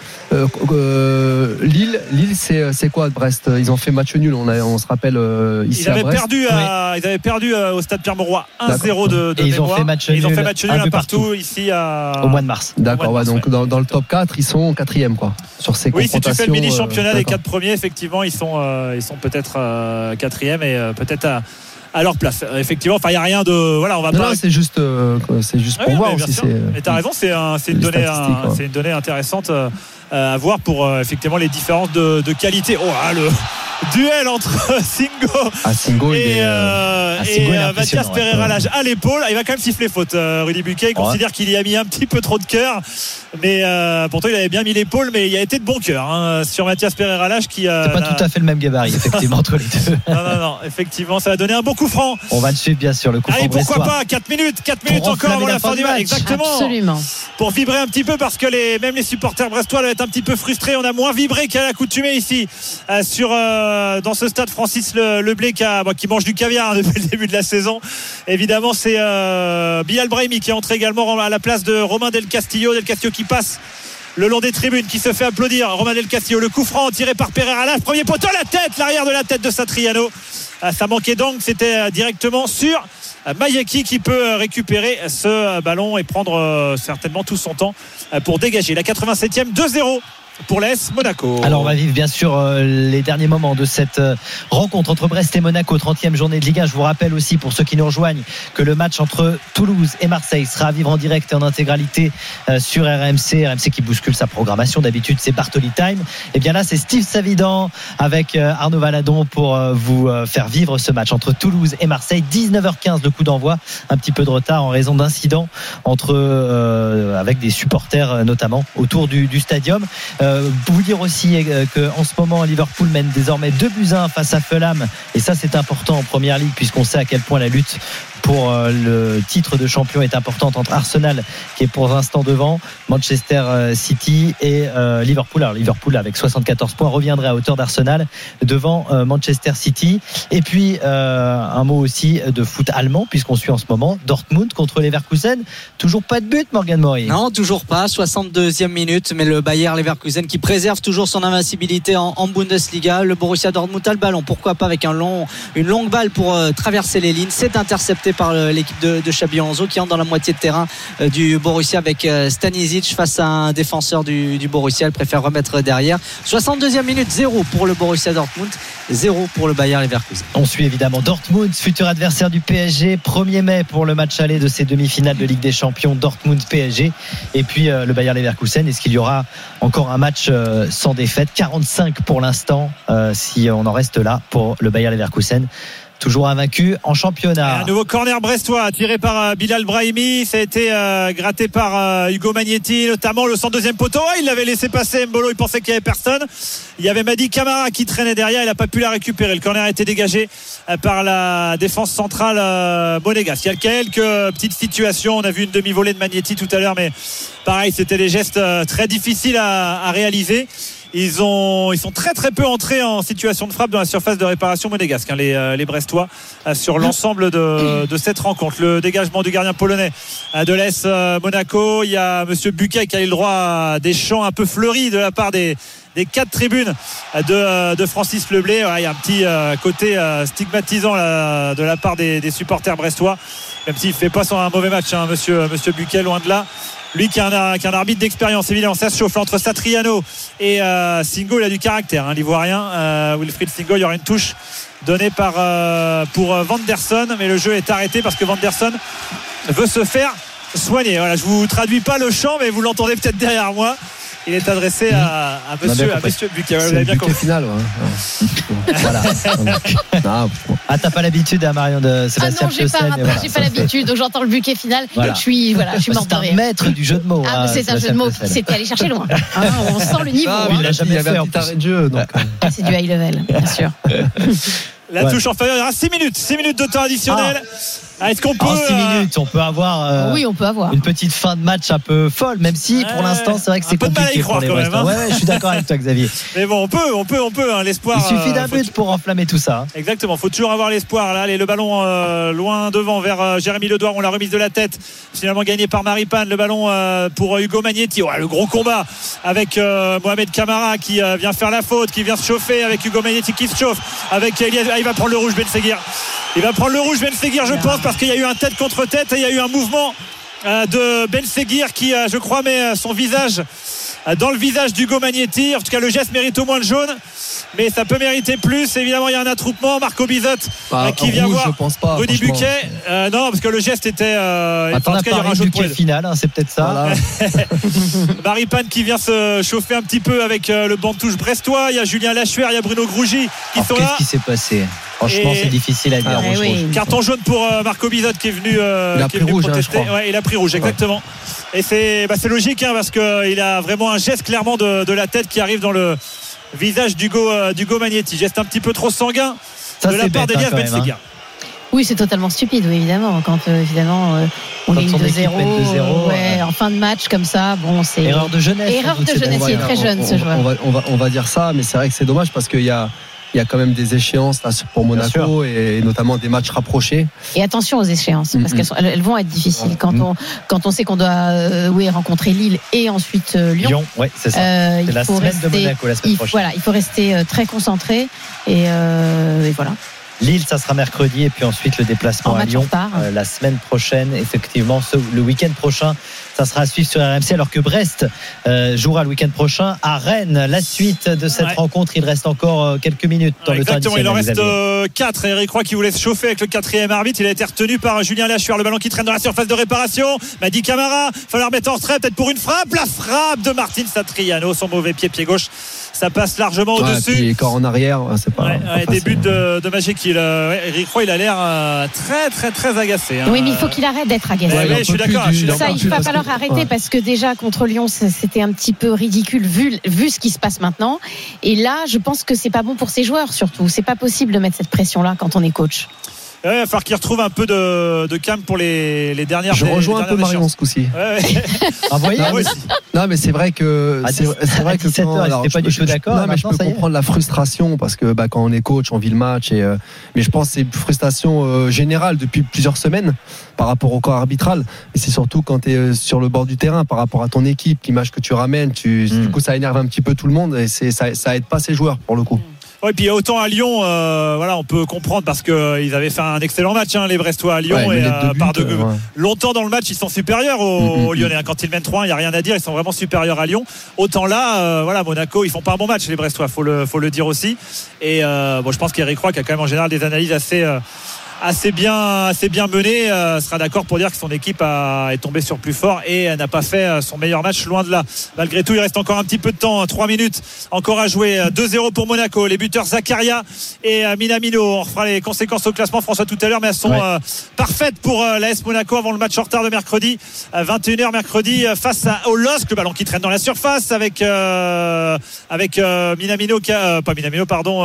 Lille, c'est quoi Brest? Ils ont fait match nul, on se rappelle ici à Brest. Ils avaient perdu au stade Pierre-Mauroy 1-0 de et ils ont fait match nul un partout ici au mois de mars. D'accord, donc dans le top 4, ils sont 4e quoi. Sur ces confrontations. Oui, si tu fais le mini championnat des 4 premiers, effectivement, ils sont peut-être 4e et peut-être à leur place. Effectivement, il n'y a rien de. Voilà, on va pas. C'est juste pour voir aussi. Mais t'as raison, c'est une donnée intéressante à voir pour effectivement les différences de qualité. Le duel entre Singo et Mathias Pereira Lage à l'épaule. Il va quand même siffler faute, Rudy Buquet. Il considère qu'il y a mis un petit peu trop de cœur, mais pourtant il avait bien mis l'épaule, mais il a été de bon cœur sur Mathias Pereira Lage qui c'est pas tout à fait le même gabarit effectivement entre les deux. Non, effectivement ça va donner un bon coup franc. On va le suivre bien sûr, le coup franc. Allez, pourquoi pas 4 minutes encore avant la fin du match. Exactement. Absolument. Pour vibrer un petit peu, parce que même les supporters brestois doivent être un petit peu frustrés. On a moins vibré qu'à l'accoutumée ici dans ce stade Francis Leblé qui mange du caviar depuis le début de la saison. Évidemment, c'est Bilal Brahimi qui est entré également à la place de Romain Del Castillo qui passe le long des tribunes, qui se fait applaudir. Romain Del Castillo, le coup franc tiré par Pereira Lage, premier poteau, l'arrière de la tête de Satriano. Ça manquait donc, c'était directement sur Mayeki qui peut récupérer ce ballon et prendre certainement tout son temps pour dégager. La 87e, 2-0 pour l'AS Monaco. Alors on va vivre bien sûr les derniers moments de cette rencontre entre Brest et Monaco, 30e journée de Ligue 1. Je vous rappelle aussi, pour ceux qui nous rejoignent, que le match entre Toulouse et Marseille sera à vivre en direct et en intégralité sur RMC qui bouscule sa programmation. D'habitude c'est Bartoli Time, et bien là c'est Steve Savidan avec Arnaud Valadon pour vous faire vivre ce match entre Toulouse et Marseille. 19h15 le coup d'envoi, un petit peu de retard en raison d'incidents avec des supporters notamment autour du stadium. Pour vous dire aussi qu'en ce moment Liverpool mène désormais 2-1 face à Fulham, et ça c'est important en première ligue, puisqu'on sait à quel point la lutte pour le titre de champion est importante entre Arsenal, qui est pour l'instant devant, Manchester City et Liverpool. Alors Liverpool avec 74 points reviendrait à hauteur d'Arsenal devant Manchester City. Et puis un mot aussi de foot allemand, puisqu'on suit en ce moment Dortmund contre Leverkusen. Toujours pas de but, Morgan Mori? Non, toujours pas, 62e minute, mais le Bayer Leverkusen qui préserve toujours son invincibilité en Bundesliga. Le Borussia Dortmund a le ballon, pourquoi pas avec une longue balle pour traverser les lignes. C'est intercepté poussé par l'équipe de Xabi Alonso qui entre dans la moitié de terrain du Borussia avec Stanisic face à un défenseur du Borussia. Elle préfère remettre derrière. 62e minute, 0 pour le Borussia Dortmund, 0 pour le Bayer Leverkusen. On suit évidemment Dortmund, futur adversaire du PSG, 1er mai pour le match aller de ces demi-finales de Ligue des Champions, Dortmund-PSG. Et puis le Bayer Leverkusen, est-ce qu'il y aura encore un match sans défaite? 45 pour l'instant, si on en reste là pour le Bayer Leverkusen. Toujours invaincu en championnat. Un nouveau corner brestois tiré par Bilal Brahimi. Ça a été gratté par Hugo Magnetti, notamment le 102e poteau. Il l'avait laissé passer Mbolo, il pensait qu'il n'y avait personne. Il y avait Madi Camara qui traînait derrière, il n'a pas pu la récupérer. Le corner a été dégagé par la défense centrale monégasque. Il y a quelques petites situations. On a vu une demi-volée de Magnetti tout à l'heure, mais pareil, c'était des gestes très difficiles à réaliser. Ils sont très très peu entrés en situation de frappe dans la surface de réparation monégasque, les Brestois, sur l'ensemble de cette rencontre. Le dégagement du gardien polonais de l'AS Monaco. Il y a monsieur Buquet qui a eu le droit à des chants un peu fleuris de la part des 4 tribunes de Francis Leblé. Il y a un petit côté stigmatisant de la part des supporters brestois, même s'il ne fait pas un mauvais match, monsieur Buquet, loin de là. Lui qui est un arbitre d'expérience, évidemment. Ça se chauffe entre Satriano et Singo. Il a du caractère, l'Ivoirien. Wilfried Singo, il y aura une touche donnée pour Vanderson, mais le jeu est arrêté parce que Vanderson veut se faire soigner. Voilà, je vous traduis pas le chant, mais vous l'entendez peut-être derrière moi. Il est adressé à monsieur Buquet. Vous avez bien compris. Final, ouais. Voilà. T'as pas l'habitude, Marion, de Sébastien Piocel. J'ai pas l'habitude. Donc j'entends le Buquet final. Voilà. Je suis morte de rire. C'est un maître du jeu de mots. C'est un jeu de mots qui s'était allé chercher loin. On sent le niveau. Il l'a jamais fait en arrêt de jeu. C'est du high level, bien sûr. La touche en faveur, il y aura 6 minutes de temps additionnel. Est-ce qu'on peut en 6 minutes, on peut avoir oui, on peut avoir une petite fin de match un peu folle, même si pour l'instant c'est vrai que c'est compliqué pour les Brestois. Ouais, je suis d'accord avec toi, Xavier. Mais bon, on peut l'espoir. Il suffit d'un but pour enflammer tout ça. Exactement, faut toujours avoir l'espoir. Là, le ballon loin devant vers Jérémy Ledouard, on l'a remise de la tête, finalement gagné par Maripane. Le ballon pour Hugo Magnetti. Le gros combat avec Mohamed Camara qui vient faire la faute, qui vient se chauffer avec Hugo Magnetti qui se chauffe avec Elias. Il va prendre le rouge, Ben Seguir. Il va prendre le rouge, Ben Seguir, je pense, parce qu'il y a eu un tête contre tête et il y a eu un mouvement de Ben Seguir qui, je crois, met son visage dans le visage d'Hugo Magnetti. En tout cas, le geste mérite au moins le jaune, mais ça peut mériter plus. Évidemment, il y a un attroupement. Marco Bizotte qui vient voir Rudy Buquet. Non, parce que le geste était. En tout cas, il y aura un jaune pour final, c'est peut-être ça. Voilà. Maripane qui vient se chauffer un petit peu avec le banc de touche brestois. Il y a Julien Lachuer, il y a Bruno Grougy qui sont là. Qu'est-ce qui s'est passé? Franchement, c'est difficile à dire. Carton jaune pour Marco Bizotte qui est venu protester. Il a pris rouge, exactement. Et c'est logique, parce qu'il a vraiment un geste clairement de la tête qui arrive dans le visage d'Hugo Magnetti. Geste un petit peu trop sanguin de la part d'Elias Ben Seguir. Oui, c'est totalement stupide, évidemment. Quand on est 2-0, en fin de match comme ça, bon, c'est erreur de jeunesse. Il est très jeune, ce joueur. On va dire ça, mais c'est vrai que c'est dommage parce qu'il y a quand même des échéances là, pour Monaco et notamment des matchs rapprochés. Et attention aux échéances parce qu'elles vont être difficiles quand on sait qu'on doit rencontrer Lille et ensuite Lyon. Ouais, c'est ça. C'est la semaine de Monaco la semaine prochaine. Voilà, il faut rester très concentré et voilà. Lille, ça sera mercredi et puis ensuite le déplacement à Lyon la semaine prochaine. Effectivement, le week-end prochain, ça sera à suivre sur RMC, alors que Brest jouera le week-end prochain à Rennes. La suite de cette rencontre, il reste encore quelques minutes dans le temps additionnel. Il en reste 4. Eric Roy qui voulait se chauffer avec le 4e arbitre. Il a été retenu par Julien Lachuer. Le ballon qui traîne dans la surface de réparation. Madi Camara, il va falloir mettre en retrait peut-être pour une frappe. La frappe de Martin Satriano, son mauvais pied gauche. Ça passe largement au-dessus. Et quand en arrière, c'est pas. Des buts de Magic. Eric Roy, il a l'air très très très agacé. Oui, mais il faut qu'il arrête d'être agacé. Je suis d'accord. Ça, il va falloir arrêter parce que déjà contre Lyon, c'était un petit peu ridicule vu ce qui se passe maintenant. Et là, je pense que c'est pas bon pour ses joueurs surtout. C'est pas possible de mettre cette pression-là quand on est coach. Il va falloir qu'il retrouve un peu de calme pour les dernières. Je rejoins un peu Marion ce coup-ci. Non, mais c'est vrai que c'est vrai que 17h, j'étais pas du tout d'accord. Non, mais je peux comprendre la frustration parce que quand on est coach, on vit le match mais je pense que c'est une frustration générale depuis plusieurs semaines par rapport au corps arbitral. Mais c'est surtout quand tu es sur le bord du terrain par rapport à ton équipe, l'image que tu ramènes, du coup ça énerve un petit peu tout le monde et ça aide pas ces joueurs pour le coup. Ouais, puis autant à Lyon, voilà, on peut comprendre parce qu'ils avaient fait un excellent match, les Brestois à Lyon, et par longtemps dans le match, ils sont supérieurs aux Lyonnais. Quand ils mènent 3-1, il n'y a rien à dire, ils sont vraiment supérieurs à Lyon. Autant là, voilà, Monaco, ils font pas un bon match, les Brestois, faut le dire aussi. Et je pense qu'Eric Roy, qui a quand même en général des analyses assez bien mené, sera d'accord pour dire que son équipe est tombée sur plus fort et n'a pas fait son meilleur match, loin de là. Malgré tout, il reste encore un petit peu de temps, 3 minutes encore à jouer. 2-0 pour Monaco, les buteurs Zakaria et Minamino. On refera les conséquences au classement, François, tout à l'heure, mais elles sont parfaites pour l'AS Monaco avant le match en retard de mercredi, 21h mercredi, face au LOSC, le ballon qui traîne dans la surface avec Minamino pas Minamino, pardon,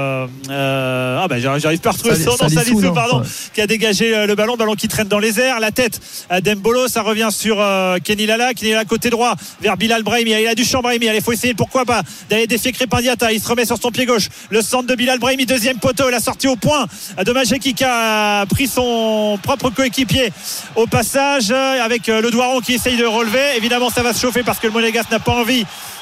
j'arrive pas à retrouver son nom, Salissou, pardon, qui a dégagé le ballon qui traîne dans les airs. La tête d'Embolo, ça revient sur Kenny Lala côté droit vers Bilal Brahimi. Il a du champ Brahimi, il faut essayer, pourquoi pas, d'aller défier Crépin Diatta. Il se remet sur son pied gauche, le centre de Bilal Brahimi, deuxième poteau, la sortie au point de Majeki qui a pris son propre coéquipier au passage, avec le Doiron qui essaye de relever. Évidemment, ça va se chauffer parce que le Monégasque n'a pas envie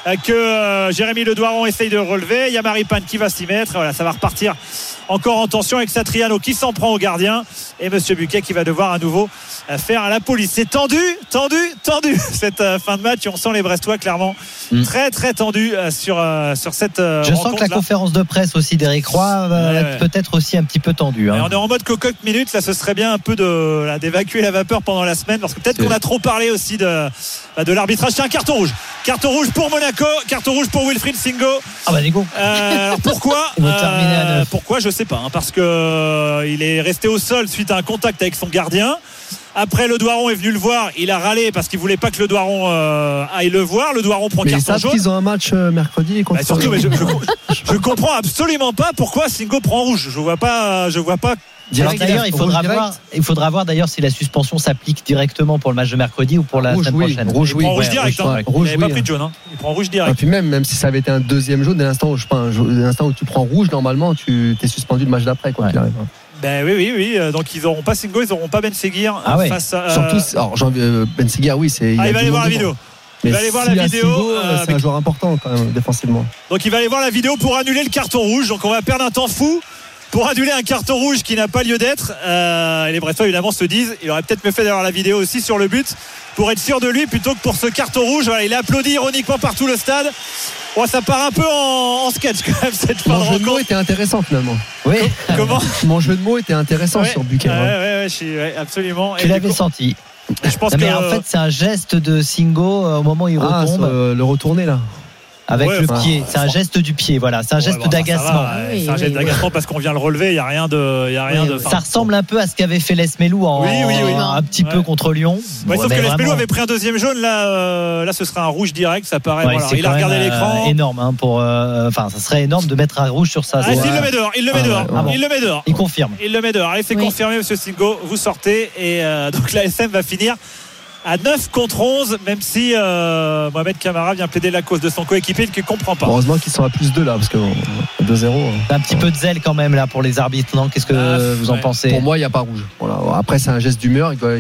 que Jérémy Le Doiron essaye de relever. Il y a Maripane qui va s'y mettre. Voilà, ça va repartir encore en tension avec Satriano qui s'en prend au gardien et Monsieur Buquet qui va devoir à nouveau faire à la police. C'est tendu cette fin de match, et on sent les Brestois clairement très très tendus sur cette je sens que la conférence de presse aussi d'Eric Roy va être peut-être aussi un petit peu tendue. On est en mode cocotte minute, là ce serait bien un peu d'évacuer la vapeur pendant la semaine, parce que peut-être qu'on a trop parlé aussi de l'arbitrage. C'est un carton rouge pour Monaco, carton rouge pour Wilfried Singo. Alors pourquoi je sais pas, parce que il est resté au sol suite à un contact avec son gardien. Après, le Doiron est venu le voir, il a râlé parce qu'il voulait pas que le Doiron aille le voir. Le Doiron prend carton jaune. Ils ont un match mercredi contre surtout, mais je comprends absolument pas pourquoi Singo prend rouge. Je vois pas. D'ailleurs, il faudra voir d'ailleurs si la suspension s'applique directement pour le match de mercredi ou pour la semaine prochaine. Il prend rouge direct. Il n'avait pas pris de jaune. Il prend rouge direct. Et puis même si ça avait été un deuxième jaune, dès l'instant où tu prends rouge, normalement, tu t'es suspendu le match d'après, quoi qu'il arrive. Oui. Donc ils n'auront pas Singo, ils n'auront pas Ben Seguir face à. Surtout, Ben Seguir, oui, c'est. Il va aller voir la vidéo. Il va aller voir la vidéo. C'est un joueur important quand même défensivement. Donc il va aller voir la vidéo pour annuler le carton rouge. Donc on va perdre un temps fou pour annuler un carton rouge qui n'a pas lieu d'être. Et les Brestois évidemment se disent, il aurait peut-être mieux fait d'avoir la vidéo aussi sur le but pour être sûr de lui plutôt que pour ce carton rouge. Voilà, il est applaudi ironiquement par tout le stade. Ça part un peu en sketch quand même cette fin de rencontre. Mon jeu de mots était intéressant finalement. Oui. Comment ? Mon jeu de mots était intéressant sur Buquet. Absolument. Tu l'avais senti. Je pense mais en fait c'est un geste de Singo au moment où il retombe. Le retourner là. Avec le pied, c'est un geste du pied, voilà, c'est un geste d'agacement. C'est un geste d'agacement parce qu'on vient le relever, il n'y a rien de. Ça ressemble un peu à ce qu'avait fait Lesmelou un petit peu contre Lyon. Sauf que Lesmelou avait pris un deuxième jaune, là ce serait un rouge direct, ça paraît. Il a regardé l'écran. Énorme, ça serait énorme de mettre un rouge sur ça. Il le met dehors, il le met dehors. Il confirme. Il le met dehors. Allez, c'est confirmé, monsieur Singo, vous sortez et donc la SM va finir à 9 contre 11, même si Mohamed Camara vient plaider la cause de son coéquipier qui ne comprend pas. Heureusement qu'ils sont à plus 2 là, parce que 2-0. Un petit peu de zèle quand même là pour les arbitres, non ? Qu'est-ce que vous en pensez ? Pour moi, il n'y a pas rouge. Voilà. Après, c'est un geste d'humeur. Il doit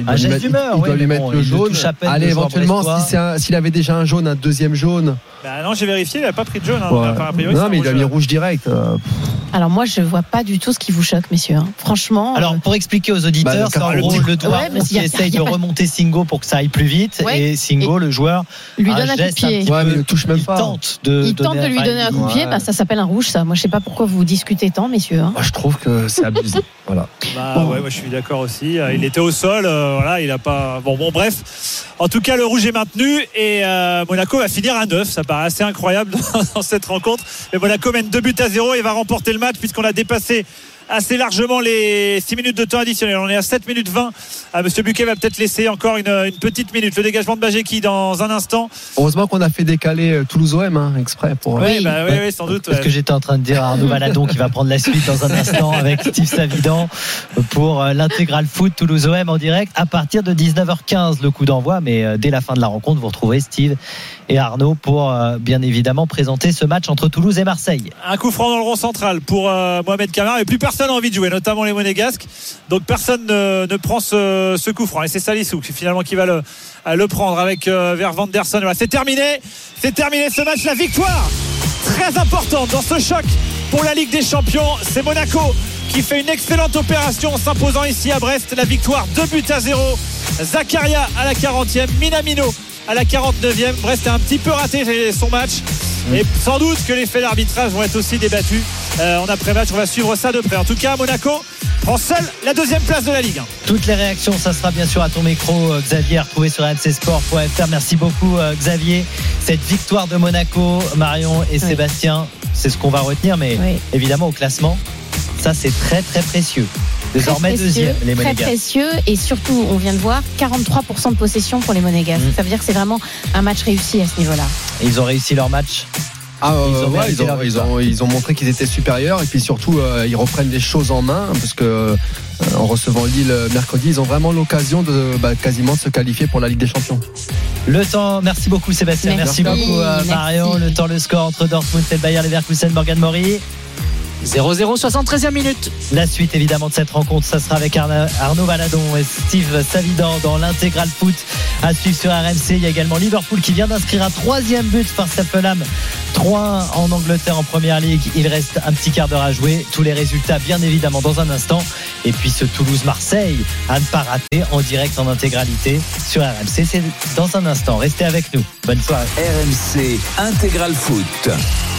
lui mettre le jaune. Allez, éventuellement, s'il avait déjà un jaune, un deuxième jaune. Non, j'ai vérifié, il n'a pas pris de jaune. Non, mais il a mis rouge direct. Alors moi, je ne vois pas du tout ce qui vous choque, messieurs. Franchement. Alors, pour expliquer aux auditeurs, c'est en gros le doigt qui essaye de remonter Singo pour que ça aille plus vite, et Singo, le joueur, lui donne un coup de pied. Mais il ne touche même pas. Il tente de lui donner un coup de pied. Ça s'appelle un rouge, ça. Moi, je ne sais pas pourquoi vous discutez tant, messieurs. Moi, je trouve que c'est abusé. Voilà. Moi, je suis d'accord aussi. Il était au sol. Il n'a pas. Bon, bref. En tout cas, le rouge est maintenu et Monaco va finir à 9. Ça paraît assez incroyable dans cette rencontre. Mais Monaco mène 2-0 et va remporter le match puisqu'on a dépassé assez largement les 6 minutes de temps additionnel. On est à 7 minutes 20. Monsieur Buquet va peut-être laisser encore une petite minute. Le dégagement de Bajeki dans un instant. Heureusement qu'on a fait décaler Toulouse-OM exprès pour. Oui, sans doute. Parce que j'étais en train de dire à Arnaud Valadon qui va prendre la suite dans un instant avec Steve Savidan pour l'intégral foot Toulouse-OM en direct à partir de 19h15 le coup d'envoi. Mais dès la fin de la rencontre, vous retrouvez Steve et Arnaud pour bien évidemment présenter ce match entre Toulouse et Marseille. Un coup franc dans le rond central pour Mohamed Camara et plus personne n'a envie de jouer, notamment les Monégasques, donc personne ne prend ce coup franc et c'est Salissou finalement qui va le prendre avec vers Vanderson. Voilà, c'est terminé ce match, la victoire très importante dans ce choc pour la Ligue des Champions. C'est Monaco qui fait une excellente opération en s'imposant ici à Brest. La victoire 2-0. Zakaria à la 40e, Minamino à la 49e. Brest a un petit peu raté son match. Et sans doute que les faits d'arbitrage vont être aussi débattus en après-match. On va suivre ça de près. En tout cas, Monaco prend seul la 2e place de la Ligue 1. Toutes les réactions, ça sera bien sûr à ton micro, Xavier, retrouvé sur rmcsport.fr. Merci beaucoup, Xavier. Cette victoire de Monaco, Marion et Sébastien, c'est ce qu'on va retenir, mais évidemment au classement, ça c'est très très précieux. Désormais deuxième, les Monégasques. Très précieux, et surtout, on vient de voir 43% de possession pour les Monégasques. Ça veut dire que c'est vraiment un match réussi à ce niveau-là. Et ils ont réussi leur match. Ils ont montré qu'ils étaient supérieurs, et puis surtout ils reprennent les choses en main, parce que en recevant Lille mercredi, ils ont vraiment l'occasion de quasiment de se qualifier pour la Ligue des Champions. Le temps, merci beaucoup Sébastien, merci beaucoup Marion. Le temps, le score entre Dortmund et le Bayer Leverkusen, Morgan Maury. 0-0, 73e minute. La suite évidemment de cette rencontre, ça sera avec Arnaud Valadon et Steve Savidan dans l'intégral foot à suivre sur RMC. Il y a également Liverpool qui vient d'inscrire un 3e but face à Fulham, 3-1 en Angleterre en Première Ligue. Il reste un petit quart d'heure à jouer. Tous les résultats bien évidemment dans un instant. Et puis ce Toulouse-Marseille à ne pas rater en direct en intégralité sur RMC. C'est dans un instant. Restez avec nous. Bonne soirée. RMC Intégral Foot.